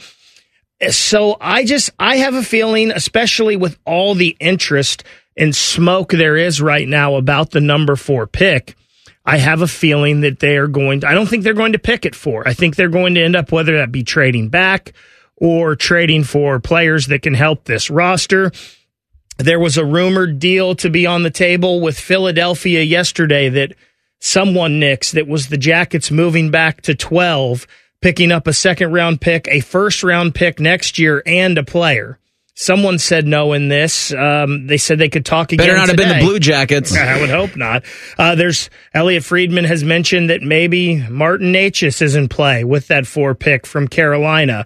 So I just, I have a feeling, especially with all the interest and smoke there is right now about the number four pick, I have a feeling that they are going to, I don't think they're going to pick at four. I think they're going to end up, whether that be trading back or trading for players that can help this roster. There was a rumored deal to be on the table with Philadelphia yesterday that someone nixed, that was the Jackets moving back to twelve, picking up a second round pick, a first round pick next year, and a player. Someone said no in this. Um, they said they could talk again. Better not today. have been the Blue Jackets. I would hope not. Uh, there's Elliot Friedman has mentioned that maybe Martin Necas is in play with that four pick from Carolina.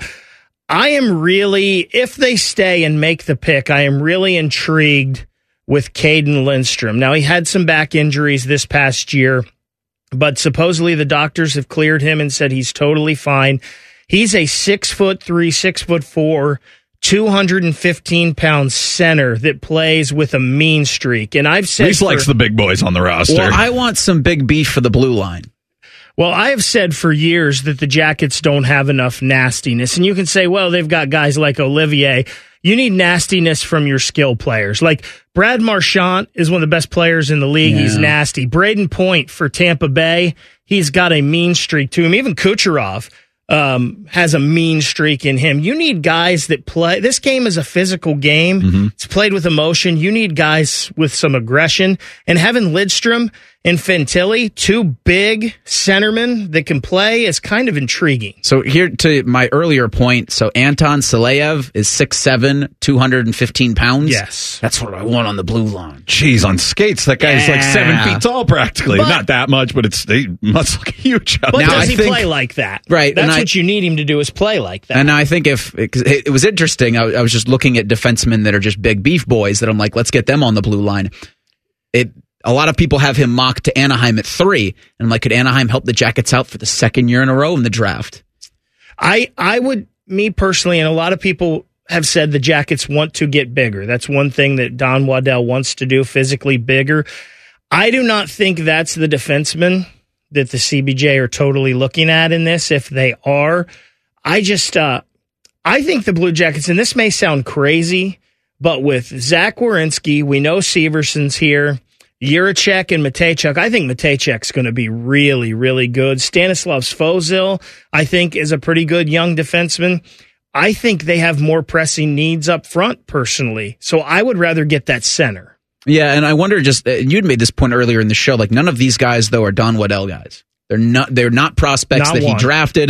I am really, if they stay and make the pick, I am really intrigued with Caden Lindstrom. Now, he had some back injuries this past year, but supposedly the doctors have cleared him and said he's totally fine. He's a six foot three, six foot four, two hundred fifteen pound center that plays with a mean streak. And I've said, Reese for, likes the big boys on the roster. Well, I want some big beef for the blue line. Well, I have said for years that the Jackets don't have enough nastiness. And you can say, well, they've got guys like Olivier. You need nastiness from your skill players. Like Brad Marchand is one of the best players in the league. Yeah. He's nasty. Braden Point for Tampa Bay, he's got a mean streak to him. Even Kucherov um, has a mean streak in him. You need guys that play. This game is a physical game. Mm-hmm. It's played with emotion. You need guys with some aggression. And having Lidstrom and Fantilli, two big centermen that can play, is kind of intriguing. So here to my earlier point, so Anton Saleyev is six seven, two hundred fifteen pounds. Yes. That's what I want on the blue line. Jeez, on skates, that guy's yeah. like seven feet tall practically. But, Not that much, but it's they must look huge. But now, does I he think, play like that? Right. That's what I, you need him to do, is play like that. And I think if, it, it was interesting, I, I was just looking at defensemen that are just big beef boys that I'm like, let's get them on the blue line. It A lot of people have him mocked to Anaheim at three. And I'm like, could Anaheim help the Jackets out for the second year in a row in the draft? I I would, me personally, and a lot of people have said the Jackets want to get bigger. That's one thing that Don Waddell wants to do, physically bigger. I do not think that's the defenseman that the C B J are totally looking at in this. If they are, I just, uh, I think the Blue Jackets, and this may sound crazy, but with Zach Werenski, we know Severson's here, Jiricek and Matejchuk. I think Matejchuk's going to be really, really good. Stanislav Svozil, I think, is a pretty good young defenseman. I think they have more pressing needs up front, personally. So I would rather get that center. Yeah, and I wonder, just, you'd made this point earlier in the show, like none of these guys, though, are Don Waddell guys. They're not They're not prospects not that one. he drafted.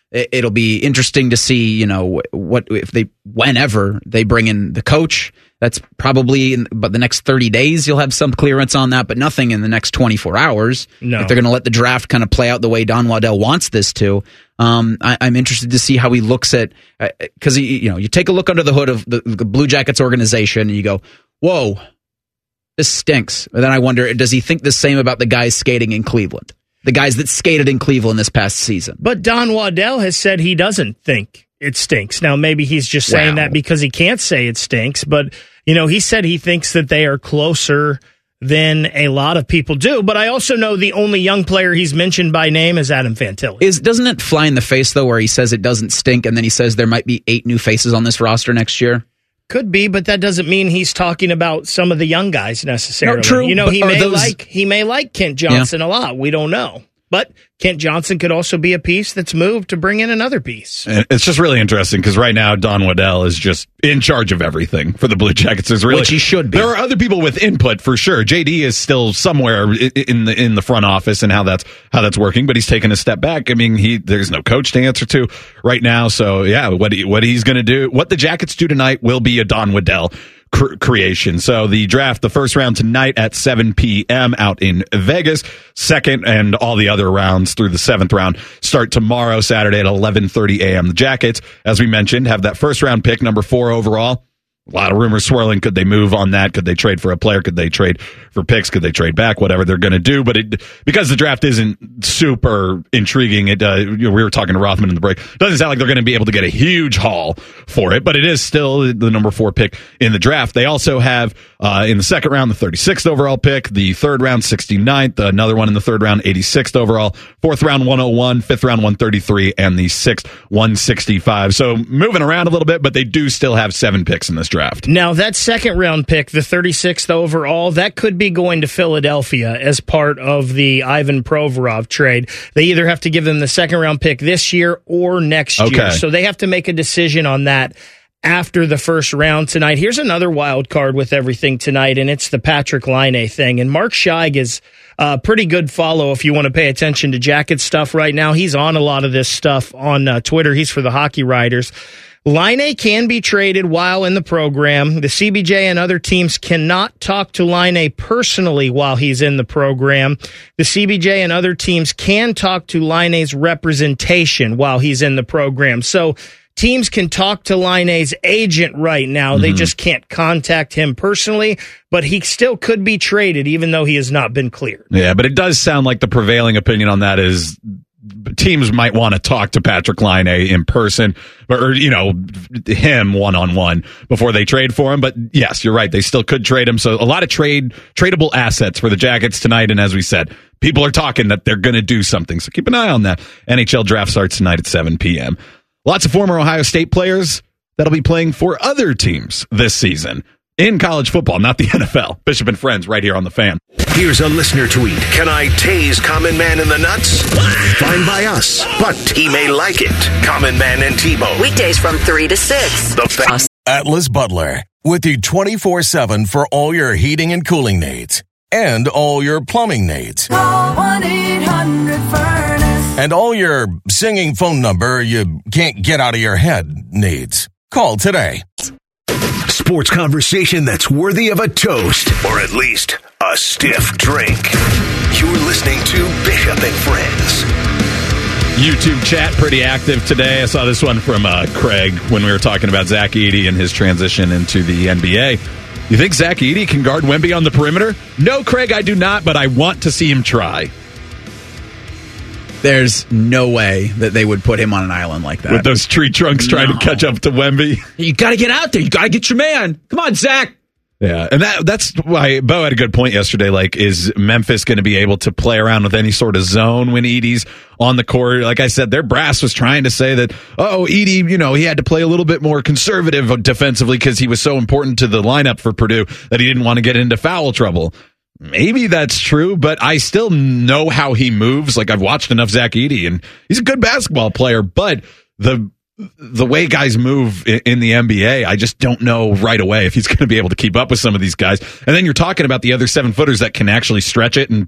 It'll be interesting to see, you know, what if they, whenever they bring in the coach. That's probably, in, but the next thirty days you'll have some clearance on that, but nothing in the next twenty-four hours. No. If they're going to let the draft kind of play out the way Don Waddell wants this to, um, I, I'm interested to see how he looks at, because uh, you know, you take a look under the hood of the, the Blue Jackets organization and you go, whoa, this stinks. And then I wonder, does he think the same about the guys skating in Cleveland? The guys that skated in Cleveland this past season. But Don Waddell has said he doesn't think it stinks. Now, maybe he's just saying Wow. that because he can't say it stinks. But, you know, he said he thinks that they are closer than a lot of people do. But I also know the only young player he's mentioned by name is Adam Fantilli. Is Doesn't it fly in the face, though, where he says it doesn't stink, and then he says there might be eight new faces on this roster next year? Could be, but that doesn't mean he's talking about some of the young guys necessarily. No, true, you know, he but are may those- like he may like Kent Johnson Yeah. a lot. We don't know. But Kent Johnson could also be a piece that's moved to bring in another piece. And it's just really interesting because right now Don Waddell is just in charge of everything for the Blue Jackets. There's really, Which he should be. There are other people with input for sure. J D is still somewhere i- in the in the front office and how that's how that's working, but he's taken a step back. I mean, he there's no coach to answer to right now. So yeah, what he, what he's going to do, what the Jackets do tonight, will be a Don Waddell cr- creation. So the draft, the first round tonight at seven p.m. out in Vegas. Second and all the other rounds through the seventh round start tomorrow, Saturday at eleven thirty a.m. The Jackets, as we mentioned, have that first round pick, number four overall. A lot of rumors swirling. Could they move on that? Could they trade for a player? Could they trade for picks? Could they trade back? Whatever they're going to do. But it, because the draft isn't super intriguing, it uh, you know, we were talking to Rothman in the break. It doesn't sound like they're going to be able to get a huge haul for it, but it is still the number four pick in the draft. They also have uh, in the second round the thirty-sixth overall pick, the third round sixty-ninth, another one in the third round eighty-sixth overall, fourth round one oh one, fifth round one thirty-three, and the sixth one sixty-five. So moving around a little bit, but they do still have seven picks in this draft. Now, that second round pick, the thirty-sixth overall, that could be going to Philadelphia as part of the Ivan Provorov trade. They either have to give them the second round pick this year or next Okay. year. So they have to make a decision on that after the first round tonight. Here's another wild card with everything tonight, and it's the Patrick Laine thing. And Mark Scheig is a pretty good follow if you want to pay attention to Jacket stuff right now. He's on a lot of this stuff on uh, Twitter. He's for the Hockey Writers. Laine can be traded while in the program. The C B J and other teams cannot talk to Laine personally while he's in the program. The C B J and other teams can talk to Laine's representation while he's in the program. So teams can talk to Laine's agent right now. Mm-hmm. They just can't contact him personally, but he still could be traded even though he has not been cleared. Yeah, but it does sound like the prevailing opinion on that is teams might want to talk to Patrick Laine in person, or, you know, him one-on-one before they trade for him. But yes, you're right. They still could trade him. So a lot of trade tradable assets for the Jackets tonight. And as we said, people are talking that they're going to do something. So keep an eye on that. N H L draft starts tonight at seven p.m. Lots of former Ohio State players that'll be playing for other teams this season in college football, not the N F L. Bishop and Friends right here on The Fan. Here's a listener tweet. Can I tase Common Man in the nuts? Fine by us, but he may like it. Common Man and T-Bone. Weekdays from three to six. The Fan. Atlas Butler, with the twenty-four seven for all your heating and cooling needs and all your plumbing needs. Call one eight hundred furnace. And all your singing phone number you can't get out of your head needs. Call today. Sports conversation that's worthy of a toast, or at least a stiff drink. You're listening to Bishop and Friends. YouTube chat pretty active today. I saw this one from uh, Craig when we were talking about Zach Edey and his transition into the N B A. You think Zach Edey can guard Wemby on the perimeter? No, Craig, I do not, but I want to see him try. There's no way that they would put him on an island like that. With those tree trunks trying No. to catch up to Wemby. You got to get out there. You got to get your man. Come on, Zach. Yeah, and that that's why Bo had a good point yesterday. Like, is Memphis going to be able to play around with any sort of zone when Edey's on the court? Like I said, their brass was trying to say that, oh, Edey, you know, he had to play a little bit more conservative defensively because he was so important to the lineup for Purdue that he didn't want to get into foul trouble. Maybe that's true, but I still know how he moves. Like, I've watched enough Zach Edey, and he's a good basketball player, but the the way guys move in the N B A, I just don't know right away if he's going to be able to keep up with some of these guys. And then you're talking about the other seven footers that can actually stretch it and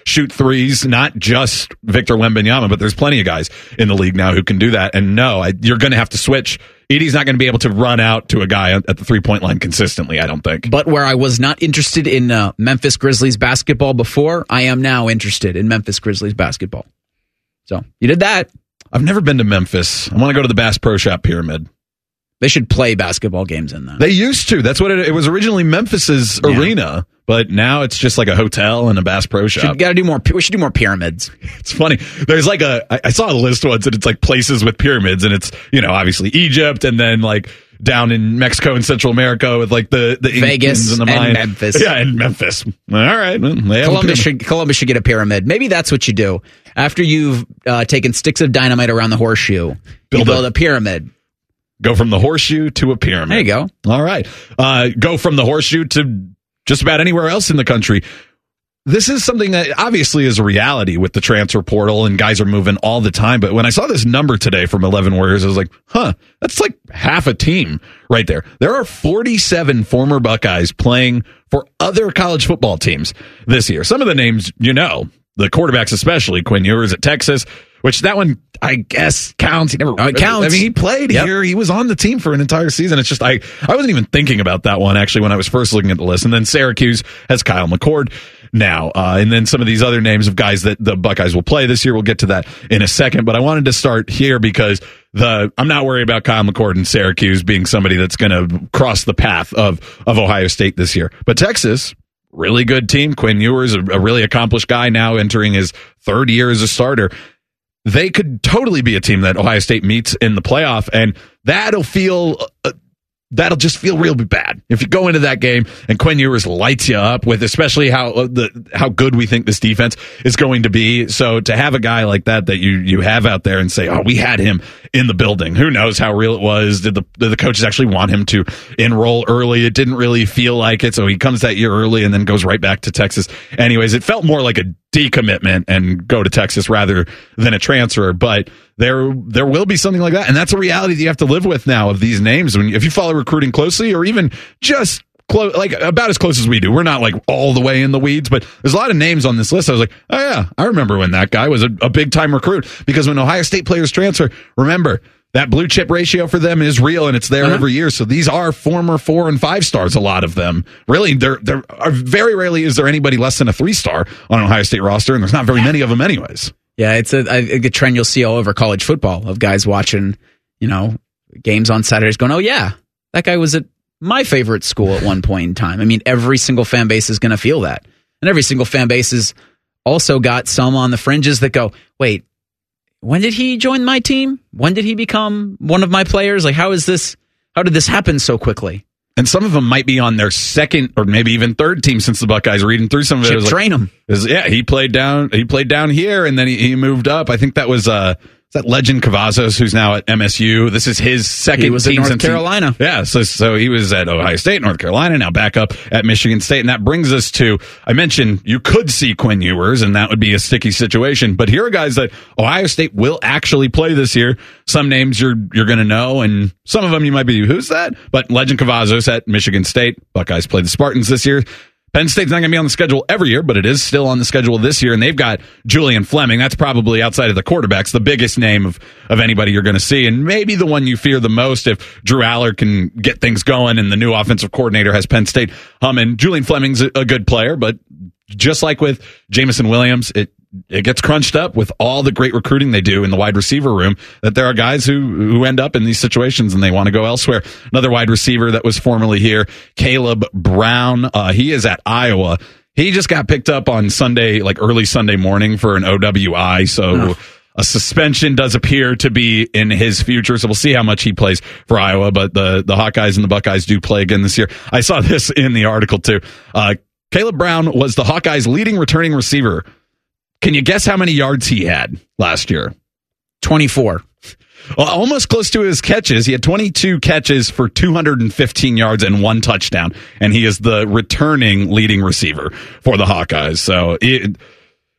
shoot threes, not just Victor Wembanyama, but there's plenty of guys in the league now who can do that. And no, I, you're going to have to switch. Edey's not going to be able to run out to a guy at the three-point line consistently, I don't think. But where I was not interested in uh, Memphis Grizzlies basketball before, I am now interested in Memphis Grizzlies basketball. So, you did that. I've never been to Memphis. I want to go to the Bass Pro Shop Pyramid. They should play basketball games in that. They used to. That's what it, it was originally. Memphis's yeah. arena, but now it's just like a hotel and a Bass Pro Shop. Should, gotta do more. We should do more pyramids. It's funny. There's like a. I, I saw a list once, and it's like places with pyramids, and it's you know obviously Egypt, and then like down in Mexico and Central America with like the the Vegas and, the and Mayan. Memphis. Yeah, and Memphis. All right, well, Columbus should Columbus should get a pyramid. Maybe that's what you do after you've uh, taken sticks of dynamite around the horseshoe. Build you build a, a pyramid. Go from the horseshoe to a pyramid. There you go. All right. Uh, go from the horseshoe to just about anywhere else in the country. This is something that obviously is a reality with the transfer portal and guys are moving all the time. But when I saw this number today from eleven Warriors, I was like, huh, that's like half a team right there. There are forty-seven former Buckeyes playing for other college football teams this year. Some of the names, you know, the quarterbacks especially, Quinn Ewers at Texas, which that one, I guess, counts. He never oh, it counts. I mean, he played yep. here. He was on the team for an entire season. It's just, I, I wasn't even thinking about that one, actually, when I was first looking at the list. And then Syracuse has Kyle McCord now. Uh, and then some of these other names of guys that the Buckeyes will play this year. We'll get to that in a second. But I wanted to start here because the I'm not worried about Kyle McCord and Syracuse being somebody that's going to cross the path of, of Ohio State this year. But Texas, really good team. Quinn Ewers, a, a really accomplished guy now entering his third year as a starter. They could totally be a team that Ohio State meets in the playoff, and that'll feel uh, that'll just feel real bad if you go into that game and Quinn Ewers lights you up with, especially how uh, the how good we think this defense is going to be. So to have a guy like that that you you have out there and say, oh, we had him in the building. Who knows how real it was? Did the did the coaches actually want him to enroll early? It didn't really feel like it, so he comes that year early and then goes right back to Texas. Anyways, it felt more like a decommitment and go to Texas rather than a transfer, but there there will be something like that, and that's a reality that you have to live with now of these names. When if you follow recruiting closely, or even just close, like about as close as we do, we're not like all the way in the weeds, but there's a lot of names on this list. I was like, oh yeah, I remember when that guy was a, a big time recruit, because when Ohio State players transfer, remember that blue chip ratio for them is real, and it's there uh-huh. every year. So these are former four and five stars. A lot of them, really, there there are very rarely is there anybody less than a three star on an Ohio State roster, and there's not very many of them, anyways. Yeah, it's a, a, a trend you'll see all over college football of guys watching, you know, games on Saturdays, going, "Oh yeah, that guy was at my favorite school at one point in time." I mean, every single fan base is going to feel that, and every single fan base has also got some on the fringes that go, "Wait, when did he join my team? When did he become one of my players? Like, how is this? How did this happen so quickly?" And some of them might be on their second or maybe even third team since the Buckeyes. Reading through some of it, Should it was train like, him. Was, yeah, he played down. He played down here, and then he, he moved up. I think that was uh, that legend Cavazos, who's now at M S U. This is his second he was team in North since Carolina. He, yeah, so so he was at Ohio State, North Carolina, now back up at Michigan State, and that brings us to, I mentioned you could see Quinn Ewers, and that would be a sticky situation. But here are guys that Ohio State will actually play this year. Some names you're you're going to know, and some of them you might be, who's that? But legend Cavazos at Michigan State. Buckeyes play the Spartans this year. Penn State's not going to be on the schedule every year, but it is still on the schedule this year, and they've got Julian Fleming. That's probably, outside of the quarterbacks, the biggest name of, of anybody you're going to see, and maybe the one you fear the most if Drew Aller can get things going and the new offensive coordinator has Penn State humming. Julian Fleming's a, a good player, but just like with Jamison Williams, it it gets crunched up with all the great recruiting they do in the wide receiver room, that there are guys who, who end up in these situations and they want to go elsewhere. Another wide receiver that was formerly here, Caleb Brown. Uh, he is at Iowa. He just got picked up on Sunday, like early Sunday morning for an O W I. So oh. a suspension does appear to be in his future. So we'll see how much he plays for Iowa. But the, the Hawkeyes and the Buckeyes do play again this year. I saw this in the article too. Uh, Caleb Brown was the Hawkeyes' leading returning receiver. Can you guess how many yards he had last year? twenty-four. Well, almost close to his catches. He had twenty-two catches for two hundred fifteen yards and one touchdown, and he is the returning leading receiver for the Hawkeyes. So it,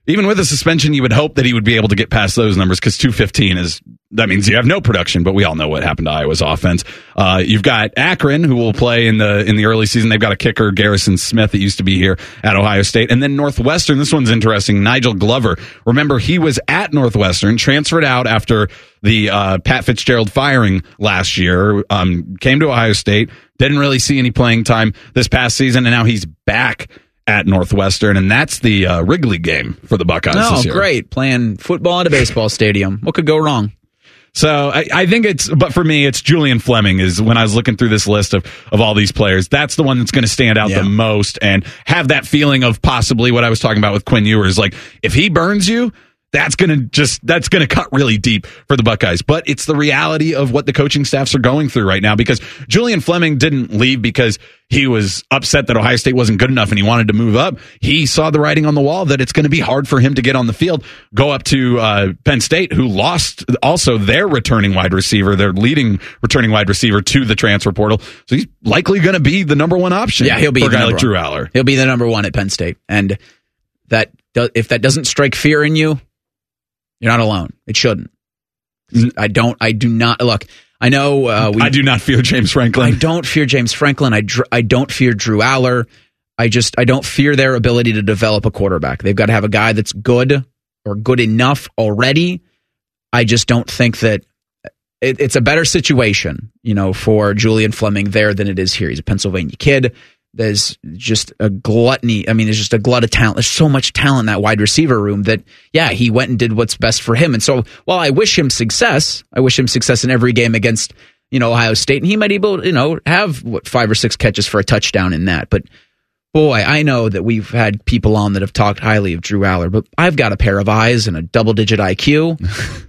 even with a suspension, you would hope that he would be able to get past those numbers because two fifteen is, that means you have no production, but we all know what happened to Iowa's offense. Uh, you've got Akron, who will play in the in the early season. They've got a kicker, Garrison Smith, that used to be here at Ohio State. And then Northwestern, this one's interesting, Nigel Glover. Remember, he was at Northwestern, transferred out after the uh, Pat Fitzgerald firing last year, um, came to Ohio State, didn't really see any playing time this past season, and now he's back at Northwestern, and that's the uh, Wrigley game for the Buckeyes oh, this year. Great. Playing football at a baseball stadium. What could go wrong? So I, I think it's, but for me, it's Julian Fleming is when I was looking through this list of, of all these players, that's the one that's going to stand out yeah. the most and have that feeling of possibly what I was talking about with Quinn Ewers. Like, if he burns you, that's going to just, that's going to cut really deep for the Buckeyes. But it's the reality of what the coaching staffs are going through right now, because Julian Fleming didn't leave because he was upset that Ohio State wasn't good enough and he wanted to move up. He saw the writing on the wall that it's going to be hard for him to get on the field, go up to uh, Penn State, who lost also their returning wide receiver, their leading returning wide receiver to the transfer portal. So he's likely going to be the number one option. Yeah, he'll be for a the guy number like Drew one. Aller. He'll be the number one at Penn State. And that do, if that doesn't strike fear in you, you're not alone. It shouldn't. I don't. I do not. Look, I know. Uh, we, I do not fear James Franklin. I don't fear James Franklin. I, dr- I don't fear Drew Aller. I just, I don't fear their ability to develop a quarterback. They've got to have a guy that's good or good enough already. I just don't think that it, it's a better situation, you know, for Julian Fleming there than it is here. He's a Pennsylvania kid. There's just a gluttony. I mean, there's just a glut of talent. There's so much talent in that wide receiver room that, yeah, he went and did what's best for him. And so, while I wish him success, I wish him success in every game against, you know, Ohio State. And he might be able to, you know, have what, five or six catches for a touchdown in that. But boy, I know that we've had people on that have talked highly of Drew Aller, but I've got a pair of eyes and a double digit I Q.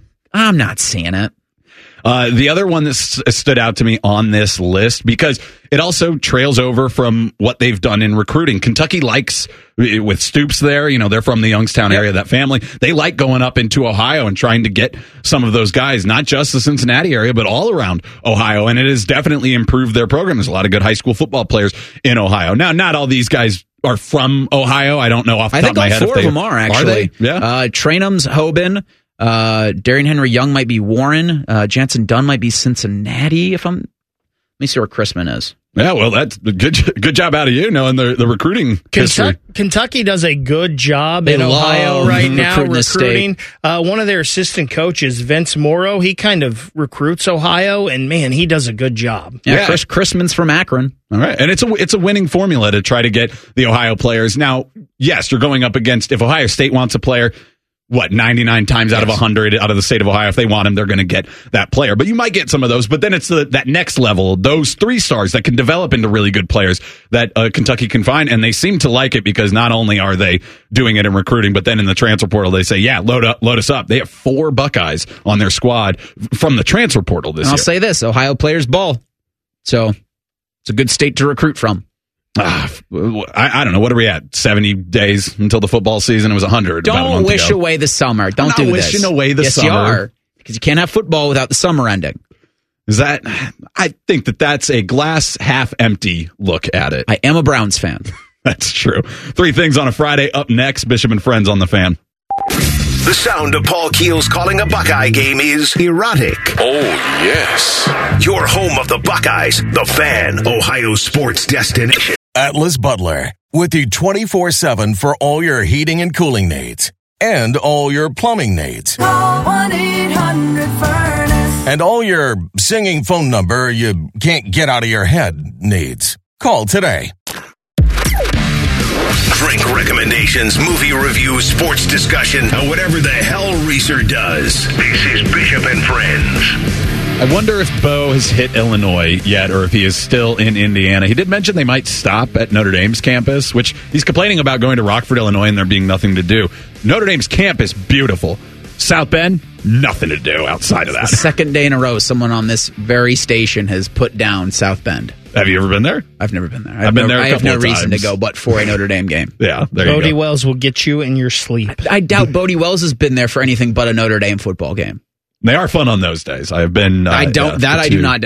I'm not seeing it. Uh, the other one that s- stood out to me on this list, because it also trails over from what they've done in recruiting. Kentucky likes, with Stoops there, you know, they're from the Youngstown area, that family. They like going up into Ohio and trying to get some of those guys, not just the Cincinnati area, but all around Ohio. And it has definitely improved their program. There's a lot of good high school football players in Ohio. Now, not all these guys are from Ohio. I don't know off the I top of my head. I think all four if they, of them are, actually. Are they? Yeah. Uh, Trainum's Hoban. Uh, Darian Henry Young might be Warren. Uh, Jansen Dunn might be Cincinnati. If I'm, let me see where Chrisman is. Yeah, well, that's good. Good job out of you knowing the the recruiting history. Kentucky, Kentucky does a good job They in Ohio love right now recruiting the recruiting. Uh, one of their assistant coaches, Vince Morrow, he kind of recruits Ohio, and man, he does a good job. Yeah, Yeah. Chris Chrisman's from Akron. All right, and it's a it's a winning formula to try to get the Ohio players. Now, yes, you're going up against, if Ohio State wants a player, what, ninety-nine times out of one hundred out of the state of Ohio, if they want him, they're going to get that player. But you might get some of those. But then it's the, that next level, those three stars that can develop into really good players that uh, Kentucky can find. And they seem to like it because not only are they doing it in recruiting, but then in the transfer portal, they say, yeah, load up, load us up. They have four Buckeyes on their squad from the transfer portal this And I'll year. say this, Ohio players ball. So it's a good state to recruit from. Ah, I, I don't know. What are we at? seventy days until the football season? It was one hundred. about a Don't month wish ago. away the summer. Don't I'm do not this. wishing away the yes, summer. you are. Because you can't have football without the summer ending. Is that? I think that that's a glass half empty look at it. I am a Browns fan. That's true. Three things on a Friday. Up next, Bishop and Friends on the Fan. The sound of Paul Keels calling a Buckeye game is erotic. Oh, yes. Your home of the Buckeyes, the Fan, Ohio sports destination. Atlas Butler, with you twenty-four seven for all your heating and cooling needs. And all your plumbing needs. Call one eight hundred furnace. And all your singing phone number you can't get out of your head needs. Call today. Drink recommendations, movie reviews, sports discussion, and whatever the hell Reeser does. This is Bishop and Friends. I wonder if Bo has hit Illinois yet, or if he is still in Indiana. He did mention they might stop at Notre Dame's campus, which he's complaining about going to Rockford, Illinois, and there being nothing to do. Notre Dame's campus, beautiful. South Bend, nothing to do outside of that. The second day in a row, someone on this very station has put down South Bend. Have you ever been there? I've never been there. I've been no, there a I have couple no of reason times. to go but for a Notre Dame game. Yeah, there you Bodie go. Wells will get you in your sleep. I doubt Bodie Wells has been there for anything but a Notre Dame football game. They are fun on those days. I have been. Uh, I don't. yeah, that I two- do not doubt.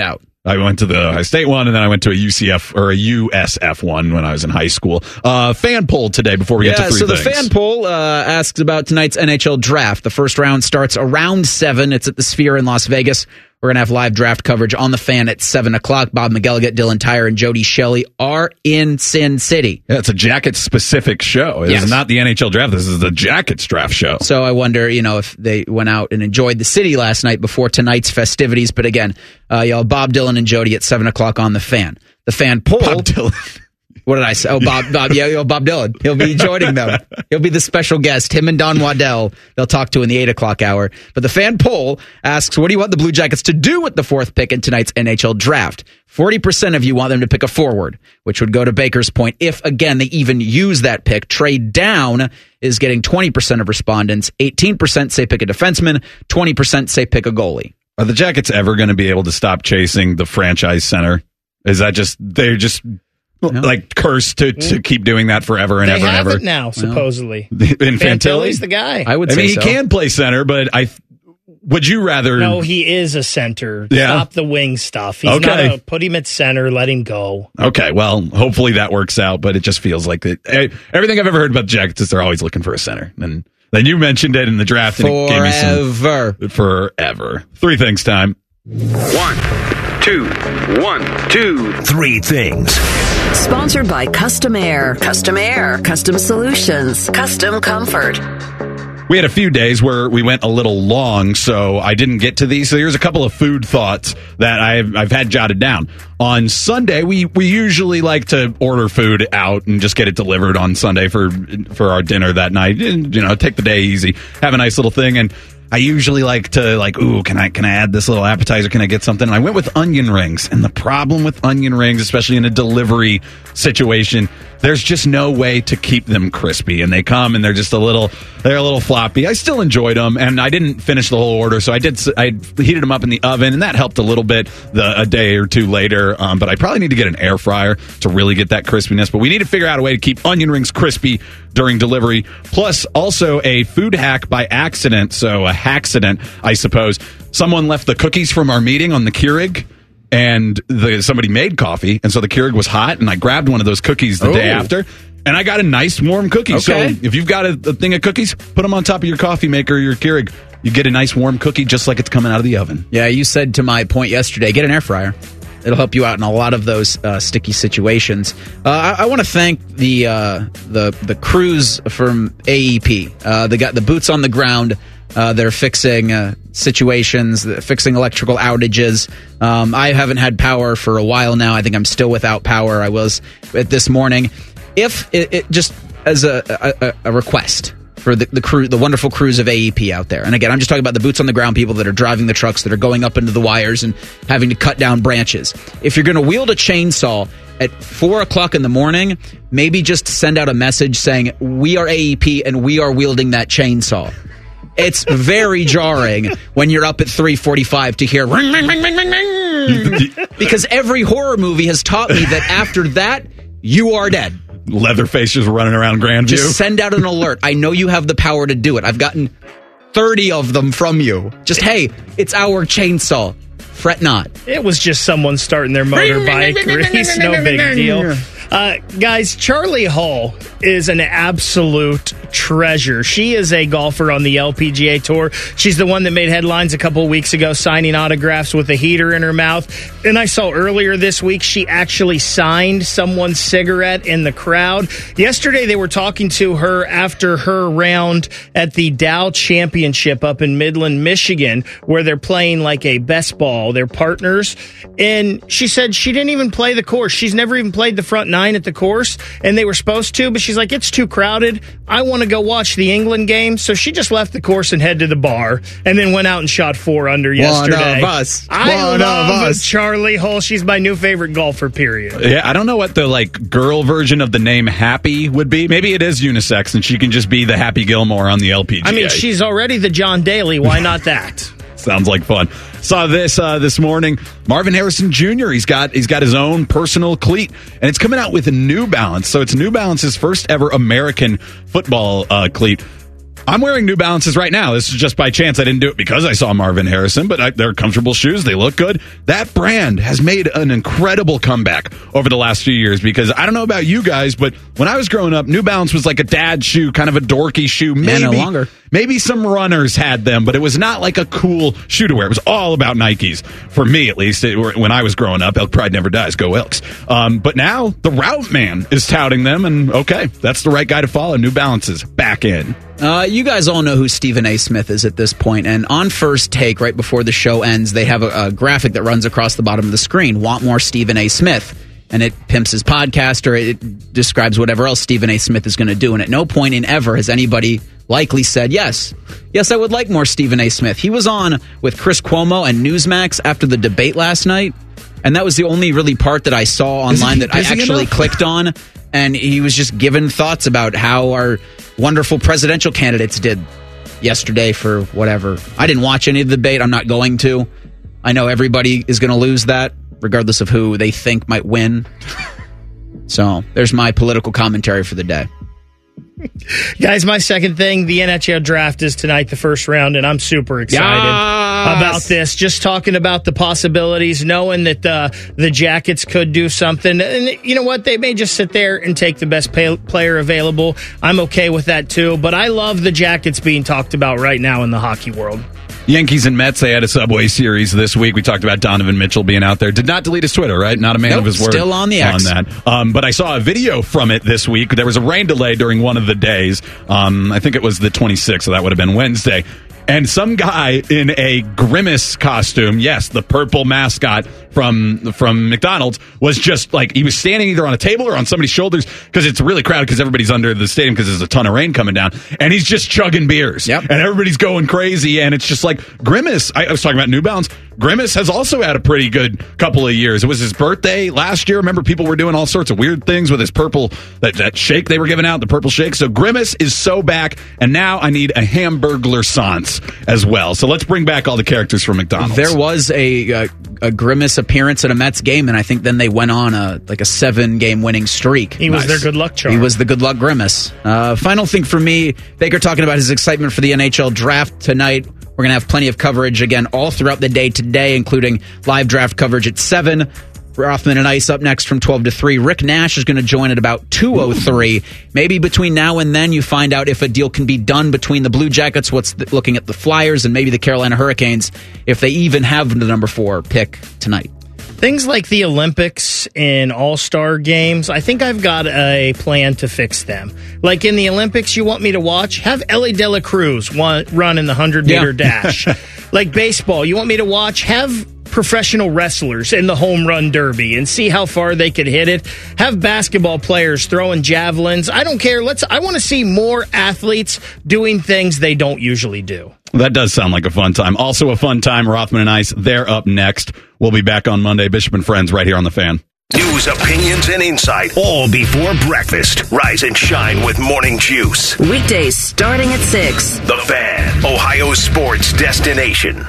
I went to the Ohio State one, and then I went to a U C F or a U S F one when I was in high school. Uh, fan poll today before we yeah, get to three so things. the fan poll uh, asks about tonight's N H L draft. The first round starts around seven. It's at the Sphere in Las Vegas. We're going to have live draft coverage on the Fan at seven o'clock. Bob McElligott, Dylan Tyre, and Jody Shelley are in Sin City. Yeah, it's a Jackets-specific show. It's Yes. not the N H L draft. This is the Jackets draft show. So I wonder, you know, if they went out and enjoyed the city last night before tonight's festivities. But again, uh, y'all, Bob Dylan and Jody at seven o'clock on the Fan. The Fan poll. Bob Dylan. What did I say? Oh, Bob, Bob, yeah, yo, Bob Dylan. He'll be joining them. He'll be the special guest. Him and Don Waddell, they'll talk to in the eight o'clock hour. But the fan poll asks, what do you want the Blue Jackets to do with the fourth pick in tonight's N H L draft? forty percent of you want them to pick a forward, which would go to Baker's point if, again, they even use that pick. Trade down is getting twenty percent of respondents. eighteen percent say pick a defenseman. twenty percent say pick a goalie. Are the Jackets ever going to be able to stop chasing the franchise center? Is that just, they're just... No. Like cursed to, to keep doing that forever and they ever and have ever. It now, supposedly. In Fantilli's the guy. I would I say mean, so. he can play center, but I would you rather? No, he is a center. Yeah. Stop the wing stuff. He's Okay. not a put him at center, let him go. Okay, well, hopefully that works out, but it just feels like it, everything I've ever heard about the Jackets is they're always looking for a center. And then you mentioned it in the draft, and it gave me some Forever. forever. Three things time. One, two, one, two, three things. Sponsored by Custom Air. Custom Air. Custom Solutions. Custom Comfort. We had a few days where we went a little long, so I didn't get to these. So here's a couple of food thoughts that I've I've had jotted down. On Sunday, we, we usually like to order food out and just get it delivered on Sunday for for our dinner that night. And, you know, take the day easy, have a nice little thing. And I usually like to like, ooh, can I can I add this little appetizer? Can I get something? And I went with onion rings. And the problem with onion rings, especially in a delivery situation, there's just no way to keep them crispy. And they come and they're just a little, they're a little floppy. I still enjoyed them, and I didn't finish the whole order, so I did. I heated them up in the oven, and that helped a little bit the, a day or two later. Um, but I probably need to get an air fryer to really get that crispiness. But we need to figure out a way to keep onion rings crispy during delivery. Plus, also a food hack by accident. So a hackcident, I suppose. Someone left the cookies from our meeting on the Keurig. And the, somebody made coffee, and so the Keurig was hot, and I grabbed one of those cookies the Oh. day after, and I got a nice warm cookie. Okay. So if you've got a, a thing of cookies, put them on top of your coffee maker or your Keurig. You get a nice warm cookie just like it's coming out of the oven. Yeah, you said to my point yesterday, get an air fryer. It'll help you out in a lot of those uh, sticky situations. Uh, I, I want to thank the uh, the the crews from A E P. Uh, they got the boots on the ground. Uh, they're fixing uh, situations, fixing electrical outages. Um, I haven't had power for a while now. I think I'm still without power. I was at this morning. If it, it just as a, a, a request for the, the crew, the wonderful crews of A E P out there. And again, I'm just talking about the boots on the ground people that are driving the trucks, that are going up into the wires and having to cut down branches. If you're going to wield a chainsaw at four o'clock in the morning, maybe just send out a message saying, we are A E P and we are wielding that chainsaw. It's very jarring when you're up at three forty-five to hear ring, ring, ring, ring, ring, ring. Because every horror movie has taught me that after that, you are dead. Leatherface just running around Grandview. Just send out an alert. I know you have the power to do it. I've gotten thirty of them from you. Just, hey, it's our chainsaw. Fret not. It was just someone starting their motorbike race. No big deal. Uh, guys, Charlie Hull is an absolute treasure. She is a golfer on the L P G A Tour. She's the one that made headlines a couple of weeks ago, signing autographs with a heater in her mouth. And I saw earlier this week she actually signed someone's cigarette in the crowd. Yesterday they were talking to her after her round at the Dow Championship up in Midland, Michigan, where they're playing like a best ball. They're partners. And she said she didn't even play the course. She's never even played the front nine at the course, and they were supposed to, but she's like, it's too crowded. I want to go watch the England game. So she just left the course and head to the bar, and then went out and shot four under yesterday. One of us. I One love of us. Charlie Hull. She's my new favorite golfer, period. Yeah, I don't know what the like girl version of the name Happy would be. Maybe it is unisex, and she can just be the Happy Gilmore on the L P G A. I mean, she's already the John Daly. Why not that? Sounds like fun. Saw this uh, this morning. Marvin Harrison Junior He's got he's got his own personal cleat, and it's coming out with a New Balance. So it's New Balance's first ever American football uh, cleat. I'm wearing New Balances right now. This is just by chance. I didn't do it because I saw Marvin Harrison, but I, they're comfortable shoes. They look good. That brand has made an incredible comeback over the last few years because I don't know about you guys, but when I was growing up, New Balance was like a dad shoe, kind of a dorky shoe. Maybe, yeah, no longer. Maybe some runners had them, but it was not like a cool shoe to wear. It was all about Nikes, for me at least. It, when I was growing up, Elk Pride never dies. Go Elks. Um, but now the Route Man is touting them, and okay, that's the right guy to follow. New Balances back in. Uh, you guys all know who Stephen A. Smith is at this point, and on First Take, right before the show ends, they have a, a graphic that runs across the bottom of the screen. Want more Stephen A. Smith? And it pimps his podcast, or it describes whatever else Stephen A. Smith is going to do. And at no point in ever has anybody likely said, yes, yes, I would like more Stephen A. Smith. He was on with Chris Cuomo and Newsmax after the debate last night, and that was the only really part that I saw online that I actually enough? clicked on. And he was just giving thoughts about how our wonderful presidential candidates did yesterday for whatever. I didn't watch any of the debate. I'm not going to. I know everybody is going to lose that, regardless of who they think might win. So there's my political commentary for the day. Guys, my second thing, the N H L draft is tonight, the first round, and I'm super excited yes! about this. Just talking about the possibilities, knowing that uh, the Jackets could do something. And you know what? They may just sit there and take the best pay- player available. I'm okay with that, too. But I love the Jackets being talked about right now in the hockey world. Yankees and Mets, they had a Subway Series this week. We talked about Donovan Mitchell being out there. Did not delete his Twitter, right? Not a man nope, of his word. Still on the X. On that. Um, but I saw a video from it this week. There was a rain delay during one of the days. Um, I think it was the twenty-sixth, so that would have been Wednesday. And some guy in a Grimace costume, yes, the purple mascot from from McDonald's, was just like, he was standing either on a table or on somebody's shoulders because it's really crowded because everybody's under the stadium because there's a ton of rain coming down. And he's just chugging beers. Yep. And everybody's going crazy. And it's just like Grimace. I, I was talking about New Balance. Grimace has also had a pretty good couple of years. It was his birthday last year. Remember, people were doing all sorts of weird things with his purple, that, that shake they were giving out, the purple shake. So Grimace is so back. And now I need a Hamburglar Sans as well. So let's bring back all the characters from McDonald's. There was a, a a Grimace appearance at a Mets game, and I think then they went on a like a seven game winning streak. He nice. was their good luck charm. He was the good luck Grimace. Uh, final thing for me, Baker talking about his excitement for the N H L draft tonight. We're going to have plenty of coverage again all throughout the day today, including live draft coverage at seven. Rothman and Ice up next from twelve to three. Rick Nash is going to join at about two oh three. Maybe between now and then you find out if a deal can be done between the Blue Jackets, what's the, looking at the Flyers, and maybe the Carolina Hurricanes, if they even have the number four pick tonight. Things like the Olympics and All-Star games, I think I've got a plan to fix them. Like in the Olympics, you want me to watch? Have Ellie De La Cruz run in the hundred-meter yeah. dash. Like baseball, you want me to watch? Have professional wrestlers in the home run derby and see how far they could hit it. Have basketball players throwing javelins. I don't care. Let's. I want to see more athletes doing things they don't usually do. That does sound like a fun time. Also a fun time, Rothman and Ice, they're up next. We'll be back on Monday. Bishop and Friends right here on The Fan. News, opinions, and insight, all before breakfast. Rise and shine with Morning Juice. Weekdays starting at six. The Fan, Ohio's sports destination.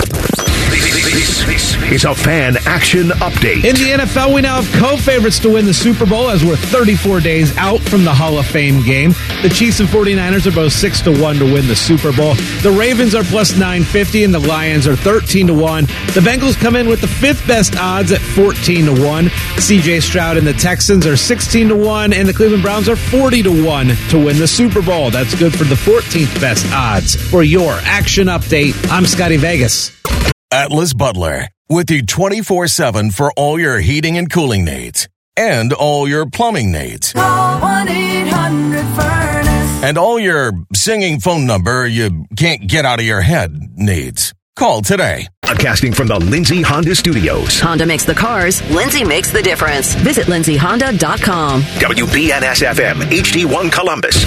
This, this is a Fan Action Update. In the N F L, we now have co-favorites to win the Super Bowl as we're thirty-four days out from the Hall of Fame game. The Chiefs and 49ers are both six to one to win the Super Bowl. The Ravens are plus nine fifty and the Lions are thirteen to one. The Bengals come in with the fifth best odds at fourteen to one. C J Stroud and the Texans are sixteen to one and the Cleveland Browns are forty to one to win the Super Bowl. That's good for the fourteenth best odds. For your Action Update, I'm Scotty Vegas. Atlas Butler, with you twenty-four seven for all your heating and cooling needs. And all your plumbing needs. Call one eight hundred furnace. And all your singing phone number you can't get out of your head needs. Call today. Broadcasting from the Lindsay Honda Studios. Honda makes the cars. Lindsay makes the difference. Visit lindsay honda dot com. W B N S F M, H D one Columbus.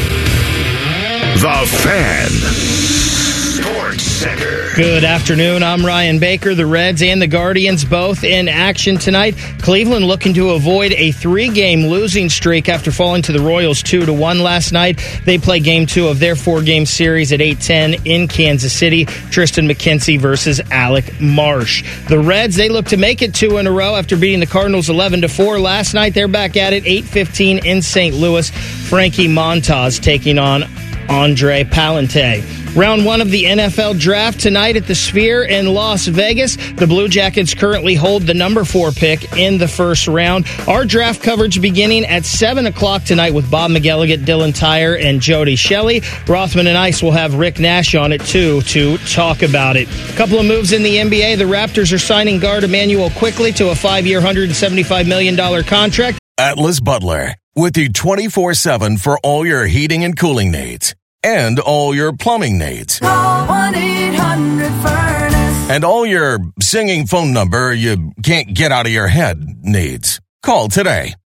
The Fan. Sports Center. Good afternoon. I'm Ryan Baker. The Reds and the Guardians both in action tonight. Cleveland looking to avoid a three-game losing streak after falling to the Royals two to one last night. They play game two of their four-game series at eight ten in Kansas City. Tristan McKenzie versus Alec Marsh. The Reds, they look to make it two in a row after beating the Cardinals eleven to four last night. They're back at it eight fifteen in Saint Louis. Frankie Montas taking on Andre Palante. Round one of the N F L draft tonight at the Sphere in Las Vegas. The Blue Jackets currently hold the number four pick in the first round. Our draft coverage beginning at seven o'clock tonight with Bob McGilligan, Dylan Tyre, and Jody Shelley. Rothman and Ice will have Rick Nash on it, too, to talk about it. A couple of moves in the N B A. The Raptors are signing guard Emmanuel Quickley to a five-year, one hundred seventy-five million dollars contract. Atlas Butler, with the twenty-four seven for all your heating and cooling needs. And all your plumbing needs. Call one eight hundred furnace. And all your singing phone number you can't get out of your head needs. Call today.